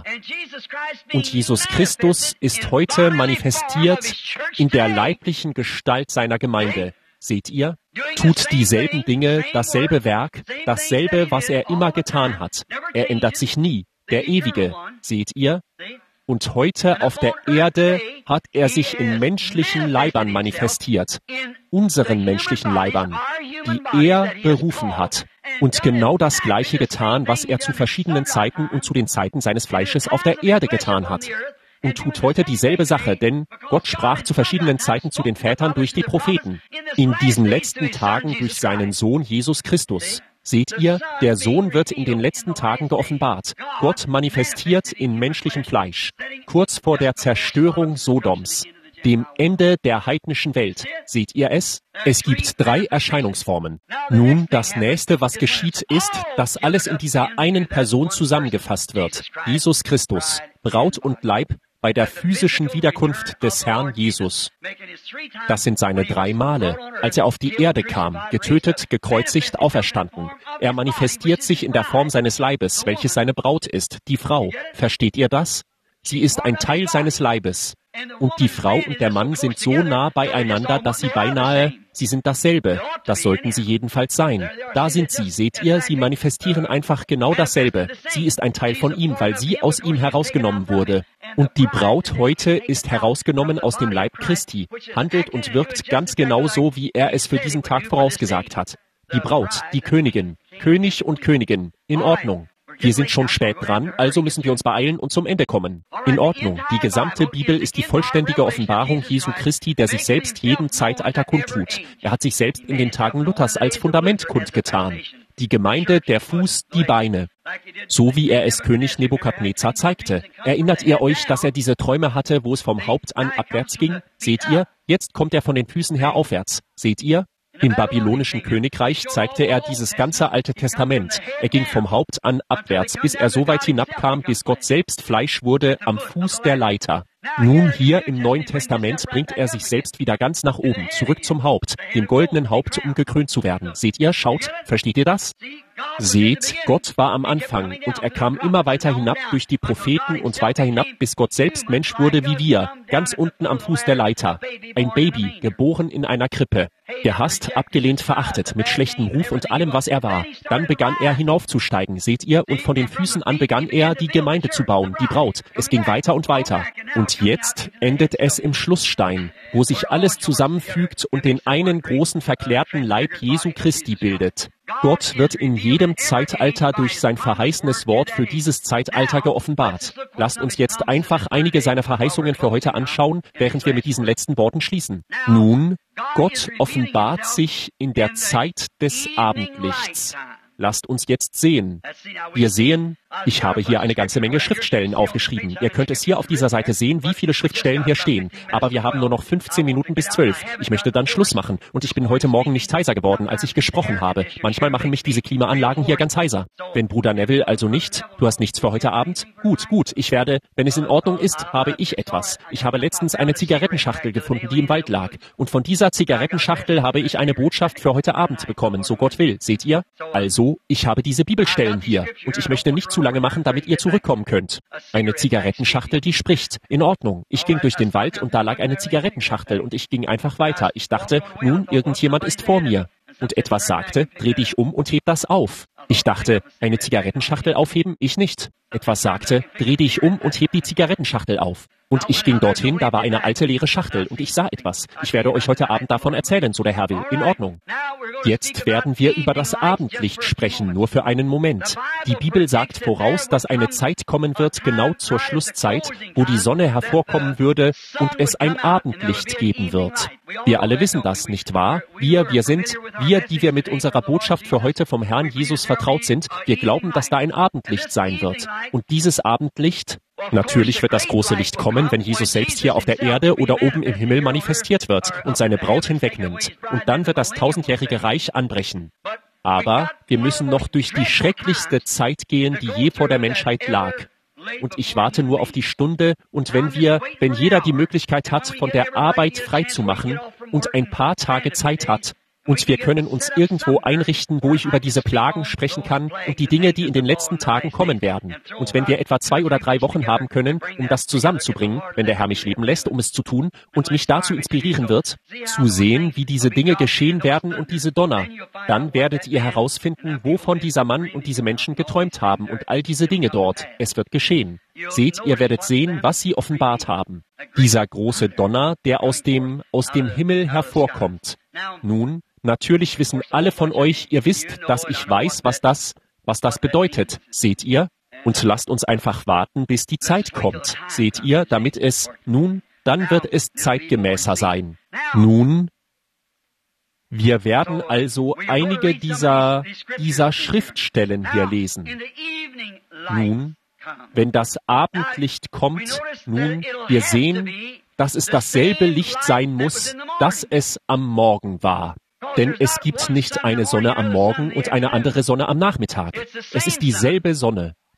Und Jesus Christus ist heute manifestiert in der leiblichen Gestalt seiner Gemeinde. Seht ihr? Tut dieselben Dinge, dasselbe Werk, dasselbe, was er immer getan hat. Er ändert sich nie, der Ewige. Seht ihr? Und heute auf der Erde hat er sich in menschlichen Leibern manifestiert, unseren menschlichen Leibern, die er berufen hat. Und genau das Gleiche getan, was er zu verschiedenen Zeiten und zu den Zeiten seines Fleisches auf der Erde getan hat. Und tut heute dieselbe Sache, denn Gott sprach zu verschiedenen Zeiten zu den Vätern durch die Propheten. In diesen letzten Tagen durch seinen Sohn Jesus Christus. Seht ihr, der Sohn wird in den letzten Tagen geoffenbart. Gott manifestiert in menschlichem Fleisch, kurz vor der Zerstörung Sodoms, dem Ende der heidnischen Welt. Seht ihr es? Es gibt drei Erscheinungsformen. Nun, das Nächste, was geschieht, ist, dass alles in dieser einen Person zusammengefasst wird. Jesus Christus, Braut und Leib, bei der physischen Wiederkunft des Herrn Jesus. Das sind seine drei Male, als er auf die Erde kam, getötet, gekreuzigt, auferstanden. Er manifestiert sich in der Form seines Leibes, welches seine Braut ist, die Frau. Versteht ihr das? Sie ist ein Teil seines Leibes. Und die Frau und der Mann sind so nah beieinander, dass sie beinahe, sie sind dasselbe. Das sollten sie jedenfalls sein. Da sind sie, seht ihr, sie manifestieren einfach genau dasselbe. Sie ist ein Teil von ihm, weil sie aus ihm herausgenommen wurde. Und die Braut heute ist herausgenommen aus dem Leib Christi, handelt und wirkt ganz genau so, wie er es für diesen Tag vorausgesagt hat. Die Braut, die Königin, König und Königin, in Ordnung. Wir sind schon spät dran, also müssen wir uns beeilen und zum Ende kommen. In Ordnung. Die gesamte Bibel ist die vollständige Offenbarung Jesu Christi, der sich selbst jedem Zeitalter kundtut. Er hat sich selbst in den Tagen Luthers als Fundament kundgetan. Die Gemeinde, der Fuß, die Beine. So wie er es König Nebukadnezar zeigte. Erinnert ihr euch, dass er diese Träume hatte, wo es vom Haupt an abwärts ging? Seht ihr? Jetzt kommt er von den Füßen her aufwärts. Seht ihr? Im babylonischen Königreich zeigte er dieses ganze Alte Testament. Er ging vom Haupt an abwärts, bis er so weit hinabkam, bis Gott selbst Fleisch wurde am Fuß der Leiter. Nun hier im Neuen Testament bringt er sich selbst wieder ganz nach oben, zurück zum Haupt, dem goldenen Haupt, um gekrönt zu werden. Seht ihr, schaut, versteht ihr das? Seht, Gott war am Anfang und er kam immer weiter hinab durch die Propheten und weiter hinab, bis Gott selbst Mensch wurde wie wir, ganz unten am Fuß der Leiter. Ein Baby, geboren in einer Krippe. Gehasst, abgelehnt, verachtet, mit schlechtem Ruf und allem, was er war. Dann begann er hinaufzusteigen, seht ihr, und von den Füßen an begann er, die Gemeinde zu bauen, die Braut. Es ging weiter und weiter. Und jetzt endet es im Schlussstein, wo sich alles zusammenfügt und den einen großen verklärten Leib Jesu Christi bildet. Gott wird in jedem Zeitalter durch sein verheißenes Wort für dieses Zeitalter geoffenbart. Lasst uns jetzt einfach einige seiner Verheißungen für heute anschauen, während wir mit diesen letzten Worten schließen. Nun, Gott offenbart sich in der Zeit des Abendlichts. Lasst uns jetzt sehen. Wir sehen, ich habe hier eine ganze Menge Schriftstellen aufgeschrieben. Ihr könnt es hier auf dieser Seite sehen, wie viele Schriftstellen hier stehen. Aber wir haben nur noch fünfzehn Minuten bis zwölf. Ich möchte dann Schluss machen. Und ich bin heute Morgen nicht heiser geworden, als ich gesprochen habe. Manchmal machen mich diese Klimaanlagen hier ganz heiser. Wenn Bruder Neville also nicht, du hast nichts für heute Abend? Gut, gut, ich werde, wenn es in Ordnung ist, habe ich etwas. Ich habe letztens eine Zigarettenschachtel gefunden, die im Wald lag. Und von dieser Zigarettenschachtel habe ich eine Botschaft für heute Abend bekommen, so Gott will. Seht ihr? Also, ich habe diese Bibelstellen hier und ich möchte nicht zu lange machen, damit ihr zurückkommen könnt. Eine Zigarettenschachtel, die spricht. In Ordnung. Ich ging durch den Wald und da lag eine Zigarettenschachtel und ich ging einfach weiter. Ich dachte, nun, irgendjemand ist vor mir. Und etwas sagte, dreh dich um und heb das auf. Ich dachte, eine Zigarettenschachtel aufheben? Ich nicht. Etwas sagte, dreh dich um und heb die Zigarettenschachtel auf. Und ich ging dorthin, da war eine alte leere Schachtel und ich sah etwas. Ich werde euch heute Abend davon erzählen, so der Herr will. In Ordnung. Jetzt werden wir über das Abendlicht sprechen, nur für einen Moment. Die Bibel sagt voraus, dass eine Zeit kommen wird, genau zur Schlusszeit, wo die Sonne hervorkommen würde und es ein Abendlicht geben wird. Wir alle wissen das, nicht wahr? Wir, wir sind, wir, die wir mit unserer Botschaft für heute vom Herrn Jesus vertraut sind, wir glauben, dass da ein Abendlicht sein wird. Und dieses Abendlicht, natürlich wird das große Licht kommen, wenn Jesus selbst hier auf der Erde oder oben im Himmel manifestiert wird und seine Braut hinwegnimmt. Und dann wird das tausendjährige Reich anbrechen. Aber wir müssen noch durch die schrecklichste Zeit gehen, die je vor der Menschheit lag. Und ich warte nur auf die Stunde, und wenn wir, wenn jeder die Möglichkeit hat, von der Arbeit frei zu machen und ein paar Tage Zeit hat, und wir können uns irgendwo einrichten, wo ich über diese Plagen sprechen kann und die Dinge, die in den letzten Tagen kommen werden. Und wenn wir etwa zwei oder drei Wochen haben können, um das zusammenzubringen, wenn der Herr mich leben lässt, um es zu tun, und mich dazu inspirieren wird, zu sehen, wie diese Dinge geschehen werden und diese Donner, dann werdet ihr herausfinden, wovon dieser Mann und diese Menschen geträumt haben und all diese Dinge dort. Es wird geschehen. Seht, ihr werdet sehen, was sie offenbart haben. Dieser große Donner, der aus dem, aus dem Himmel hervorkommt. Nun, natürlich wissen alle von euch, ihr wisst, dass ich weiß, was das, was das bedeutet. Seht ihr? Und lasst uns einfach warten, bis die Zeit kommt. Seht ihr, damit es, nun, dann wird es zeitgemäßer sein. Nun, wir werden also einige dieser, dieser Schriftstellen hier lesen. Nun, wenn das Abendlicht kommt, nun, wir sehen, dass es dasselbe Licht sein muss, das es am Morgen war. Denn es gibt nicht eine Sonne am Morgen und eine andere Sonne am Nachmittag. Es ist dieselbe Sonne,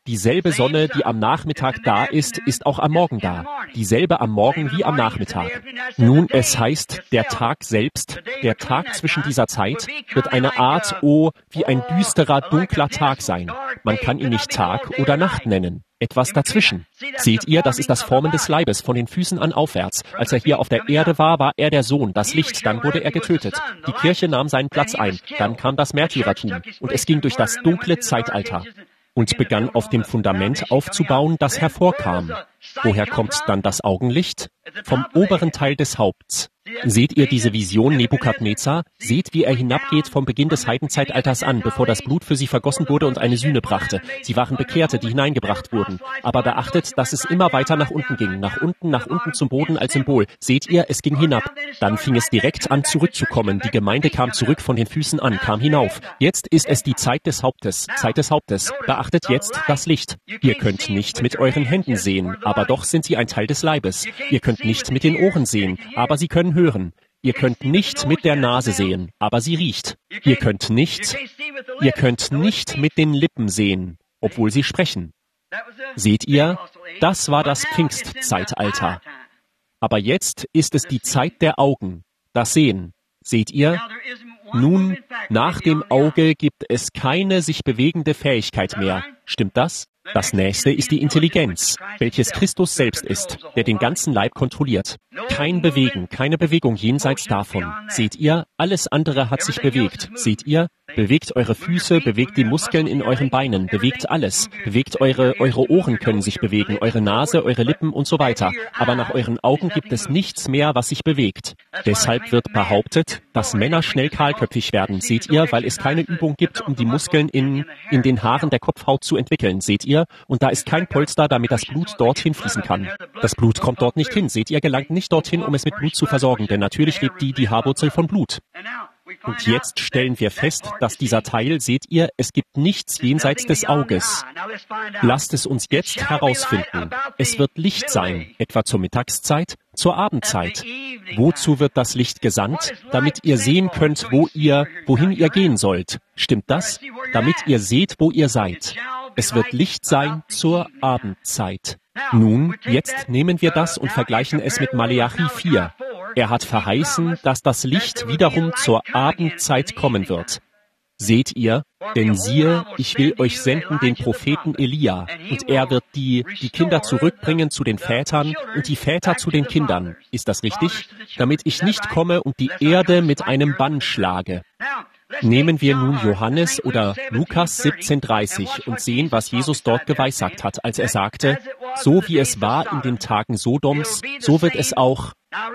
Dieselbe Sonne, die am Nachmittag da ist, ist auch am Morgen da. Dieselbe am Morgen wie am Nachmittag. Nun, es heißt, der Tag selbst, der Tag zwischen dieser Zeit, wird eine Art, oh, wie ein düsterer, dunkler Tag sein. Man kann ihn nicht Tag oder Nacht nennen. Etwas dazwischen. Seht ihr, das ist das Formen des Leibes, von den Füßen an aufwärts. Als er hier auf der Erde war, war er der Sohn, das Licht, dann wurde er getötet. Die Kirche nahm seinen Platz ein, dann kam das Märtyrertum und es ging durch das dunkle Zeitalter und begann auf dem Fundament aufzubauen, das hervorkam. Woher kommt dann das Augenlicht? Vom oberen Teil des Haupts. Seht ihr diese Vision Nebukadnezar? Seht, wie er hinabgeht vom Beginn des Heidenzeitalters an, bevor das Blut für sie vergossen wurde und eine Sühne brachte. Sie waren Bekehrte, die hineingebracht wurden. Aber beachtet, dass es immer weiter nach unten ging, nach unten, nach unten zum Boden als Symbol. Seht ihr, es ging hinab. Dann fing es direkt an zurückzukommen. Die Gemeinde kam zurück von den Füßen an, kam hinauf. Jetzt ist es die Zeit des Hauptes, Zeit des Hauptes. Beachtet jetzt das Licht. Ihr könnt nicht mit euren Händen sehen, aber doch sind sie ein Teil des Leibes. Ihr könnt nicht mit den Ohren sehen, aber sie können hören. Ihr könnt nicht mit der Nase sehen, aber sie riecht. Ihr könnt nicht, ihr könnt nicht mit den Lippen sehen, obwohl sie sprechen. Seht ihr, das war das Pfingstzeitalter. Aber jetzt ist es die Zeit der Augen, das Sehen. Seht ihr? Nun, nach dem Auge gibt es keine sich bewegende Fähigkeit mehr. Stimmt das? Das nächste ist die Intelligenz, welches Christus selbst ist, der den ganzen Leib kontrolliert. Kein Bewegen, keine Bewegung jenseits davon. Seht ihr, alles andere hat sich bewegt. Seht ihr, bewegt eure Füße, bewegt die Muskeln in euren Beinen, bewegt alles. Bewegt eure, eure Ohren können sich bewegen, eure Nase, eure Lippen und so weiter. Aber nach euren Augen gibt es nichts mehr, was sich bewegt. Deshalb wird behauptet, dass Männer schnell kahlköpfig werden. Seht ihr, weil es keine Übung gibt, um die Muskeln in, in den Haaren der Kopfhaut zu entwickeln. Seht ihr? Und da ist kein Polster, damit das Blut dorthin fließen kann. Das Blut kommt dort nicht hin. Seht ihr, gelangt nicht dorthin, um es mit Blut zu versorgen, denn natürlich lebt die, die Haarwurzel von Blut. Und jetzt stellen wir fest, dass dieser Teil, seht ihr, es gibt nichts jenseits des Auges. Lasst es uns jetzt herausfinden. Es wird Licht sein, etwa zur Mittagszeit, zur Abendzeit. Wozu wird das Licht gesandt? Damit ihr sehen könnt, wo ihr, wohin ihr gehen sollt. Stimmt das? Damit ihr seht, wo ihr seid. Es wird Licht sein zur Abendzeit. Nun, jetzt nehmen wir das und vergleichen es mit Maleachi vier. Er hat verheißen, dass das Licht wiederum zur Abendzeit kommen wird. Seht ihr, denn siehe, ich will euch senden den Propheten Elia, und er wird die, die Kinder zurückbringen zu den Vätern und die Väter zu den Kindern. Ist das richtig? Damit ich nicht komme und die Erde mit einem Bann schlage. Nehmen wir nun Johannes oder Lukas siebzehn dreißig und sehen, was Jesus dort geweissagt hat, als er sagte, so wie es war in den Tagen Sodoms, so wird es auch.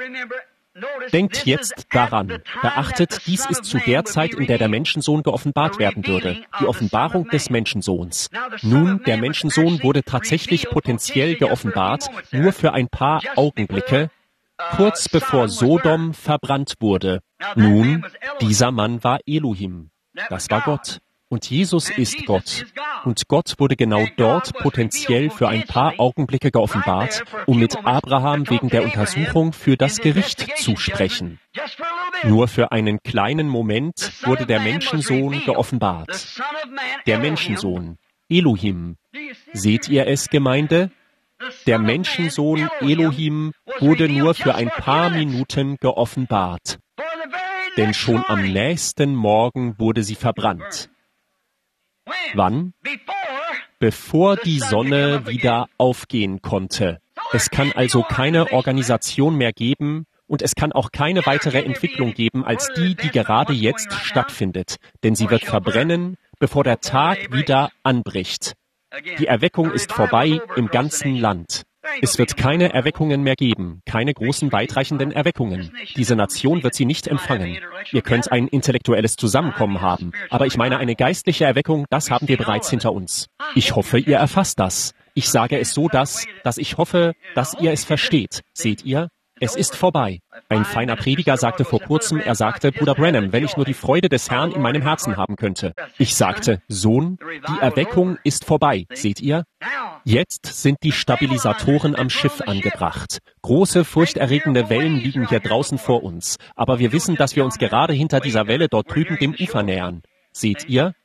Denkt jetzt daran, beachtet, dies ist zu der Zeit, in der der Menschensohn geoffenbart werden würde, die Offenbarung des Menschensohns. Nun, der Menschensohn wurde tatsächlich potenziell geoffenbart, nur für ein paar Augenblicke, kurz bevor Sodom verbrannt wurde. Nun, dieser Mann war Elohim. Das war Gott. Und Jesus ist Gott. Und Gott wurde genau dort potenziell für ein paar Augenblicke geoffenbart, um mit Abraham wegen der Untersuchung für das Gericht zu sprechen. Nur für einen kleinen Moment wurde der Menschensohn geoffenbart. Der Menschensohn, Elohim. Seht ihr es, Gemeinde? Der Menschensohn Elohim wurde nur für ein paar Minuten geoffenbart. Denn schon am nächsten Morgen wurde sie verbrannt. Wann? Bevor die Sonne wieder aufgehen konnte. Es kann also keine Organisation mehr geben und es kann auch keine weitere Entwicklung geben als die, die gerade jetzt stattfindet. Denn sie wird verbrennen, bevor der Tag wieder anbricht. Die Erweckung ist vorbei im ganzen Land. Es wird keine Erweckungen mehr geben, keine großen, weitreichenden Erweckungen. Diese Nation wird sie nicht empfangen. Ihr könnt ein intellektuelles Zusammenkommen haben, aber ich meine eine geistliche Erweckung, das haben wir bereits hinter uns. Ich hoffe, ihr erfasst das. Ich sage es so, dass, dass ich hoffe, dass ihr es versteht. Seht ihr? Es ist vorbei. Ein feiner Prediger sagte vor kurzem, er sagte, Bruder Branham, wenn ich nur die Freude des Herrn in meinem Herzen haben könnte. Ich sagte, Sohn, die Erweckung ist vorbei. Seht ihr? Jetzt sind die Stabilisatoren am Schiff angebracht. Große, furchterregende Wellen liegen hier draußen vor uns. Aber wir wissen, dass wir uns gerade hinter dieser Welle dort drüben dem Ufer nähern. Seht ihr?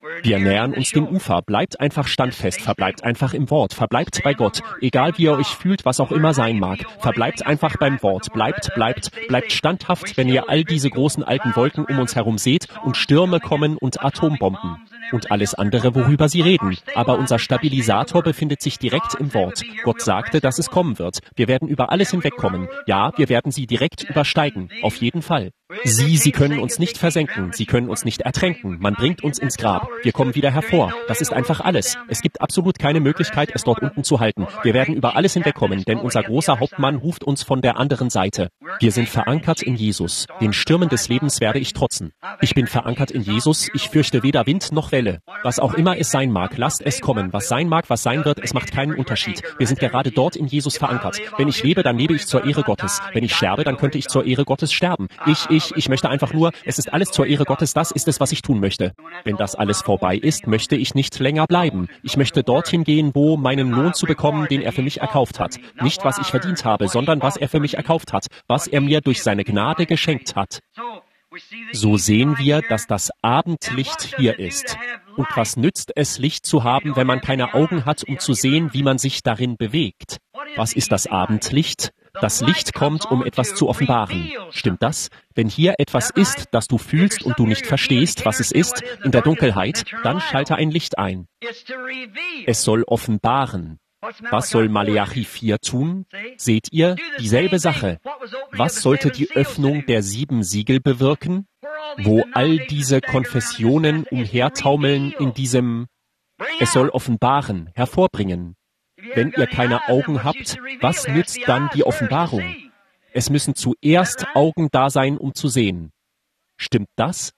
Wir nähern uns dem Ufer. Bleibt einfach standfest, verbleibt einfach im Wort, verbleibt bei Gott. Egal wie ihr euch fühlt, was auch immer sein mag, verbleibt einfach beim Wort. Bleibt, bleibt, bleibt standhaft, wenn ihr all diese großen alten Wolken um uns herum seht und Stürme kommen und Atombomben und alles andere, worüber sie reden. Aber unser Stabilisator befindet sich direkt im Wort. Gott sagte, dass es kommen wird. Wir werden über alles hinwegkommen. Ja, wir werden sie direkt übersteigen. Auf jeden Fall. Sie, sie können uns nicht versenken. Sie können uns nicht ertränken. Man bringt uns ins Grab. Wir kommen wieder hervor. Das ist einfach alles. Es gibt absolut keine Möglichkeit, es dort unten zu halten. Wir werden über alles hinwegkommen, denn unser großer Hauptmann ruft uns von der anderen Seite. Wir sind verankert in Jesus. Den Stürmen des Lebens werde ich trotzen. Ich bin verankert in Jesus. Ich fürchte weder Wind noch Welle. Was auch immer es sein mag, lasst es kommen. Was sein mag, was sein wird, es macht keinen Unterschied. Wir sind gerade dort in Jesus verankert. Wenn ich lebe, dann lebe ich zur Ehre Gottes. Wenn ich sterbe, dann könnte ich zur Ehre Gottes sterben. Ich, ich, ich möchte einfach nur, es ist alles zur Ehre Gottes, das ist es, was ich tun möchte. Wenn das alles vorbei ist, möchte ich nicht länger bleiben. Ich möchte dorthin gehen, wo meinen Lohn zu bekommen, den er für mich erkauft hat. Nicht, was ich verdient habe, sondern was er für mich erkauft hat, was er mir durch seine Gnade geschenkt hat. So sehen wir, dass das Abendlicht hier ist. Und was nützt es, Licht zu haben, wenn man keine Augen hat, um zu sehen, wie man sich darin bewegt? Was ist das Abendlicht? Das Licht kommt, um etwas zu offenbaren. Stimmt das? Wenn hier etwas ist, das du fühlst und du nicht verstehst, was es ist, in der Dunkelheit, dann schalte ein Licht ein. Es soll offenbaren. Was soll Maleachi vier tun? Seht ihr, dieselbe Sache. Was sollte die Öffnung der sieben Siegel bewirken? Wo all diese Konfessionen umhertaumeln in diesem, es soll offenbaren, hervorbringen. Wenn ihr keine Augen habt, was nützt dann die Offenbarung? Es müssen zuerst Augen da sein, um zu sehen. Stimmt das?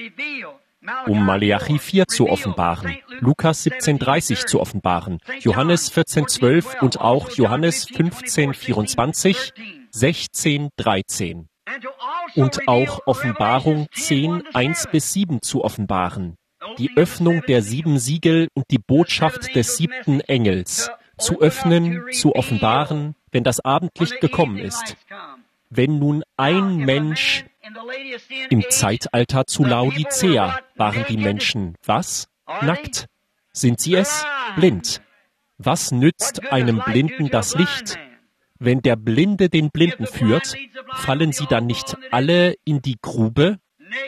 Um Maleachi vier zu offenbaren, Lukas siebzehn dreißig zu offenbaren, Johannes vierzehn zwölf und auch Johannes fünfzehn vierundzwanzig, sechzehn dreizehn. Und auch Offenbarung zehn eins bis sieben zu offenbaren. Die Öffnung der sieben Siegel und die Botschaft des siebten Engels. Zu öffnen, zu offenbaren, wenn das Abendlicht gekommen ist. Wenn nun ein Mensch im Zeitalter zu Laodicea waren die Menschen, was? Nackt. Sind sie es? Blind. Was nützt einem Blinden das Licht? Wenn der Blinde den Blinden führt, fallen sie dann nicht alle in die Grube?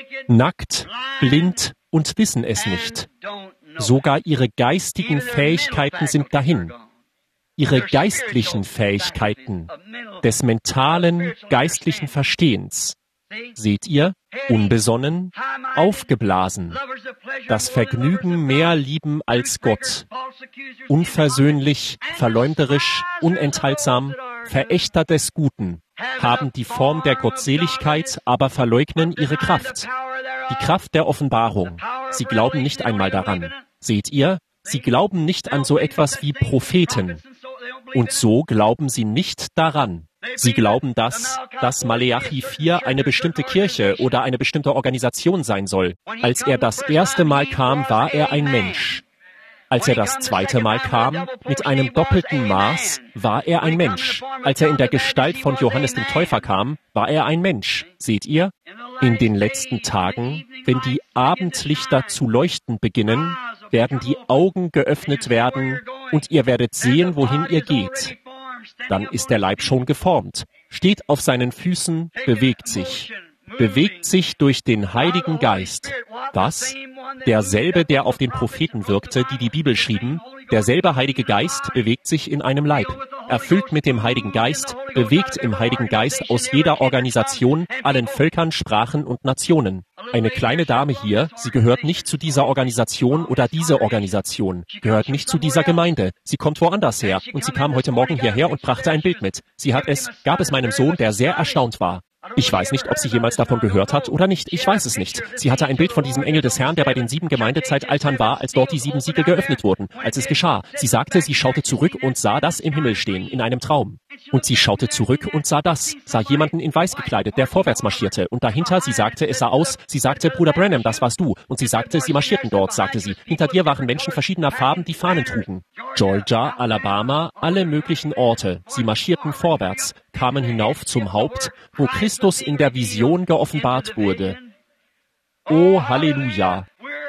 Nackt, blind und wissen es nicht. Sogar ihre geistigen Fähigkeiten sind dahin. Ihre geistlichen Fähigkeiten, des mentalen, geistlichen Verstehens. Seht ihr? Unbesonnen, aufgeblasen, das Vergnügen mehr lieben als Gott, unversöhnlich, verleumderisch, unenthaltsam, Verächter des Guten, haben die Form der Gottseligkeit, aber verleugnen ihre Kraft, die Kraft der Offenbarung. Sie glauben nicht einmal daran. Seht ihr? Sie glauben nicht an so etwas wie Propheten. Und so glauben sie nicht daran. Sie glauben, dass, dass Maleachi vier eine bestimmte Kirche oder eine bestimmte Organisation sein soll. Als er das erste Mal kam, war er ein Mensch. Als er das zweite Mal kam, mit einem doppelten Maß, war er ein Mensch. Als er in der Gestalt von Johannes dem Täufer kam, war er ein Mensch. Seht ihr? In den letzten Tagen, wenn die Abendlichter zu leuchten beginnen, werden die Augen geöffnet werden und ihr werdet sehen, wohin ihr geht. Dann ist der Leib schon geformt, steht auf seinen Füßen, bewegt sich. Bewegt sich durch den Heiligen Geist. Was? Derselbe, der auf den Propheten wirkte, die die Bibel schrieben, derselbe Heilige Geist bewegt sich in einem Leib. Erfüllt mit dem Heiligen Geist, bewegt im Heiligen Geist aus jeder Organisation, allen Völkern, Sprachen und Nationen. Eine kleine Dame hier, sie gehört nicht zu dieser Organisation oder diese Organisation, gehört nicht zu dieser Gemeinde. Sie kommt woanders her und sie kam heute Morgen hierher und brachte ein Bild mit. Sie hat es, gab es meinem Sohn, der sehr erstaunt war. Ich weiß nicht, ob sie jemals davon gehört hat oder nicht. Ich weiß es nicht. Sie hatte ein Bild von diesem Engel des Herrn, der bei den sieben Gemeindezeitaltern war, als dort die sieben Siegel geöffnet wurden, als es geschah. Sie sagte, sie schaute zurück und sah das im Himmel stehen, in einem Traum. Und sie schaute zurück und sah das, sah jemanden in Weiß gekleidet, der vorwärts marschierte. Und dahinter, sie sagte, es sah aus, sie sagte, Bruder Branham, das warst du. Und sie sagte, sie marschierten dort, sagte sie. Hinter dir waren Menschen verschiedener Farben, die Fahnen trugen. Georgia, Alabama, alle möglichen Orte. Sie marschierten vorwärts, kamen hinauf zum Haupt, wo Christus in der Vision geoffenbart wurde. Oh, Halleluja!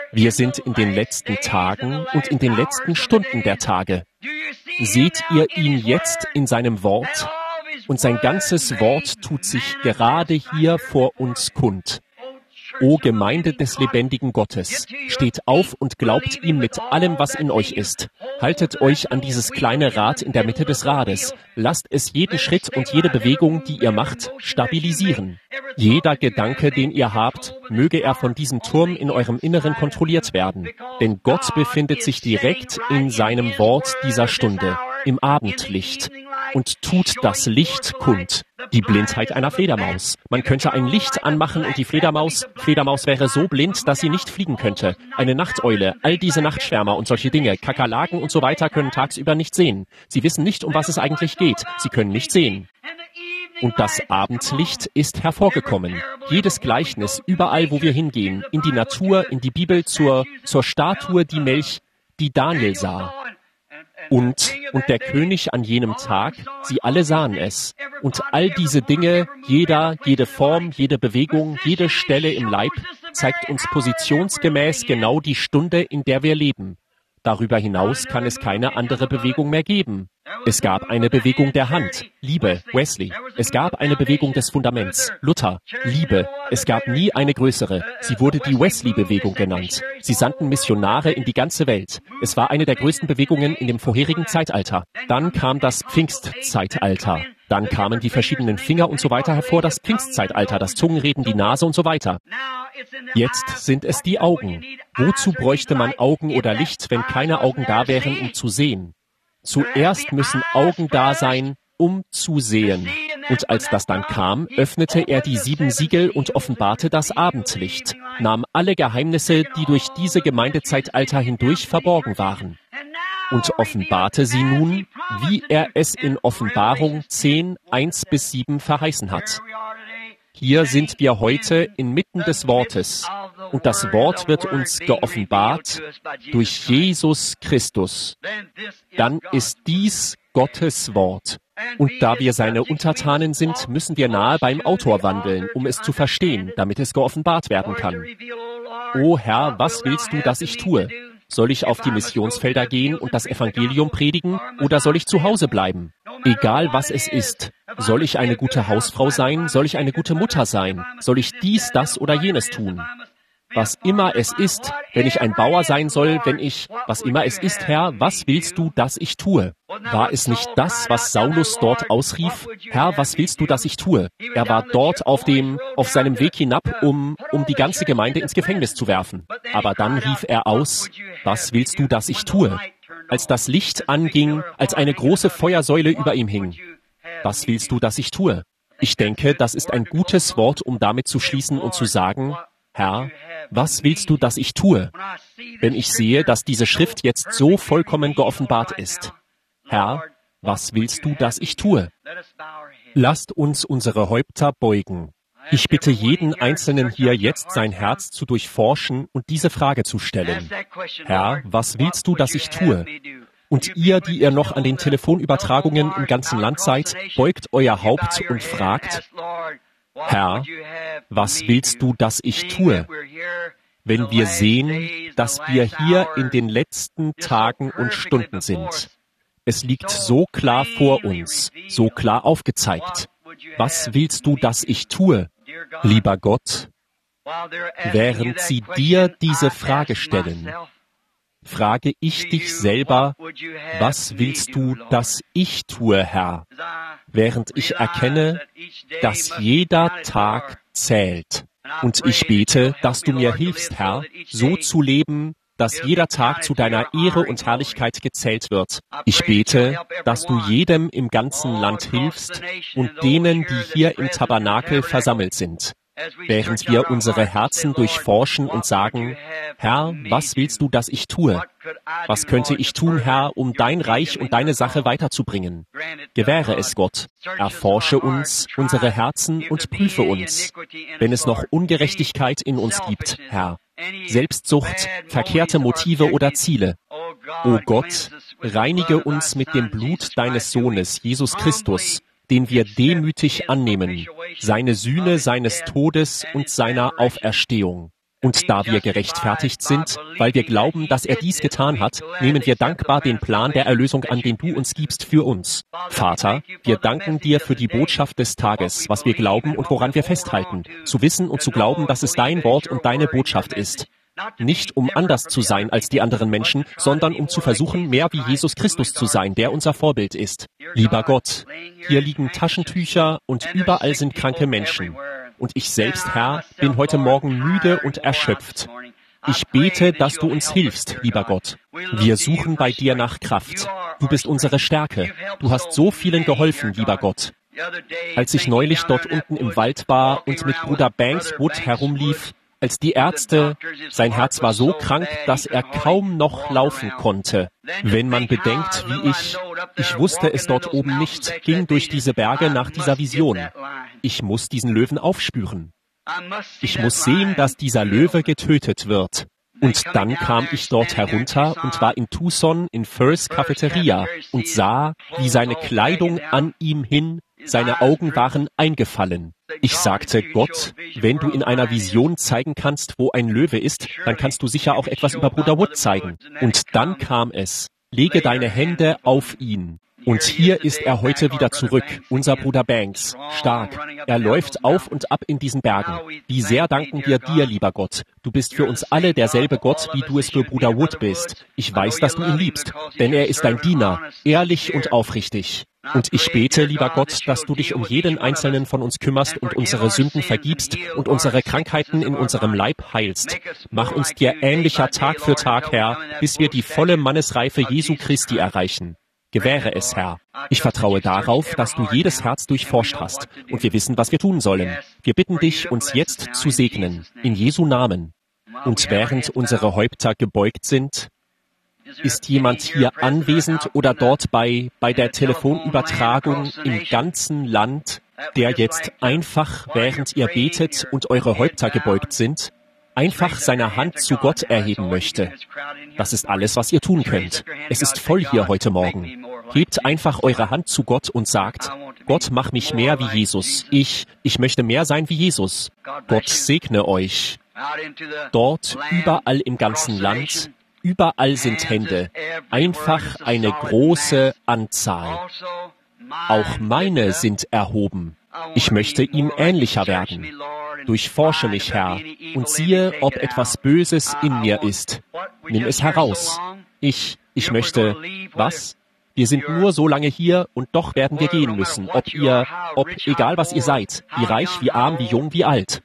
Wir sind in den letzten Tagen und in den letzten Stunden der Tage. Seht ihr ihn jetzt in seinem Wort? Und sein ganzes Wort tut sich gerade hier vor uns kund. O Gemeinde des lebendigen Gottes, steht auf und glaubt ihm mit allem, was in euch ist. Haltet euch an dieses kleine Rad in der Mitte des Rades. Lasst es jeden Schritt und jede Bewegung, die ihr macht, stabilisieren. Jeder Gedanke, den ihr habt, möge er von diesem Turm in eurem Inneren kontrolliert werden. Denn Gott befindet sich direkt in seinem Wort dieser Stunde, im Abendlicht, und tut das Licht kund. Die Blindheit einer Fledermaus. Man könnte ein Licht anmachen und die Fledermaus, Fledermaus wäre so blind, dass sie nicht fliegen könnte. Eine Nachteule, all diese Nachtschwärmer und solche Dinge, Kakerlaken und so weiter können tagsüber nicht sehen. Sie wissen nicht, um was es eigentlich geht. Sie können nicht sehen. Und das Abendlicht ist hervorgekommen. Jedes Gleichnis, überall, wo wir hingehen, in die Natur, in die Bibel, zur, zur Statue, die Milch, die Daniel sah. Und, und der König an jenem Tag, sie alle sahen es. Und all diese Dinge, jeder, jede Form, jede Bewegung, jede Stelle im Leib, zeigt uns positionsgemäß genau die Stunde, in der wir leben. Darüber hinaus kann es keine andere Bewegung mehr geben. Es gab eine Bewegung der Hand, Liebe, Wesley. Es gab eine Bewegung des Fundaments, Luther, Liebe. Es gab nie eine größere. Sie wurde die Wesley-Bewegung genannt. Sie sandten Missionare in die ganze Welt. Es war eine der größten Bewegungen in dem vorherigen Zeitalter. Dann kam das Pfingstzeitalter. Dann kamen die verschiedenen Finger und so weiter hervor, das Pfingstzeitalter, das Zungenreden, die Nase und so weiter. Jetzt sind es die Augen. Wozu bräuchte man Augen oder Licht, wenn keine Augen da wären, um zu sehen? Zuerst müssen Augen da sein, um zu sehen. Und als das dann kam, öffnete er die sieben Siegel und offenbarte das Abendlicht, nahm alle Geheimnisse, die durch diese Gemeindezeitalter hindurch verborgen waren, und offenbarte sie nun, wie er es in Offenbarung zehn, eins bis sieben verheißen hat. Hier sind wir heute inmitten des Wortes, und das Wort wird uns geoffenbart durch Jesus Christus. Dann ist dies Gottes Wort. Und da wir seine Untertanen sind, müssen wir nahe beim Autor wandeln, um es zu verstehen, damit es geoffenbart werden kann. O Herr, was willst du, dass ich tue? Soll ich auf die Missionsfelder gehen und das Evangelium predigen, oder soll ich zu Hause bleiben? Egal was es ist. Soll ich eine gute Hausfrau sein? Soll ich eine gute Mutter sein? Soll ich dies, das oder jenes tun? Was immer es ist, wenn ich ein Bauer sein soll, wenn ich, was immer es ist, Herr, was willst du, dass ich tue? War es nicht das, was Saulus dort ausrief? Herr, was willst du, dass ich tue? Er war dort auf dem, auf seinem Weg hinab, um, um die ganze Gemeinde ins Gefängnis zu werfen. Aber dann rief er aus, was willst du, dass ich tue? Als das Licht anging, als eine große Feuersäule über ihm hing. Was willst du, dass ich tue? Ich denke, das ist ein gutes Wort, um damit zu schließen und zu sagen, Herr, was willst du, dass ich tue? Wenn ich sehe, dass diese Schrift jetzt so vollkommen geoffenbart ist. Herr, was willst du, dass ich tue? Lasst uns unsere Häupter beugen. Ich bitte jeden Einzelnen hier jetzt sein Herz zu durchforschen und diese Frage zu stellen. Herr, was willst du, dass ich tue? Und ihr, die ihr noch an den Telefonübertragungen im ganzen Land seid, beugt euer Haupt und fragt, Herr, was willst du, dass ich tue? Wenn wir sehen, dass wir hier in den letzten Tagen und Stunden sind. Es liegt so klar vor uns, so klar aufgezeigt. Was willst du, dass ich tue? Lieber Gott, während sie dir diese Frage stellen, frage ich dich selber, was willst du, dass ich tue, Herr? Während ich erkenne, dass jeder Tag zählt. Und ich bete, dass du mir hilfst, Herr, so zu leben, dass jeder Tag zu deiner Ehre und Herrlichkeit gezählt wird. Ich bete, dass du jedem im ganzen Land hilfst und denen, die hier im Tabernakel versammelt sind. Während wir unsere Herzen durchforschen und sagen, Herr, was willst du, dass ich tue? Was könnte ich tun, Herr, um dein Reich und deine Sache weiterzubringen? Gewähre es, Gott. Erforsche uns, unsere Herzen und prüfe uns, wenn es noch Ungerechtigkeit in uns gibt, Herr. Selbstsucht, verkehrte Motive oder Ziele. O Gott, reinige uns mit dem Blut deines Sohnes, Jesus Christus, den wir demütig annehmen, seine Sühne seines Todes und seiner Auferstehung. Und da wir gerechtfertigt sind, weil wir glauben, dass er dies getan hat, nehmen wir dankbar den Plan der Erlösung an, den du uns gibst für uns. Vater, wir danken dir für die Botschaft des Tages, was wir glauben und woran wir festhalten, zu wissen und zu glauben, dass es dein Wort und deine Botschaft ist. Nicht um anders zu sein als die anderen Menschen, sondern um zu versuchen, mehr wie Jesus Christus zu sein, der unser Vorbild ist. Lieber Gott, hier liegen Taschentücher und überall sind kranke Menschen. Und ich selbst, Herr, bin heute Morgen müde und erschöpft. Ich bete, dass du uns hilfst, lieber Gott. Wir suchen bei dir nach Kraft. Du bist unsere Stärke. Du hast so vielen geholfen, lieber Gott. Als ich neulich dort unten im Wald war und mit Bruder Banks Wood herumlief, als die Ärzte, sein Herz war so krank, dass er kaum noch laufen konnte. Wenn man bedenkt, wie ich, ich wusste es dort oben nicht, ging durch diese Berge nach dieser Vision. Ich muss diesen Löwen aufspüren. Ich muss sehen, dass dieser Löwe getötet wird. Und dann kam ich dort herunter und war in Tucson in Fur's Cafeteria und sah, wie seine Kleidung an ihm hing, seine Augen waren eingefallen. Ich sagte, Gott, wenn du in einer Vision zeigen kannst, wo ein Löwe ist, dann kannst du sicher auch etwas über Bruder Wood zeigen. Und dann kam es. Lege deine Hände auf ihn. Und hier ist er heute wieder zurück, unser Bruder Banks, stark. Er läuft auf und ab in diesen Bergen. Wie sehr danken wir dir, lieber Gott. Du bist für uns alle derselbe Gott, wie du es für Bruder Wood bist. Ich weiß, dass du ihn liebst, denn er ist dein Diener, ehrlich und aufrichtig. Und ich bete, lieber Gott, dass du dich um jeden Einzelnen von uns kümmerst und unsere Sünden vergibst und unsere Krankheiten in unserem Leib heilst. Mach uns dir ähnlicher Tag für Tag, Herr, bis wir die volle Mannesreife Jesu Christi erreichen. Gewähre es, Herr. Ich vertraue darauf, dass du jedes Herz durchforscht hast und wir wissen, was wir tun sollen. Wir bitten dich, uns jetzt zu segnen, in Jesu Namen. Und während unsere Häupter gebeugt sind, ist jemand hier anwesend oder dort bei, bei der Telefonübertragung im ganzen Land, der jetzt einfach, während ihr betet und eure Häupter gebeugt sind, einfach seine Hand zu Gott erheben möchte? Das ist alles, was ihr tun könnt. Es ist voll hier heute Morgen. Hebt einfach eure Hand zu Gott und sagt, Gott, mach mich mehr wie Jesus. Ich, ich möchte mehr sein wie Jesus. Gott segne euch. Dort, überall im ganzen Land, überall sind Hände. Einfach eine große Anzahl. Auch meine sind erhoben. Ich möchte ihm ähnlicher werden. Durchforsche mich, Herr, und siehe, ob etwas Böses in mir ist. Nimm es heraus. Ich, ich möchte, was? Wir sind nur so lange hier und doch werden wir gehen müssen, ob ihr, ob, egal was ihr seid, wie reich, wie arm, wie jung, wie alt.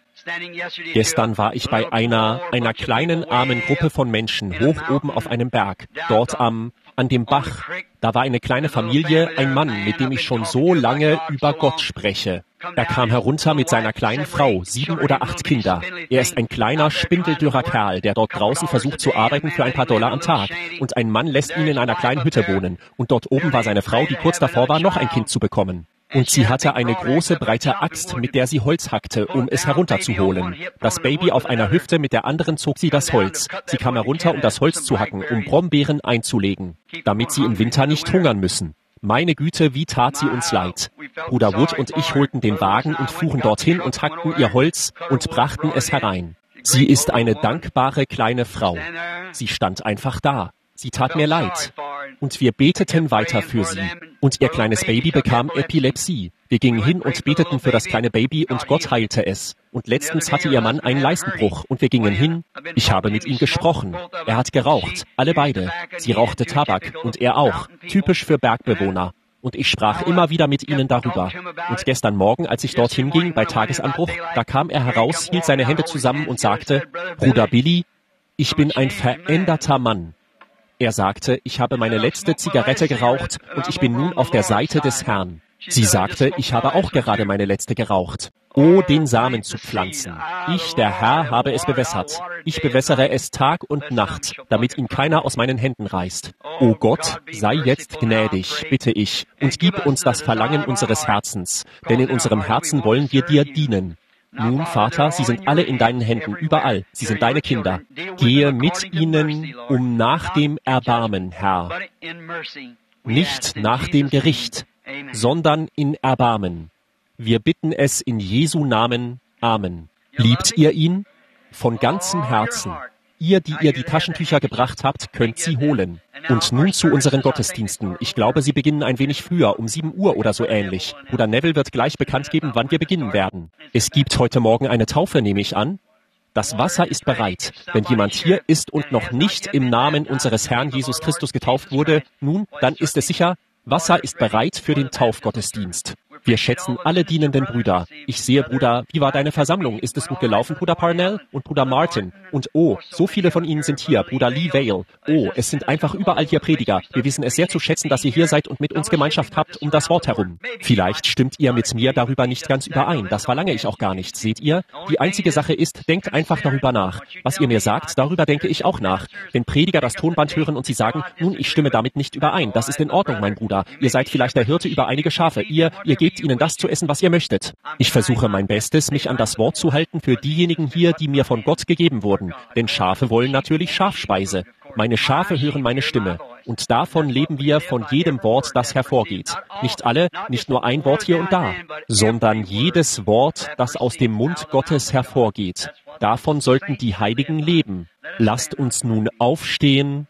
Gestern war ich bei einer, einer kleinen, armen Gruppe von Menschen, hoch oben auf einem Berg, dort am, an dem Bach. Da war eine kleine Familie, ein Mann, mit dem ich schon so lange über Gott spreche. Er kam herunter mit seiner kleinen Frau, sieben oder acht Kinder. Er ist ein kleiner, spindeldürrer Kerl, der dort draußen versucht zu arbeiten für ein paar Dollar am Tag. Und ein Mann lässt ihn in einer kleinen Hütte wohnen. Und dort oben war seine Frau, die kurz davor war, noch ein Kind zu bekommen. Und sie hatte eine große, breite Axt, mit der sie Holz hackte, um es herunterzuholen. Das Baby auf einer Hüfte, mit der anderen zog sie das Holz. Sie kam herunter, um das Holz zu hacken, um Brombeeren einzulegen, damit sie im Winter nicht hungern müssen. Meine Güte, wie tat sie uns leid. Bruder Wood und ich holten den Wagen und fuhren dorthin und hackten ihr Holz und brachten es herein. Sie ist eine dankbare kleine Frau. Sie stand einfach da. Sie tat mir leid. Und wir beteten weiter für sie. Und ihr kleines Baby bekam Epilepsie. Wir gingen hin und beteten für das kleine Baby und Gott heilte es. Und letztens hatte ihr Mann einen Leistenbruch und wir gingen hin. Ich habe mit ihm gesprochen. Er hat geraucht, alle beide. Sie rauchte Tabak und er auch, typisch für Bergbewohner. Und ich sprach immer wieder mit ihnen darüber. Und gestern Morgen, als ich dorthin ging, bei Tagesanbruch, da kam er heraus, hielt seine Hände zusammen und sagte, Bruder Billy, ich bin ein veränderter Mann. Er sagte, ich habe meine letzte Zigarette geraucht und ich bin nun auf der Seite des Herrn. Sie sagte, ich habe auch gerade meine letzte geraucht. Oh, den Samen zu pflanzen. Ich, der Herr, habe es bewässert. Ich bewässere es Tag und Nacht, damit ihn keiner aus meinen Händen reißt. O Gott, sei jetzt gnädig, bitte ich, und gib uns das Verlangen unseres Herzens, denn in unserem Herzen wollen wir dir dienen. Nun, Vater, sie sind alle in deinen Händen, überall. Sie sind deine Kinder. Gehe mit ihnen um nach dem Erbarmen, Herr. Nicht nach dem Gericht, sondern in Erbarmen. Wir bitten es in Jesu Namen. Amen. Liebt ihr ihn? Von ganzem Herzen. Ihr, die ihr die Taschentücher gebracht habt, könnt sie holen. Und nun zu unseren Gottesdiensten. Ich glaube, sie beginnen ein wenig früher, um sieben Uhr oder so ähnlich. Bruder Neville wird gleich bekannt geben, wann wir beginnen werden. Es gibt heute Morgen eine Taufe, nehme ich an. Das Wasser ist bereit. Wenn jemand hier ist und noch nicht im Namen unseres Herrn Jesus Christus getauft wurde, nun, dann ist es sicher, Wasser ist bereit für den Taufgottesdienst. Wir schätzen alle dienenden Brüder. Ich sehe, Bruder, wie war deine Versammlung? Ist es gut gelaufen, Bruder Parnell und Bruder Martin? Und oh, so viele von Ihnen sind hier, Bruder Lee Vale. Oh, es sind einfach überall hier Prediger. Wir wissen es sehr zu schätzen, dass ihr hier seid und mit uns Gemeinschaft habt um das Wort herum. Vielleicht stimmt ihr mit mir darüber nicht ganz überein. Das verlange ich auch gar nicht. Seht ihr? Die einzige Sache ist, denkt einfach darüber nach. Was ihr mir sagt, darüber denke ich auch nach. Wenn Prediger das Tonband hören und sie sagen, nun, ich stimme damit nicht überein. Das ist in Ordnung, mein Bruder. Ihr seid vielleicht der Hirte über einige Schafe. Ihr, ihr gebt ihnen das zu essen, was ihr möchtet. Ich versuche mein Bestes, mich an das Wort zu halten für diejenigen hier, die mir von Gott gegeben wurden. Denn Schafe wollen natürlich Schafspeise. Meine Schafe hören meine Stimme. Und davon leben wir von jedem Wort, das hervorgeht. Nicht alle, nicht nur ein Wort hier und da, sondern jedes Wort, das aus dem Mund Gottes hervorgeht. Davon sollten die Heiligen leben. Lasst uns nun aufstehen,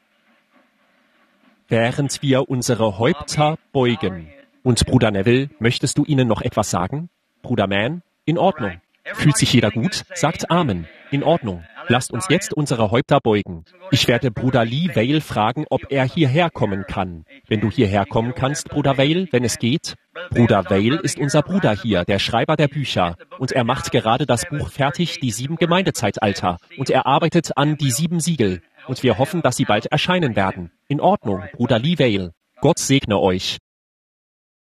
während wir unsere Häupter beugen. Und Bruder Neville, möchtest du ihnen noch etwas sagen? Bruder Mann? In Ordnung. Fühlt sich jeder gut? Sagt Amen. In Ordnung. Lasst uns jetzt unsere Häupter beugen. Ich werde Bruder Lee Vale fragen, ob er hierher kommen kann. Wenn du hierher kommen kannst, Bruder Vale, wenn es geht. Bruder Vale ist unser Bruder hier, der Schreiber der Bücher. Und er macht gerade das Buch fertig, die sieben Gemeindezeitalter. Und er arbeitet an die sieben Siegel. Und wir hoffen, dass sie bald erscheinen werden. In Ordnung, Bruder Lee Vale. Gott segne euch.